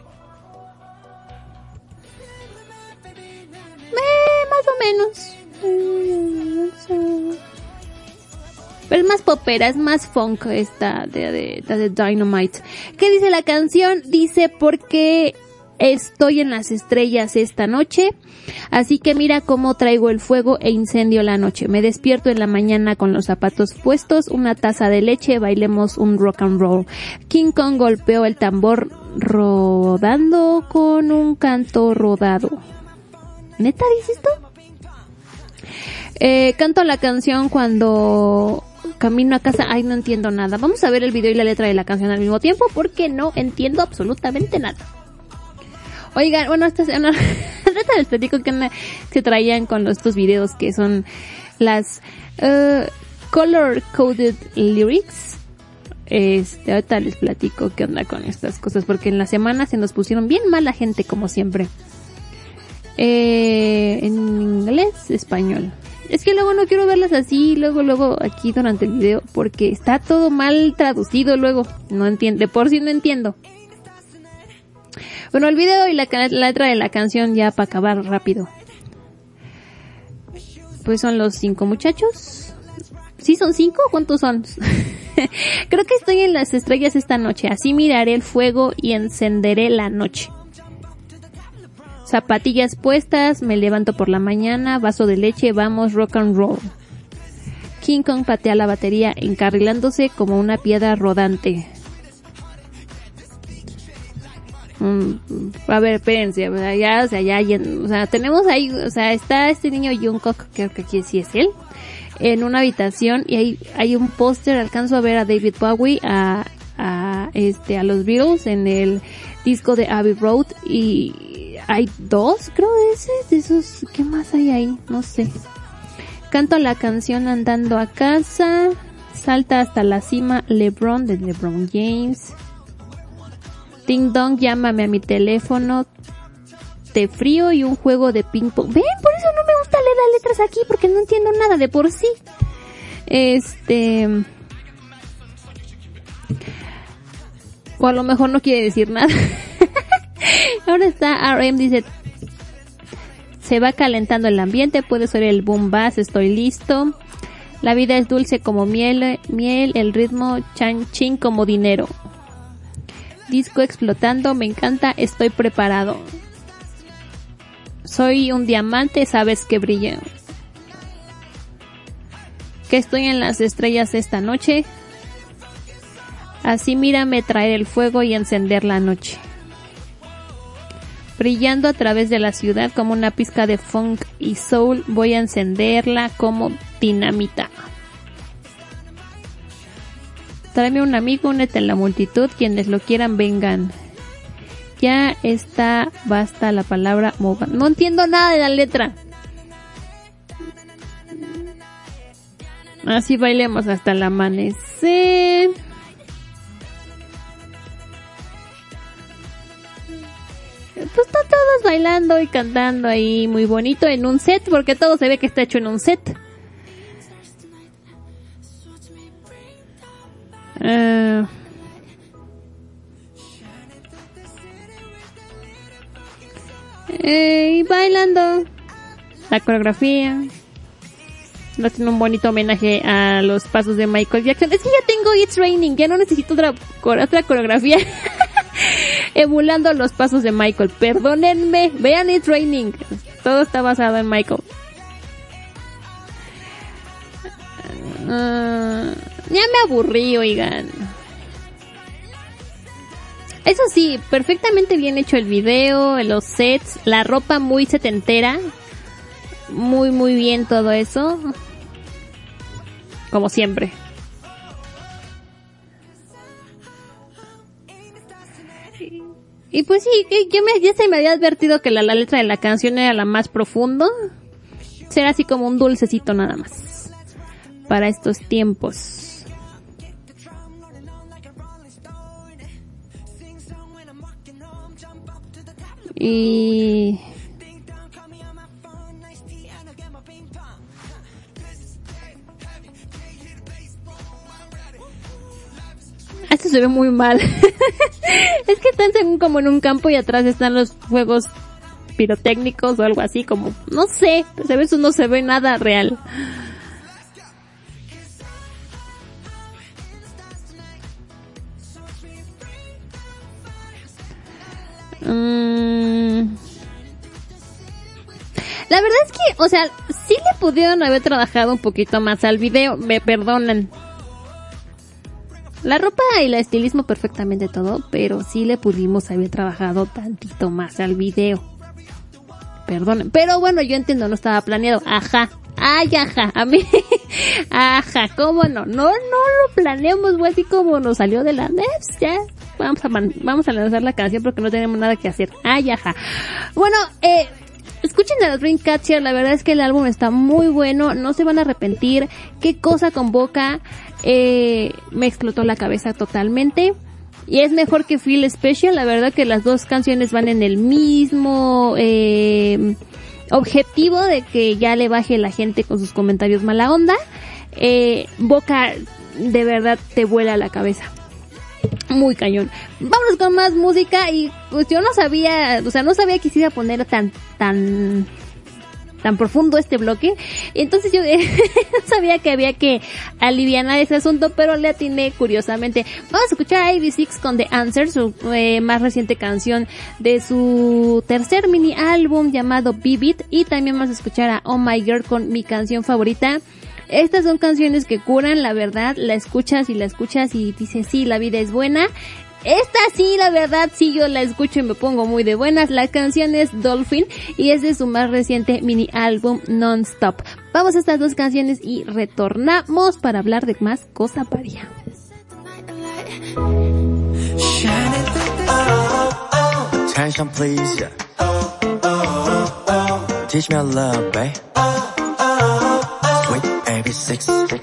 Eh, más o menos. Pero es más popera, es más funk esta de, de, de Dynamite. ¿Qué dice la canción? Dice, porque estoy en las estrellas esta noche, así que mira cómo traigo el fuego e incendio la noche. Me despierto en la mañana con los zapatos puestos, una taza de leche, bailemos un rock and roll. King Kong golpeó el tambor rodando con un canto rodado. ¿Neta dice esto? Eh, canto la canción cuando camino a casa. Ay, no entiendo nada. Vamos a ver el video y la letra de la canción al mismo tiempo porque no entiendo absolutamente nada. Oigan, bueno, esta es una... ahorita les platico que una, se traían con los, estos videos que son las uh, color coded lyrics. Este, ahorita les platico qué onda con estas cosas porque en la semana se nos pusieron bien mal la gente como siempre. Eh, en inglés, español. Es que luego no quiero verlas así, luego, luego aquí durante el video, porque está todo mal traducido luego. No entiendo, de por sí no entiendo. Bueno, el video y la, la letra de la canción ya para acabar rápido. Pues son los cinco muchachos. ¿Sí son cinco? ¿Cuántos son? Creo que estoy en las estrellas esta noche, así miraré el fuego y encenderé la noche. Zapatillas puestas, me levanto por la mañana, vaso de leche, vamos, rock and roll. King Kong patea la batería encarrilándose como una piedra rodante. Mm, a ver, espérense, ya, o sea, ya, ya, o sea, tenemos ahí, o sea, está este niño Jungkook, creo que aquí sí es él, en una habitación y hay, hay un póster, alcanzo a ver a David Bowie, a, a, este, a los Beatles en el disco de Abbey Road y hay dos, creo, de ese, de esos, ¿qué más hay ahí? No sé. Canto la canción andando a casa, salta hasta la cima LeBron, de LeBron James. Ding dong, llámame a mi teléfono, té frío y un juego de ping pong. Ven, por eso no me gusta leer las letras aquí, porque no entiendo nada de por sí. Este... O a lo mejor no quiere decir nada. Ahora está R M, dice, se va calentando el ambiente, puede ser el boom bass, estoy listo. La vida es dulce como miel, miel, el ritmo chan chin como dinero. Disco explotando, me encanta, estoy preparado. Soy un diamante, sabes que brilla. Que estoy en las estrellas esta noche. Así mírame traer el fuego y encender la noche. Brillando a través de la ciudad como una pizca de funk y soul, voy a encenderla como dinamita. Tráeme un amigo, únete en la multitud, quienes lo quieran vengan. Ya está, basta la palabra mova. No entiendo nada de la letra. Así bailemos hasta el amanecer. Pues están todos bailando y cantando ahí muy bonito en un set, porque todo se ve que está hecho en un set. Uh, eh, y bailando la coreografía. No tiene un bonito homenaje a los pasos de Michael Jackson. Es que ya tengo It's Raining, ya no necesito otra, otra coreografía. Emulando los pasos de Michael. Perdónenme, vean It's Raining. Todo está basado en Michael. Uh, ya me aburrí, oigan. Eso sí, perfectamente bien hecho el video, los sets, la ropa muy setentera. Muy, muy bien todo eso. Como siempre. Y pues sí, yo me, ya se me había advertido que la, la letra de la canción era la más profundo. Será así como un dulcecito nada más. Para estos tiempos. Y... esto se ve muy mal. Es que están según como en un campo y atrás están los juegos pirotécnicos o algo así, como, no sé, a veces no se ve nada real. Mm. La verdad es que, o sea, sí le pudieron haber trabajado un poquito más al video, me perdonan. La ropa y el estilismo perfectamente todo, pero sí le pudimos haber trabajado tantito más al video. Perdón, pero bueno, yo entiendo, no estaba planeado. Ajá, ay, ajá, a mí, ajá, ¿cómo no? No, no lo planeamos, güey, así como nos salió de la Neps, ya. Vamos a, man- vamos a lanzar la canción porque no tenemos nada que hacer. Ay, ajá. Bueno, eh, escuchen a Dreamcatcher, la verdad es que el álbum está muy bueno, no se van a arrepentir. ¿Qué cosa convoca? Eh, me explotó la cabeza totalmente. Y es mejor que Feel Special, la verdad que las dos canciones van en el mismo eh, objetivo de que ya le baje la gente con sus comentarios mala onda. Eh, Boca de verdad te vuela la cabeza. Muy cañón. Vámonos con más música y pues yo no sabía, o sea, no sabía que se iba a poner tan, tan, tan profundo este bloque. Entonces yo eh, sabía que había que alivianar ese asunto, pero le atiné curiosamente. Vamos a escuchar a A B seis con The Answer, su eh, más reciente canción de su tercer mini álbum llamado Vivid, y también vamos a escuchar a Oh My Girl con mi canción favorita. Estas son canciones que curan, la verdad, la escuchas y la escuchas y dices, sí, la vida es buena. Esta sí, la verdad, sí, yo la escucho y me pongo muy de buenas. La canción es Dolphin y es de su más reciente mini álbum Non-Stop. Vamos a estas dos canciones y retornamos para hablar de más cosa paria. Attention please. Teach me a love, babe. Sweet A B six.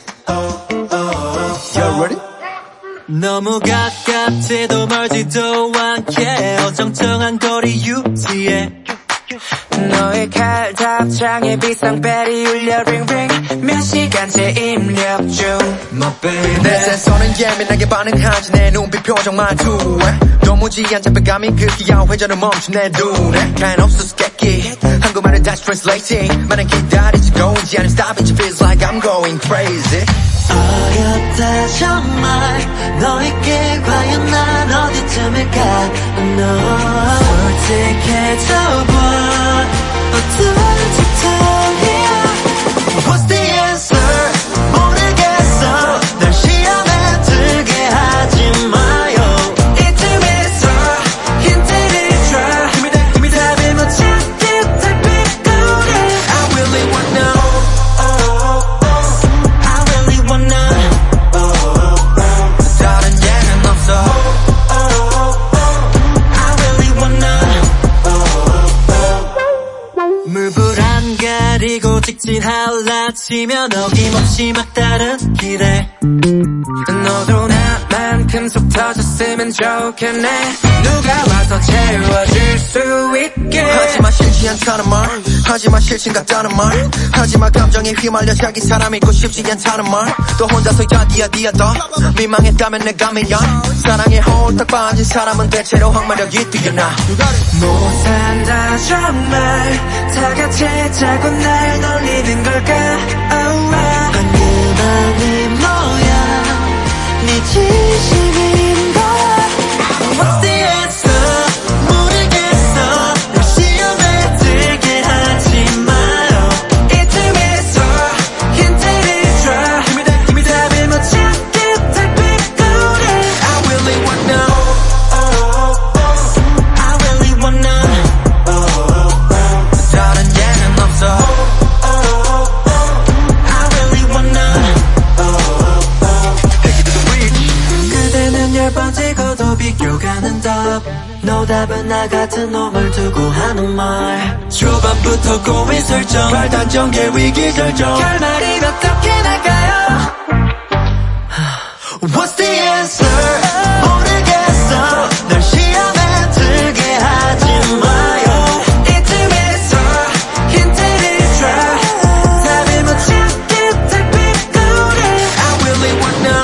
You ready? 너무 가깝지도 멀지도 않게 어정쩡한 거리 유지해 너의 칼 답장에 비상벨이 울려 링링 몇 시간째 입력 중 My baby 내 센서는 예민하게 반응하지 내 눈빛 표정 말투에 도무지 안 잡혀감이 그 기아 회전을 멈춘 내 눈에 kind of 수수께끼 한국말을 다시 translating 많은 기다리지 고이지 않은 stop it feels like I'm going crazy 어렵다 정말 너에게 과연 난 어디쯤일까 너 솔직해져봐 어떤 짓이야 What's the answer 모르겠어 널 시험에 들게 하지 마요 이쯤에서 힌트를 줘 Give me that, give me that 답을 못 찾게 딱 비꼬래 I really wanna know I really wanna 다른 예는 없어 I really wanna 물불안 가리고 직진할라 치면 어김없이 막다른 길에 너도 나만큼 속 터졌으면 좋겠네 누가 와서 채워줄 수 있게 하지마 싫지 않다는 말 하지마 싫진 같다는 말 하지마 감정에 휘말려 자기 사람 있고 싶지 않다는 말 또 혼자서 야디야디야 더 민망했다면 내가 미련 사랑에 홀딱 빠진 사람은 대체로 항마력이 뛰어나 못 산다 정말 다 같이 자꾸 날 놀리는 걸까 oh, wow. 방금만이 뭐야 네 진심인가 What's the answer 모르겠어 널 시험에 들게 하지 마요 이쯤에서 힌트를 줘 Give me that, give me that 답을 못 찾게 딱 비꼬래 I really wanna I really wanna 다른 예는 없어 I really wanna 그대는 열 번째고도 비껴가는 덕 노답은 나 같은 놈을 두고 하는 말 초반부터 고민 설정 발단전개 위기 결정 결말이 어떻게 날까요 What's the answer 모르겠어 널 시험에 들게 하지 마요 이쯤에서 힌트를 줘 답을 못 찾게 될 빗소리 I really wanna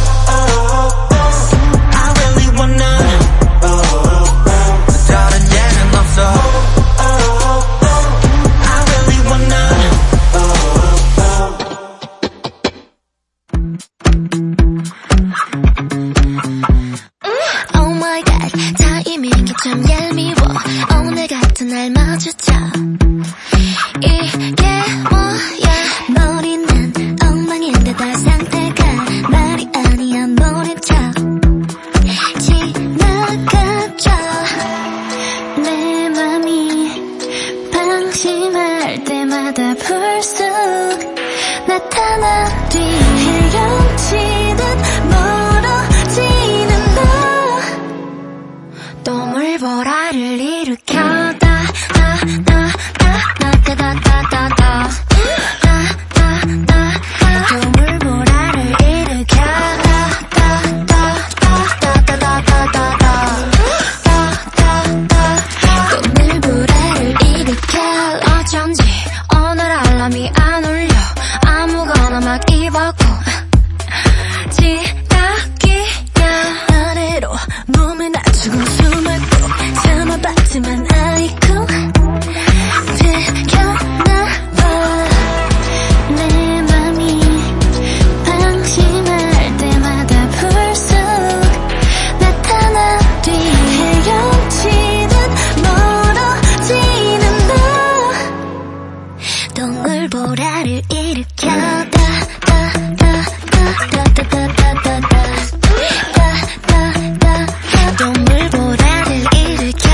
I really wanna 다른 예는 없어 I really wanna Oh my god 타이밍이 참 얄미워 오늘 같은 날 마주쳐 이게 뭐야 머리는 엉망인데 다 상태가 말이 아니야 모른 척 지나가죠 내 맘이 방심할 때마다 불쑥 나타나 뒤 헤엄치듯 멀어지는 너 또 물보라를 일으켜 또 물보라를 일으켜 또 물보라를 일으켜 어쩐지 오늘 알람이 안 울려 아무거나 막 입었고 지각이야 아래로 몸을 낮추고 숨을 꼭 참아봤지만 아이쿠 들켰나봐 내 맘이 방심할 때마다 불쑥 나타나 뒤 헤엄치듯 멀어지는 너 동물보라를 일으켜 동물보라를 일으켜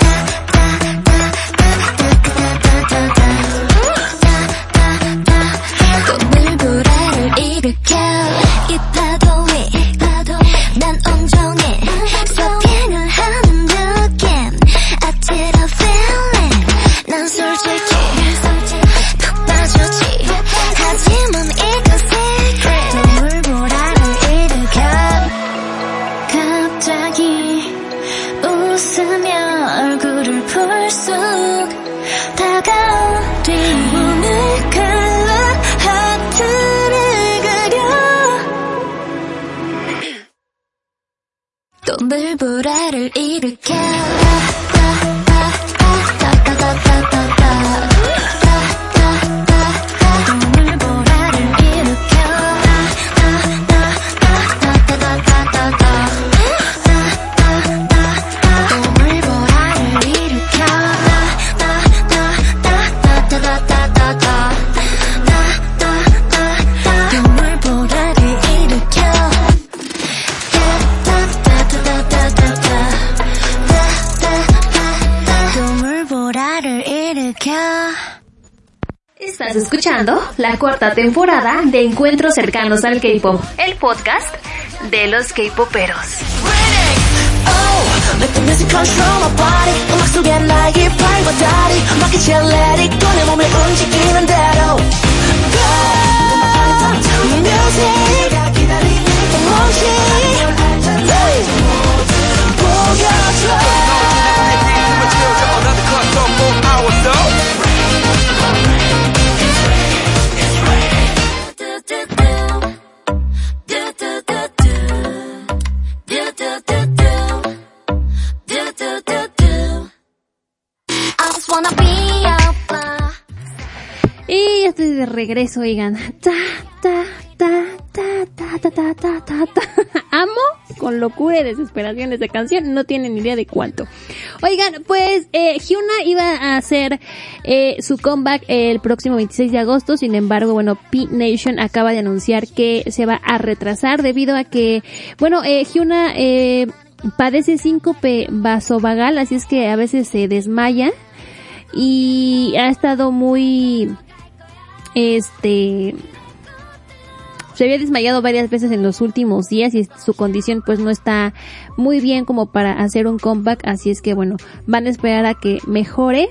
동물보라를 일으켜 이 파도에 난 온종일 서핑을 하는 느낌 I did a feeling 난 솔직히 푹 빠졌지 하지만 이건 secret 동물보라를 일으켜 갑자기 웃으며 얼굴을 불쑥 다가온 뒤 오늘 컬러 하트를 그려 또 물보라를 일으켜 Estás escuchando la cuarta temporada de Encuentros Cercanos al K-Pop, el podcast de los K-Poperos. Oh, let the music control my body 음악 속에 나의 private diary 맡기지 let it go 내 몸을 움직이는 대로 Go music 멈지 보여줘 Y estoy de regreso, oigan. Ta, ta, ta, ta, ta, ta, ta, ta, ta, ta. Amo con locura y desesperación esa canción, no tienen ni idea de cuánto. Oigan, pues eh, Hyuna iba a hacer eh, su comeback el próximo veintiséis de agosto, sin embargo, bueno, P-Nation acaba de anunciar que se va a retrasar debido a que, bueno, eh, Hyuna eh, padece síncope vasovagal, así es que a veces se desmaya y ha estado muy, este... se había desmayado varias veces en los últimos días y su condición pues no está muy bien como para hacer un comeback, así es que bueno, van a esperar a que mejore.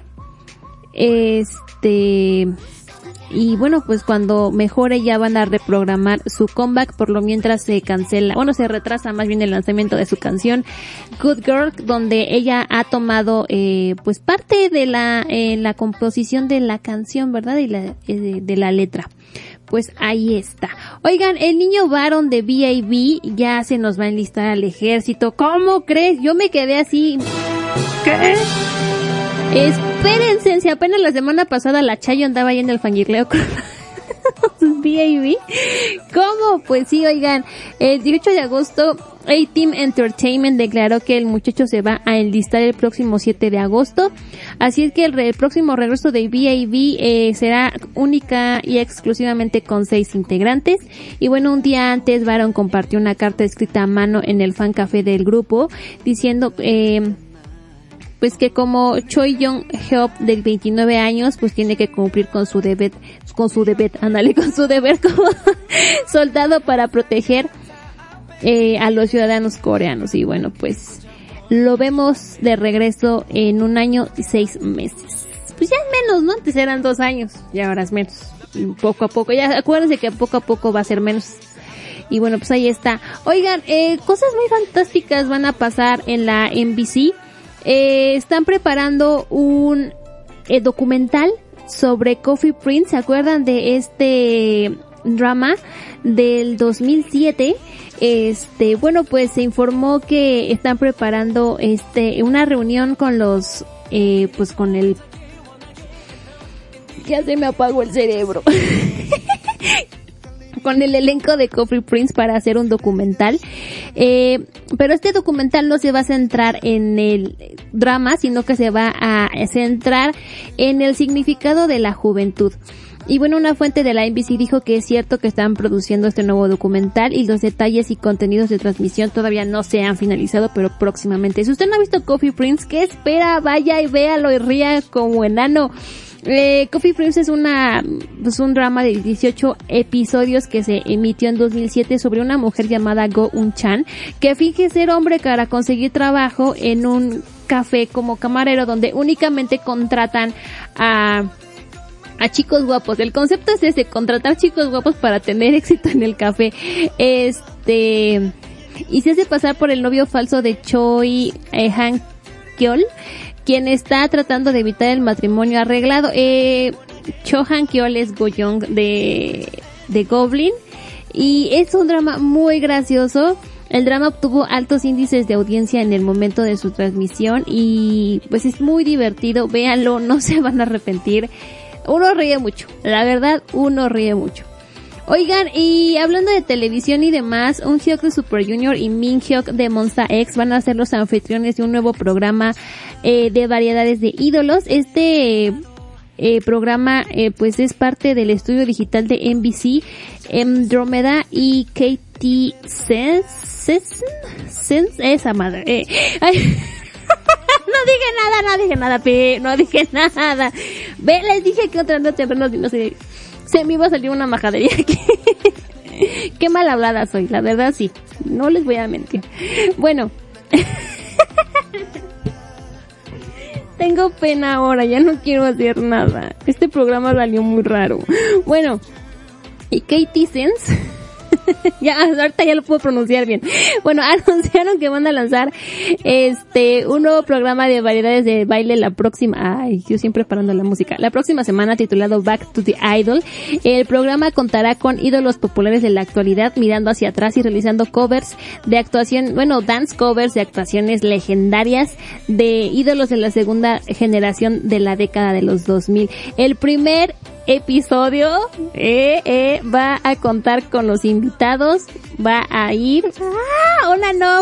Este... Y bueno, pues cuando mejore ya van a reprogramar su comeback, por lo mientras se cancela, bueno, se retrasa más bien el lanzamiento de su canción Good Girl, donde ella ha tomado eh, pues parte de la eh, la composición de la canción, ¿verdad? Y la, eh, de la letra. Pues ahí está. Oigan, el niño varón de B A B ya se nos va a enlistar al ejército. ¿Cómo crees? Yo me quedé así. ¿Qué? Espérense, si apenas la semana pasada la Chayo andaba ahí en el fangirleo con B A B. ¿Cómo? Pues sí, oigan, el dieciocho de agosto A-Team Entertainment declaró que el muchacho se va a enlistar el próximo siete de agosto. Así es que el, re- el próximo regreso de B A B eh, será única y exclusivamente con seis integrantes. Y bueno, un día antes Baron compartió una carta escrita a mano en el fan café del grupo diciendo... Eh, pues que como Choi Young-hyuk de veintinueve años pues tiene que cumplir con su deber, con su deber, ándale, con su deber como soldado para proteger eh, a los ciudadanos coreanos. Y bueno, pues lo vemos de regreso en un año y seis meses. Pues ya es menos, ¿no? Antes eran dos años y ahora es menos. Y poco a poco, ya acuérdense que poco a poco va a ser menos. Y bueno, pues ahí está. Oigan, eh, cosas muy fantásticas van a pasar en la N B C. Eh, están preparando un eh, documental sobre Coffee Prince. ¿Se acuerdan de este drama del dos mil siete? Este, bueno, pues se informó que están preparando este una reunión con los eh, pues con el ya se me apagó el cerebro. Con el elenco de Coffee Prince para hacer un documental. Eh, pero este documental no se va a centrar en el drama, sino que se va a centrar en el significado de la juventud. Y bueno, una fuente de la N B C dijo que es cierto que están produciendo este nuevo documental y los detalles y contenidos de transmisión todavía no se han finalizado, pero próximamente. Si usted no ha visto Coffee Prince, ¿qué espera? Vaya y véalo y ría como enano. Eh, Coffee Prince es una, pues un drama de dieciocho episodios que se emitió en dos mil siete sobre una mujer llamada Go Un-chan que finge ser hombre para conseguir trabajo en un café como camarero donde únicamente contratan a a chicos guapos. El concepto es ese, contratar chicos guapos para tener éxito en el café. Este, y se hace pasar por el novio falso de Choi eh, Han-kyol, quien está tratando de evitar el matrimonio arreglado. Eh, Cho Han-kyol es Go-young de, de Goblin. Y es un drama muy gracioso. El drama obtuvo altos índices de audiencia en el momento de su transmisión. Y pues es muy divertido. Véanlo, no se van a arrepentir. Uno ríe mucho. La verdad, uno ríe mucho. Oigan, y hablando de televisión y demás, Un Hyuk de Super Junior y Min Hyuk de Monsta X van a ser los anfitriones de un nuevo programa eh, de variedades de ídolos. Este eh, programa eh, pues es parte del estudio digital de N B C, Andromeda y K T Sense, Sense, esa madre. Eh. Ay. No dije nada, no dije nada, pe, no dije nada. Ve, les dije que otra noche, pero no, no sé. Se me iba a salir una majadería aquí. Qué mal hablada soy, la verdad sí. No les voy a mentir. Bueno. Tengo pena ahora, ya no quiero hacer nada. Este programa salió muy raro. Bueno. Y Katie Sense. Ya, ahorita ya lo puedo pronunciar bien. Bueno, anunciaron que van a lanzar este un nuevo programa de variedades de baile la próxima, ay, yo siempre parando la música, la próxima semana, titulado Back to the Idol. El programa contará con ídolos populares de la actualidad mirando hacia atrás y realizando covers de actuación, bueno, dance covers de actuaciones legendarias de ídolos de la segunda generación de la década de los dos mil. El primer episodio eh, eh, va a contar con los invitados, va a ir ¡ah! ¡Hola, Nof!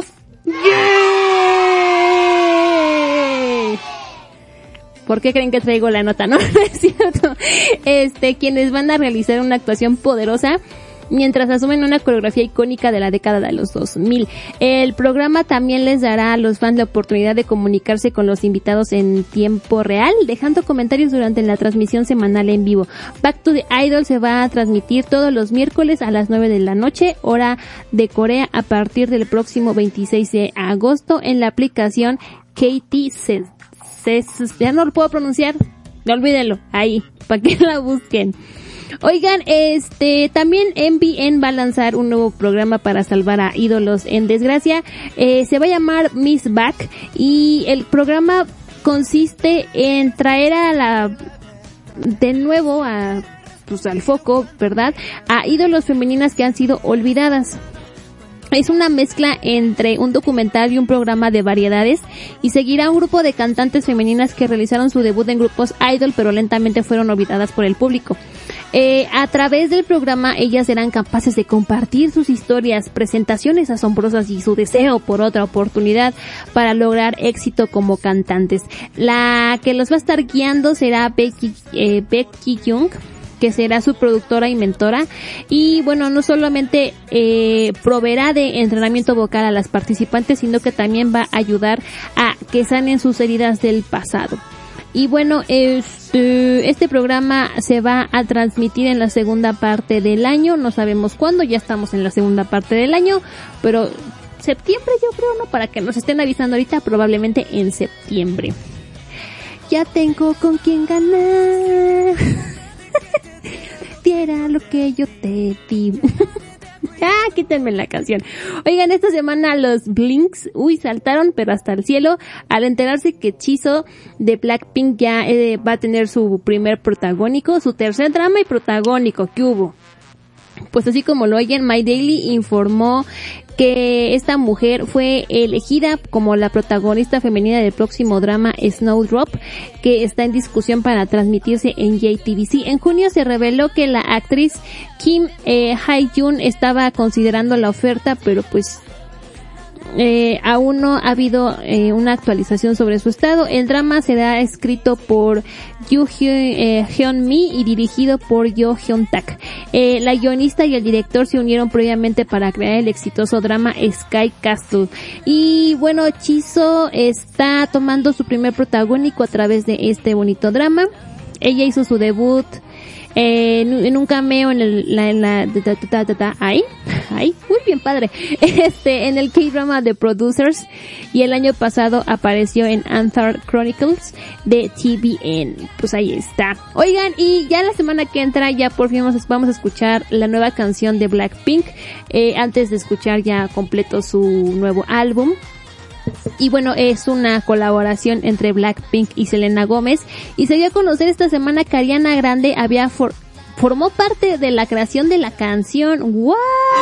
¡Yay! ¿Por qué creen que traigo la nota? No, no es cierto. Este, quienes van a realizar una actuación poderosa mientras asumen una coreografía icónica de la década de los dos mil. El programa también les dará a los fans la oportunidad de comunicarse con los invitados en tiempo real, dejando comentarios durante la transmisión semanal en vivo. Back to the Idol se va a transmitir todos los miércoles a las nueve de la noche, hora de Corea, a partir del próximo veintiséis de agosto en la aplicación K T C. Ya no lo puedo pronunciar, no olvídenlo, ahí, para que la busquen. Oigan, este, también M B N va a lanzar un nuevo programa para salvar a ídolos en desgracia. Eh, se va a llamar Miss Back y el programa consiste en traer a la, de nuevo a, pues al foco, ¿verdad?, a ídolos femeninas que han sido olvidadas. Es una mezcla entre un documental y un programa de variedades y seguirá un grupo de cantantes femeninas que realizaron su debut en grupos idol pero lentamente fueron olvidadas por el público. Eh, a través del programa ellas serán capaces de compartir sus historias, presentaciones asombrosas y su deseo por otra oportunidad para lograr éxito como cantantes. La que los va a estar guiando será Becky, eh, Becky Young, que será su productora y mentora, y bueno, no solamente eh, proveerá de entrenamiento vocal a las participantes, sino que también va a ayudar a que sanen sus heridas del pasado. Y bueno, este, este programa se va a transmitir en la segunda parte del año, no sabemos cuándo, ya estamos en la segunda parte del año, pero septiembre yo creo, ¿no? Para que nos estén avisando ahorita, probablemente en septiembre. Ya tengo con quién ganar. Diera lo que yo te di. Ah, quítenme la canción. Oigan, esta semana los Blinks, uy, saltaron pero hasta el cielo al enterarse que Jisoo de Blackpink ya eh, va a tener su primer protagónico, su tercer drama y protagónico. ¿Qué hubo? Pues así como lo oyen, My Daily informó que esta mujer fue elegida como la protagonista femenina del próximo drama Snowdrop, que está en discusión para transmitirse en J T V C. En junio se reveló que la actriz Kim eh, Hae-jun estaba considerando la oferta, pero pues eh, aún no ha habido eh, una actualización sobre su estado. El drama será escrito por Yoo Hyun-mi y dirigido por Yo Hyun-tak. Eh, la guionista y el director se unieron previamente para crear el exitoso drama Sky Castle. Y bueno, Jisoo está tomando su primer protagónico a través de este bonito drama. Ella hizo su debut Eh, en, en un cameo en el, la, en la, ta, ta, ta, ta, ahí, ahí, muy bien padre, este, en el K-drama The Producers, y el año pasado apareció en Anther Chronicles de T V N. Pues ahí está. Oigan, y ya la semana que entra ya por fin vamos, vamos a escuchar la nueva canción de Blackpink, eh, antes de escuchar ya completo su nuevo álbum. Y bueno, es una colaboración entre Blackpink y Selena Gómez, y se dio a conocer esta semana que Ariana Grande había for- formó parte de la creación de la canción. ¿What?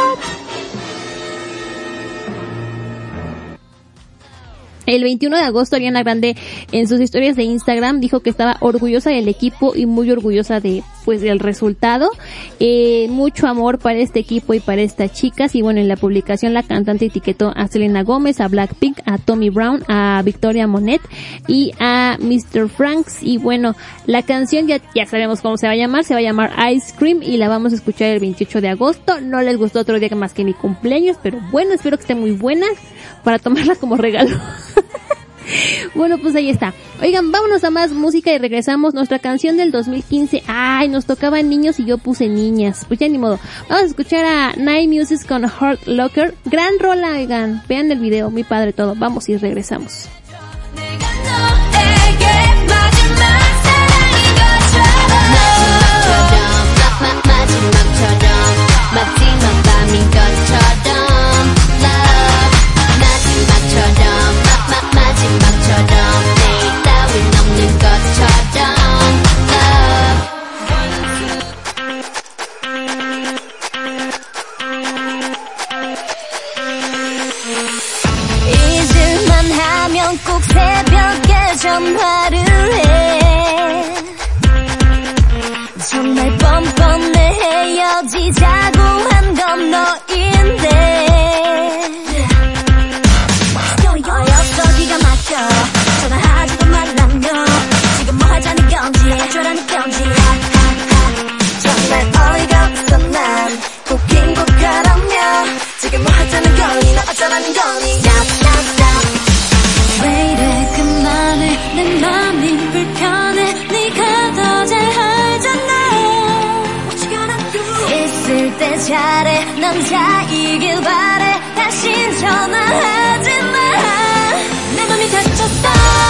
El veintiuno de agosto, Ariana Grande en sus historias de Instagram dijo que estaba orgullosa del equipo y muy orgullosa de, pues, del resultado. Eh, mucho amor para este equipo y para estas chicas. Y bueno, en la publicación la cantante etiquetó a Selena Gómez, a Blackpink, a Tommy Brown, a Victoria Monet y a mister Franks. Y bueno, la canción ya, ya sabemos cómo se va a llamar. Se va a llamar Ice Cream y la vamos a escuchar el veintiocho de agosto. No les gustó otro día más que mi cumpleaños, pero bueno, espero que esté muy buena para tomarla como regalo. Bueno, pues ahí está. Oigan, vámonos a más música y regresamos. Nuestra canción del dos mil quince. Ay, nos tocaban niños y yo puse niñas. Pues ya ni modo. Vamos a escuchar a Night Music con Heart Locker. Gran rola, oigan. Vean el video, muy padre todo. Vamos y regresamos. 잊을만 하면 꼭 새벽에 전화를 해 정말 뻔뻔해 헤어지자고 한 건 너인데 어였어 기가 막혀 전화하지도 말라며 지금 뭐 하자는 건지 해줘라는 건지 정말 어이가 없어 난 꼭 잘해 남자이길 바래 다신 전화하지 마 내 맘이 다쳤어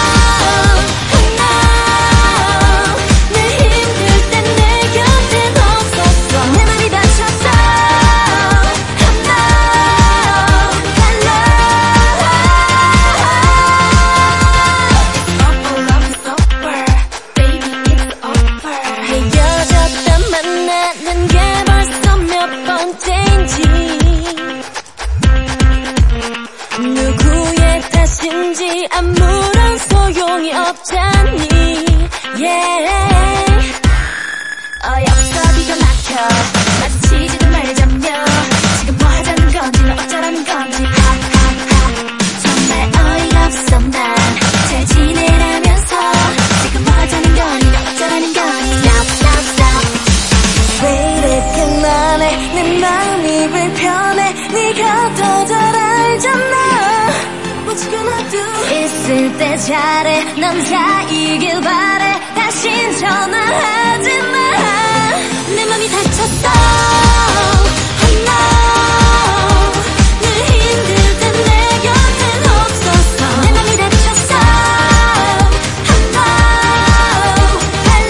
누구의 탓인지 아무런 소용이 없잖니 yeah. 어여서 기가 막혀 마주치지도 말자며 지금 뭐 하자는 건지 너 어쩌라는 건지 하하하 정말 어이가 없어 난 잘 지내라면서 지금 뭐 하자는 거니 너 어쩌라는 거니 stop stop stop 왜 이래 그만해 내 마음이 불편해 네가 더 잘 알잖아 있을 때 잘해 남자이길 바래 다신 전화하지 마 내 맘이 다쳤어 I know 늘 힘들 땐 내 곁엔 없었어 내 맘이 다쳤어 I know I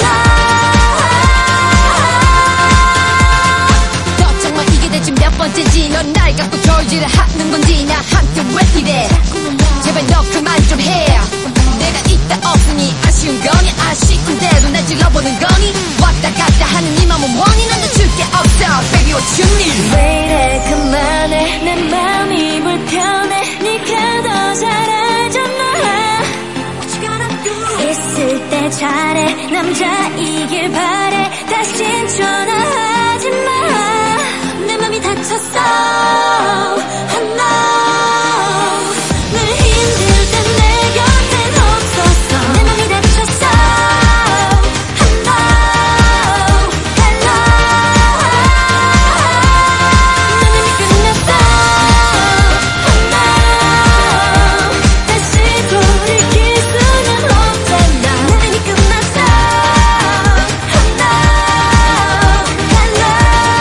know 너 정말 이게 대체 몇 번째지 넌 날 갖고 졸지를 하는 건지 나 함께 왜 이래 제발 너 그만 좀 해 내가 있다 없으니 아쉬운 거니 아쉬운데도 날 찔러보는 거니 왔다 갔다 하는 네 맘은 원이 난 더 줄 게 없어 Baby what you need 왜 이래 그만해 내 맘이 불편해 네가 더 잘 알잖아 What you gonna do 있을 때 잘해 남자이길 바래 다신 전화하지 마 내 맘이 다쳤어 I know 늘 힘들 땐 내 곁엔 없었어 내 맘이 다쳤어 I know I know 난 이미 끝났어 I know 다시 돌이킬 수는 없잖아 난 이미 끝났어 I know I know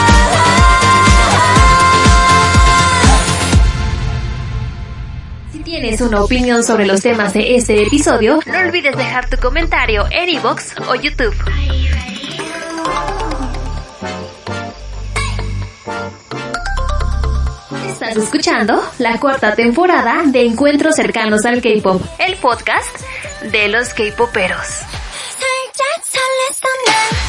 Si tienes una opinión sobre los temas de este episodio, no olvides dejar tu comentario en iVoox o YouTube. Estás escuchando la cuarta temporada de Encuentros Cercanos al K-Pop, el podcast de los K-Poperos. 살짝 설렜어 난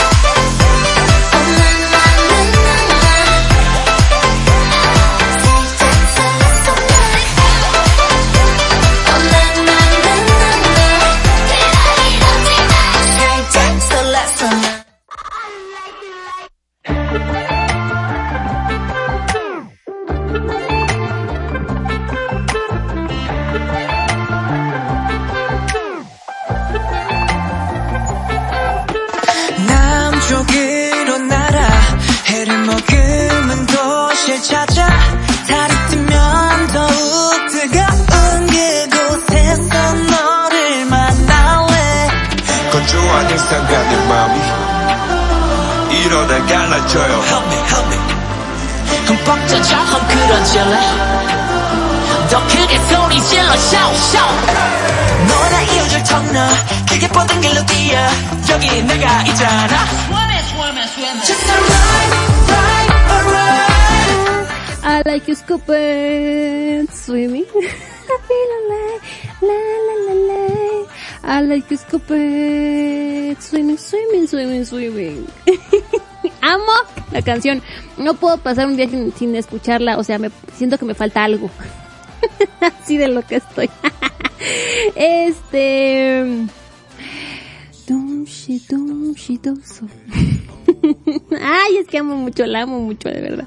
남쪽으로 날아 해를 머금은 도시를 찾아 달이 뜨면 더욱 뜨거운 그곳에서 너를 만날래 건조한 일상과 내 맘이 이러다 갈라져요 Help me, help me 흠뻑 젖어 헝클어질래 더 크게 소리 질러 shout shout 너나 이어줄 터너 크게 뻗은 길로 뛰어 여기 내가 있잖아 Just a ride, ride, alright I like you scooping, swimming. I feel alive, la la la la. I like you scooping, swimming, swimming, swimming, swimming. Amo la canción. No puedo pasar un día sin, sin escucharla. O sea, me siento que me falta algo. Así de lo que estoy. Este. Dum shi dum shi doso. Ay, es que amo mucho, la amo mucho, de verdad.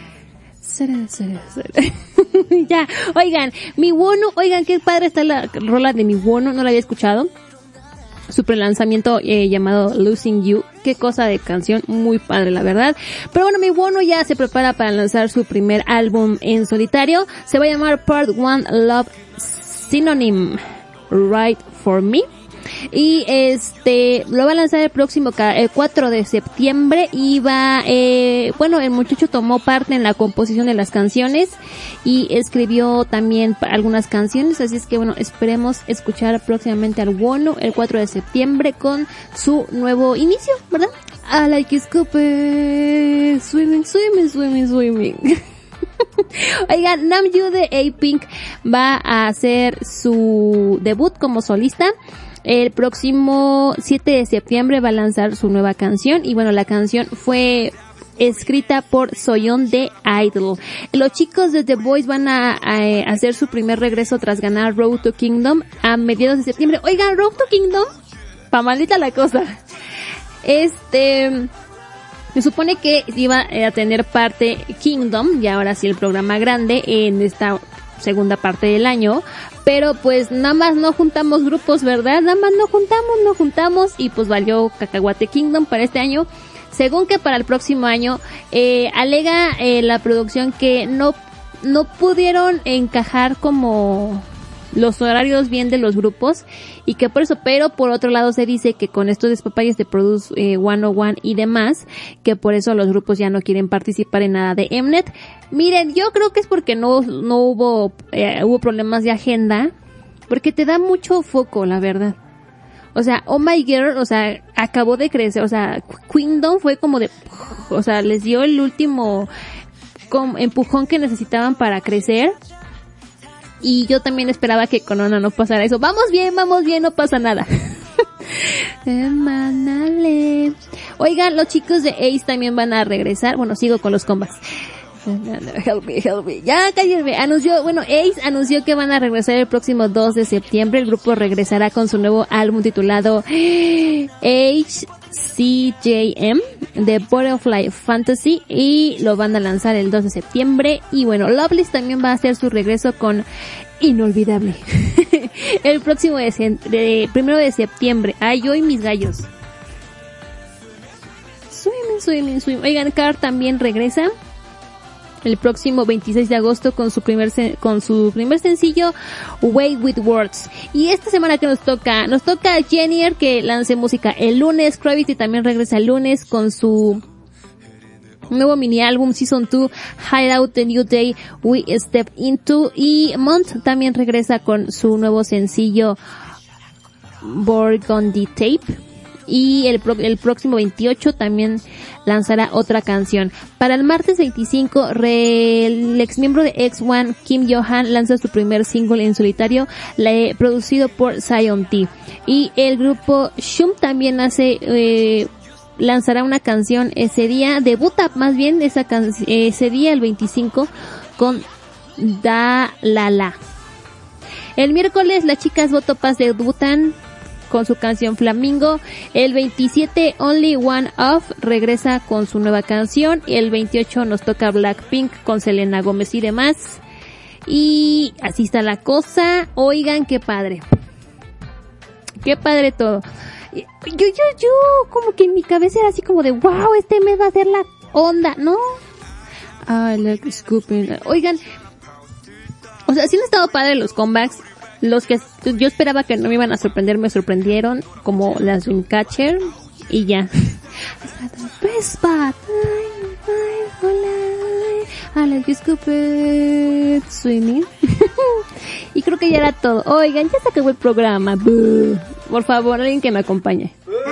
Ya, oigan, mi Wono, oigan, qué padre está la rola de mi Wono, no la había escuchado. Su prelanzamiento eh, llamado Losing You, qué cosa de canción, muy padre la verdad. Pero bueno, mi Wono ya se prepara para lanzar su primer álbum en solitario. Se va a llamar Part One Love Synonym, Right For Me. Y este lo va a lanzar el próximo el cuatro de septiembre y va, eh, bueno, el muchacho tomó parte en la composición de las canciones y escribió también algunas canciones, así es que bueno, esperemos escuchar próximamente al Wonho el cuatro de septiembre con su nuevo inicio, ¿verdad? I like it, scooping, swimming, swimming, swimming, swimming. Oigan, Namjoon de A-Pink va a hacer su debut como solista. El próximo siete de septiembre va a lanzar su nueva canción y bueno, la canción fue escrita por Soyeon de Idol. Los chicos de The Boys van a, a, a hacer su primer regreso tras ganar Road to Kingdom a mediados de septiembre. Oigan, Road to Kingdom, pa' maldita la cosa. Este, se supone que iba a tener parte Kingdom, y ahora sí el programa grande en esta segunda parte del año, pero pues nada más no juntamos grupos, ¿verdad? Nada más no juntamos, no juntamos y pues valió cacahuate Kingdom para este año. Según que para el próximo año, eh, alega eh, la producción que no, no pudieron encajar como los horarios bien de los grupos y que por eso, pero por otro lado se dice que con estos despapalles de Produce eh, ciento uno y demás, que por eso los grupos ya no quieren participar en nada de Mnet. Miren, yo creo que es porque no, no hubo, eh, hubo problemas de agenda, porque te da mucho foco, la verdad. O sea, Oh My Girl, o sea, acabó de crecer, o sea, Kingdom fue como de, o sea, les dio el último como empujón que necesitaban para crecer. Y yo también esperaba que con Ona no pasara eso. Vamos bien, vamos bien, no pasa nada. Oigan, los chicos de Ace también van a regresar. Bueno, sigo con los combas. Help me, help me. Ya, cállenme. Anunció, bueno, Ace anunció que van a regresar el próximo dos de septiembre. El grupo regresará con su nuevo álbum titulado H C J M de Butterfly Fantasy y lo van a lanzar el dos de septiembre. Y bueno, Loveless también va a hacer su regreso con Inolvidable el próximo de, de primero de septiembre. Ay, yo y mis gallos. Swimming, swimming, swimming. Oigan, Car también regresa el próximo veintiséis de agosto con su primer con su primer sencillo Way with Words. Y esta semana que nos toca, nos toca Jenier que lance música el lunes. Gravity también regresa el lunes con su nuevo mini álbum Season two, Hideout, The New Day We Step Into. Y Mont también regresa con su nuevo sencillo Burgundy Tape. Y el, pro, el próximo veintiocho también lanzará otra canción. Para el martes veinticinco, re, el ex miembro de X one, Kim Johan, lanza su primer single en solitario, le, producido por Zion T. Y el grupo Shum también hace, eh, lanzará una canción ese día, debuta más bien esa can, ese día, el veinticinco, con Da La La. El miércoles, las chicas Botopaz debutan con su canción Flamingo. El veintisiete, Only One Off regresa con su nueva canción. El veintiocho nos toca Blackpink con Selena Gómez y demás. Y así está la cosa. Oigan, qué padre. Qué padre todo. Yo, yo, yo, como que en mi cabeza era así como de, wow, este mes va a ser la onda, ¿no? I like scooping. Oigan, o sea, sí han estado padres los comebacks. Los que yo esperaba que no me iban a sorprender, me sorprendieron, como las Dreamcatcher, y ya. Best spot. I like scooping, swimming. Y creo que ya era todo. Oigan, ya se acabó el programa. Buh. Por favor, alguien que me acompañe.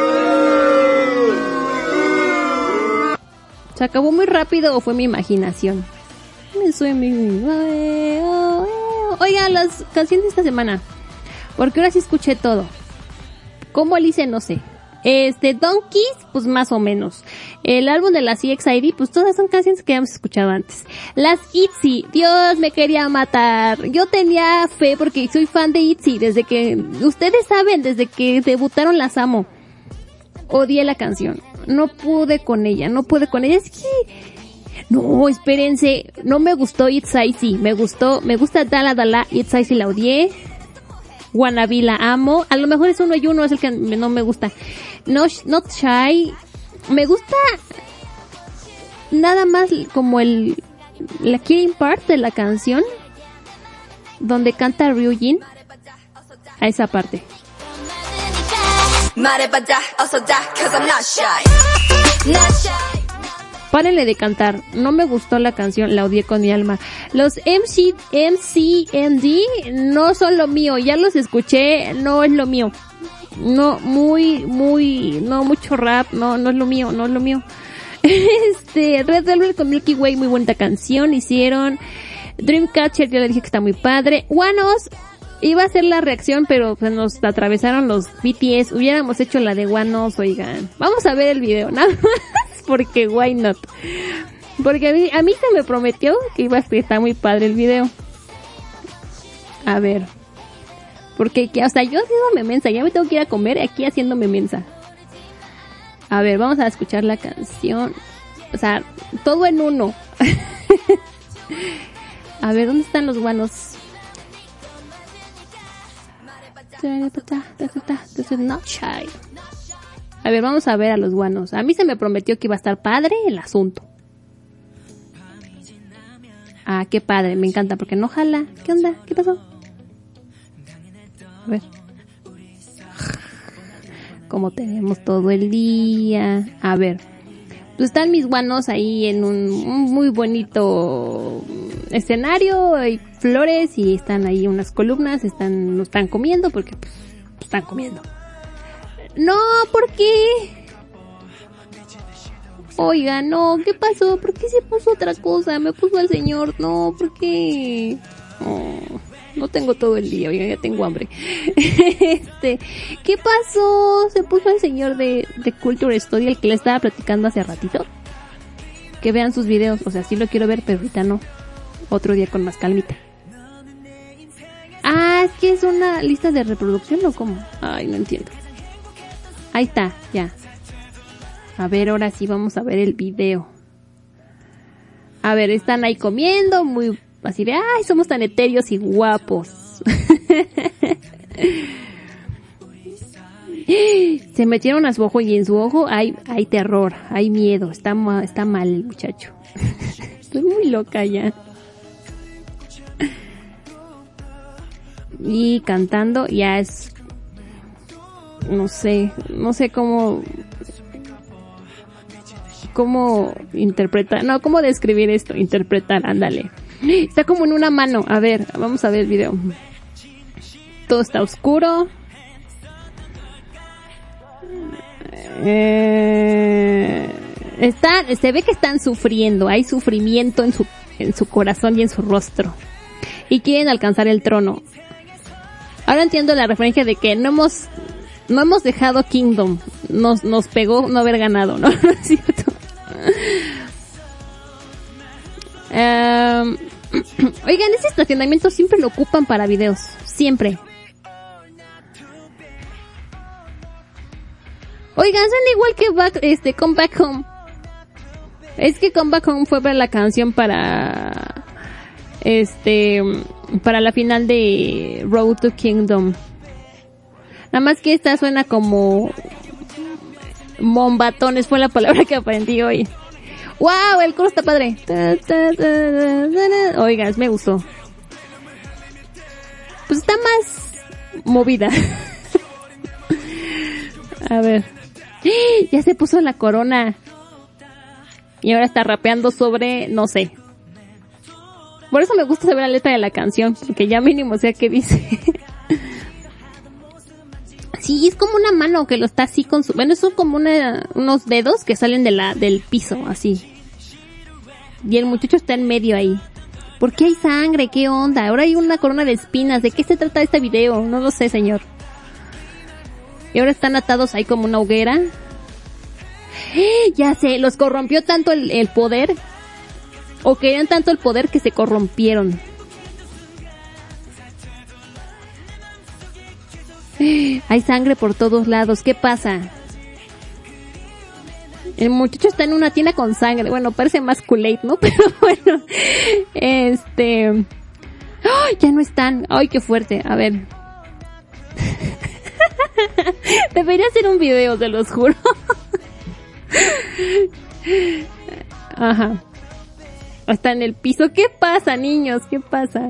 ¿Se acabó muy rápido o fue mi imaginación? Swimming. Oigan, las canciones de esta semana, porque ahora sí escuché todo. ¿Cómo le hice? No sé. Este, Donkeys, pues más o menos. El álbum de las E X I D, pues todas son canciones que habíamos escuchado antes. Las ITZY, Dios me quería matar. Yo tenía fe porque soy fan de ITZY, desde que, ustedes saben, desde que debutaron las amo. Odié la canción. No pude con ella, no pude con ella. Es que, no, espérense, no me gustó It's Icy, me gustó, me gusta Dala Dala, It's Icy la odié, Wannabe la amo, a lo mejor es uno y uno, es el que no me gusta. No, Not Shy, me gusta nada más como el, la killing part de la canción, donde canta Ryujin, a esa parte. 말해봐자 어서 다 cause I'm not shy not shy Párenle de cantar. No me gustó la canción, la odié con mi alma. Los M C, M C M D no son lo mío. Ya los escuché, no es lo mío. No, muy, muy, no, mucho rap, no, no es lo mío, no es lo mío. Este, Red Velvet con Milky Way, muy bonita canción hicieron. Dreamcatcher, ya le dije que está muy padre. Wanos, iba a ser la reacción, pero pues nos atravesaron los B T S. Hubiéramos hecho la de Wanos, oigan. Vamos a ver el video, nada más. Porque why not? Porque a mí, a mí se me prometió que iba a estar muy padre el video. A ver. Porque, o sea, yo haciéndome mensa, ya me tengo que ir a comer aquí haciéndome mensa. A ver, vamos a escuchar la canción. O sea, todo en uno. A ver, ¿dónde están los guanos? Not shy. A ver, vamos a ver a los guanos. A mí se me prometió que iba a estar padre el asunto. Ah, qué padre, me encanta porque no jala. ¿Qué onda? ¿Qué pasó? A ver. Como tenemos todo el día. A ver. Pues están mis guanos ahí en un, un muy bonito escenario. Hay flores y están ahí unas columnas. Están, no están comiendo porque pues, están comiendo. No, ¿por qué? Oiga, no, ¿qué pasó? ¿Por qué se puso otra cosa? Me puso el señor, no, ¿por qué? Oh, no tengo todo el día, oiga, ya tengo hambre. Este, ¿qué pasó? Se puso el señor de, de Culture Study, el que le estaba platicando hace ratito. Que vean sus videos, o sea, sí lo quiero ver, pero ahorita no. Otro día con más calmita. Ah, es que es una lista de reproducción, ¿o cómo? Ay, no entiendo. Ahí está, ya. A ver, ahora sí vamos a ver el video. A ver, están ahí comiendo, muy así de, ay, somos tan etéreos y guapos. Se metieron a su ojo y en su ojo hay, hay terror, hay miedo, está, ma- está mal el muchacho. Estoy muy loca ya. Y cantando ya es... No sé, no sé cómo, cómo interpretar, no, cómo describir esto, interpretar, ándale. Está como en una mano, a ver, vamos a ver el video. Todo está oscuro. Eh, están, se ve que están sufriendo, hay sufrimiento en su, en su corazón y en su rostro. Y quieren alcanzar el trono. Ahora entiendo la referencia de que no hemos... No hemos dejado Kingdom. Nos, nos pegó no haber ganado, ¿no? ¿No es cierto? Um, oigan, ese estacionamiento siempre lo ocupan para videos. Siempre. Oigan, son igual que back, este, Come Back Home. Es que Come Back Home fue para la canción para... Este... Para la final de Road to Kingdom. Nada más que esta suena como mombatones, fue la palabra que aprendí hoy. ¡Wow! El coro está padre. Oigan, me gustó. Pues está más movida. A ver. Ya se puso la corona. Y ahora está rapeando sobre, no sé. Por eso me gusta saber la letra de la canción, porque ya mínimo sé qué dice. Sí, es como una mano que lo está así con su... Bueno, son como una, unos dedos que salen de la, del piso, así. Y el muchacho está en medio ahí. ¿Por qué hay sangre? ¿Qué onda? Ahora hay una corona de espinas. ¿De qué se trata este video? No lo sé, señor. Y ahora están atados ahí como una hoguera. ¡Eh! Ya sé, los corrompió tanto el, el poder. O querían tanto el poder que se corrompieron. Hay sangre por todos lados. ¿Qué pasa? El muchacho está en una tienda con sangre. Bueno, parece más Kool-Aid, ¿no? Pero bueno. Este... ¡Oh! Ya no están. ¡Ay, qué fuerte! A ver. Debería hacer un video, se los juro. Ajá. Está en el piso. ¿Qué pasa, niños? ¿Qué pasa?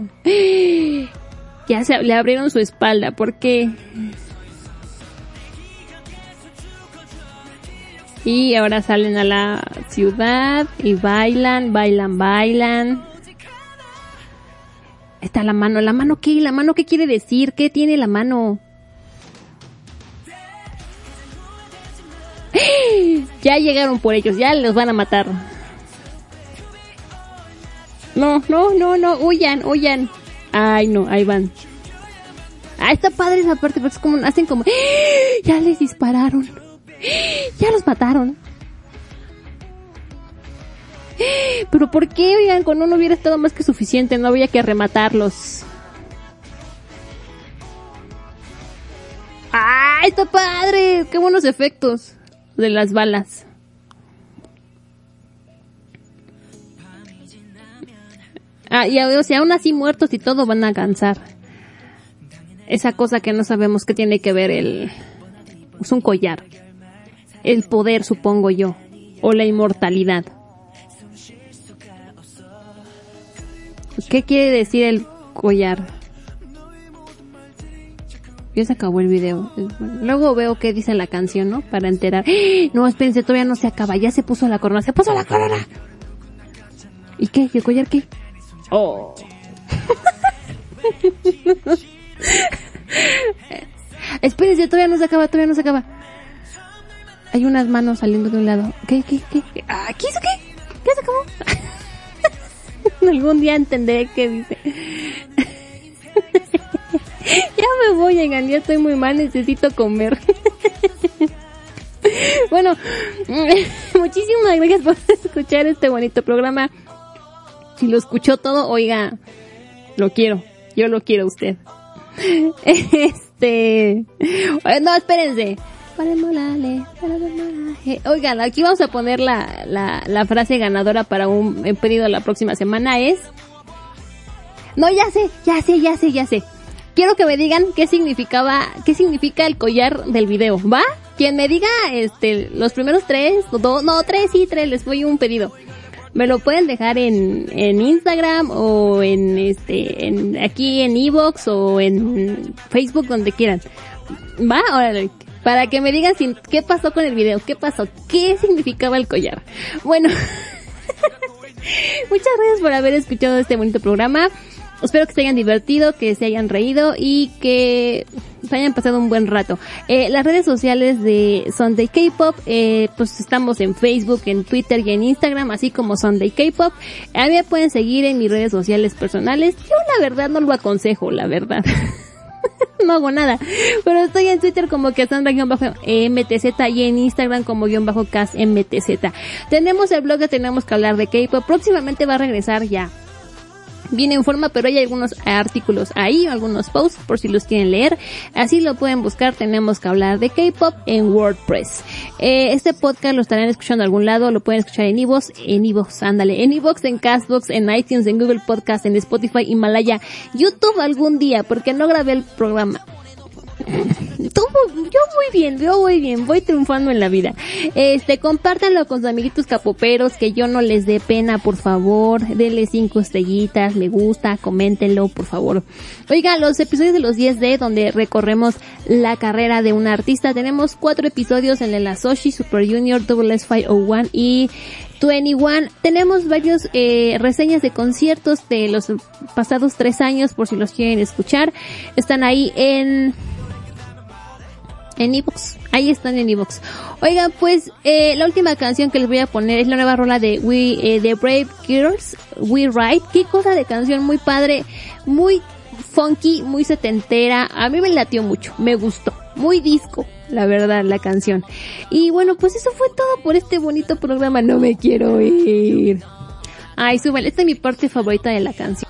Ya se le abrieron su espalda. ¿Por qué? Y ahora salen a la ciudad y bailan, bailan, bailan. Está la mano, ¿la mano qué? ¿La mano qué quiere decir? ¿Qué tiene la mano? Ya llegaron por ellos, ya los van a matar. No, no, no, no, huyan, huyan. Ay, no, ahí van. Ah, está padre esa parte, porque es como, hacen como, ya les dispararon. Ya los mataron. Pero ¿por qué, oigan? Con uno hubiera estado más que suficiente, no había que rematarlos. ¡Ah, está padre! ¡Qué buenos efectos de las balas! Ah, y o sea, aún así muertos y todo van a alcanzar esa cosa que no sabemos qué tiene que ver el... Es un collar. El poder, supongo yo. O la inmortalidad. ¿Qué quiere decir el collar? Ya se acabó el video. Luego veo qué dice la canción, ¿no? Para enterar. No, espérense, todavía no se acaba. Ya se puso la corona. ¡Se puso la corona! ¿Y qué? ¿Y el collar qué? ¡Oh! Espérense, todavía no se acaba, todavía no se acaba. Hay unas manos saliendo de un lado. ¿Qué, qué, qué? ¿Ah, qué hizo qué? ¿Qué se acabó? Algún día entenderé qué dice. Ya me voy, oigan, ya estoy muy mal, necesito comer. Bueno, muchísimas gracias por escuchar este bonito programa. Si lo escuchó todo, oiga, lo quiero, yo lo quiero a usted. Este, no, espérense. Oigan, aquí vamos a poner la, la, la frase ganadora para un pedido la próxima semana es... No, ya sé, ya sé, ya sé, ya sé. Quiero que me digan qué significaba, qué significa el collar del video, ¿va? Quien me diga, este, los primeros tres, dos, no, tres, sí, tres, les voy un pedido. Me lo pueden dejar en, en Instagram o en, este, en, aquí en iVoox o en Facebook, donde quieran. ¿Va? Órale. Para que me digan sin, qué pasó con el video, qué pasó, qué significaba el collar. Bueno, muchas gracias por haber escuchado este bonito programa. Espero que se hayan divertido, que se hayan reído y que se hayan pasado un buen rato. Eh, las redes sociales de Sunday K-Pop, eh, pues estamos en Facebook, en Twitter y en Instagram, así como Sunday K-Pop. A mí me pueden seguir en mis redes sociales personales. Yo la verdad no lo aconsejo, la verdad. No hago nada, pero estoy en Twitter como Cassandra-M T Z y en Instagram como guión bajo Cas M T Z. Tenemos el blog que tenemos que hablar de K-Pop, próximamente va a regresar ya. Viene en forma, pero hay algunos artículos ahí, algunos posts por si los quieren leer. Así lo pueden buscar, tenemos que hablar de K-Pop en WordPress. Eh, este podcast lo estarán escuchando en algún lado, lo pueden escuchar en iVoox, en iVoox, ándale, en iVoox, en Castbox, en iTunes, en Google Podcast, en Spotify, Himalaya, YouTube algún día, porque no grabé el programa. Todo, yo muy bien, yo muy bien, voy triunfando en la vida. Este, compártanlo con sus amiguitos capoperos, que yo no les dé pena, por favor. Denle cinco estrellitas, me gusta, coméntenlo, por favor. Oigan, los episodios de los diez D, donde recorremos la carrera de un artista, tenemos cuatro episodios en el Asoshi, Super Junior, Double S cinco cero uno y veintiuno. Tenemos varios eh, reseñas de conciertos de los pasados tres años, por si los quieren escuchar. Están ahí en... en iVoox, ahí están en iVoox. Oigan, pues eh, la última canción que les voy a poner es la nueva rola de We eh, de Brave Girls, We Ride. Qué cosa de canción, muy padre, muy funky, muy setentera. A mí me latió mucho, me gustó, muy disco, la verdad, la canción. Y bueno, pues eso fue todo por este bonito programa. No me quiero ir. Ay, súbale, esta es mi parte favorita de la canción.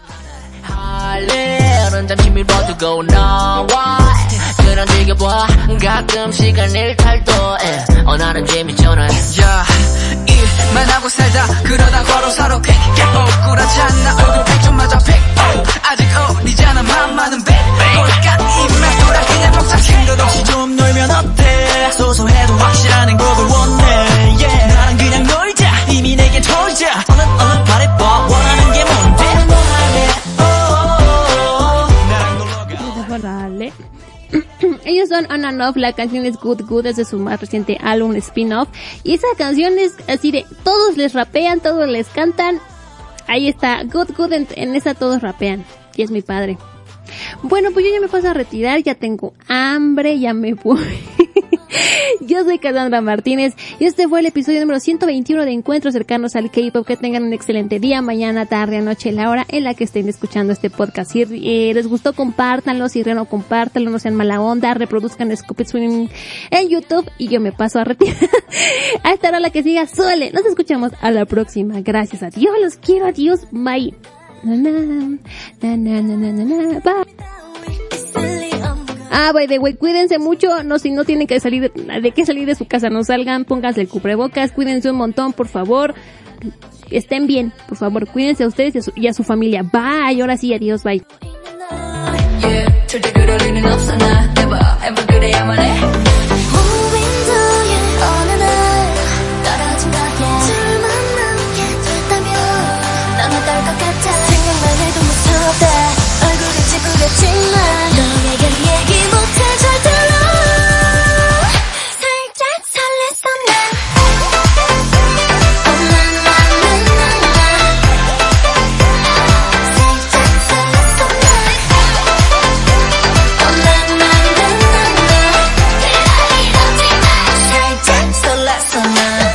할래는 잠시 밀어두고 나와 그런 즐겨봐 가끔 시간을 탈도해 어 나는 재밌잖아 yeah. 일만 하고 살다 그러다 바로 서로 픽 억울하지 않나 얼굴 팩 좀 맞아 픽 아직 어리잖아 맘 많은 백 볼까 입만 돌아 그냥 독자 생각 없이 좀 놀면 어때 소소해도 확실한 행복을 원해 yeah. 나랑 그냥 놀자 이미 내게 돌자 얼른 얼른 말해봐 원하는 게 뭔데 뭐 할래 Dale. Ellos son On and Off, la canción es Good Good, es de su más reciente álbum spin-off, y esa canción es así de, todos les rapean, todos les cantan, ahí está, Good Good, en, en esa todos rapean, y es mi padre. Bueno, pues yo ya me paso a retirar, ya tengo hambre, ya me voy. Yo soy Cassandra Martínez y este fue el episodio número ciento veintiuno de Encuentros Cercanos al K-Pop. Que tengan un excelente día, mañana, tarde, noche, la hora en la que estén escuchando este podcast. Si eh, les gustó, compártanlo, si no, compártanlo, no sean mala onda, reproduzcan Scoop Swing en YouTube y yo me paso a retirar. Hasta ahora la que siga, Sole. Nos escuchamos a la próxima. Gracias a Dios, los quiero, adiós, bye. Na, na, na, na, na, na, na, bye. Ah, by the way, cuídense mucho, no, si no tienen que salir, de, de qué salir de su casa, no salgan, pónganse el cubrebocas, cuídense un montón, por favor, estén bien, por favor, cuídense a ustedes y a su, y a su familia. Bye, ahora sí, adiós, bye. 너에게 얘기 못해 잘 들어 살짝 설렜어 난 Oh na na na na na 살짝 설렜어 난 Oh na na na na na 기다리지 마 살짝 설렜어 난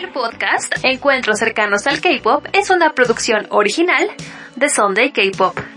Encuentros Cercanos al K-Pop es una producción original de Sunday K-Pop.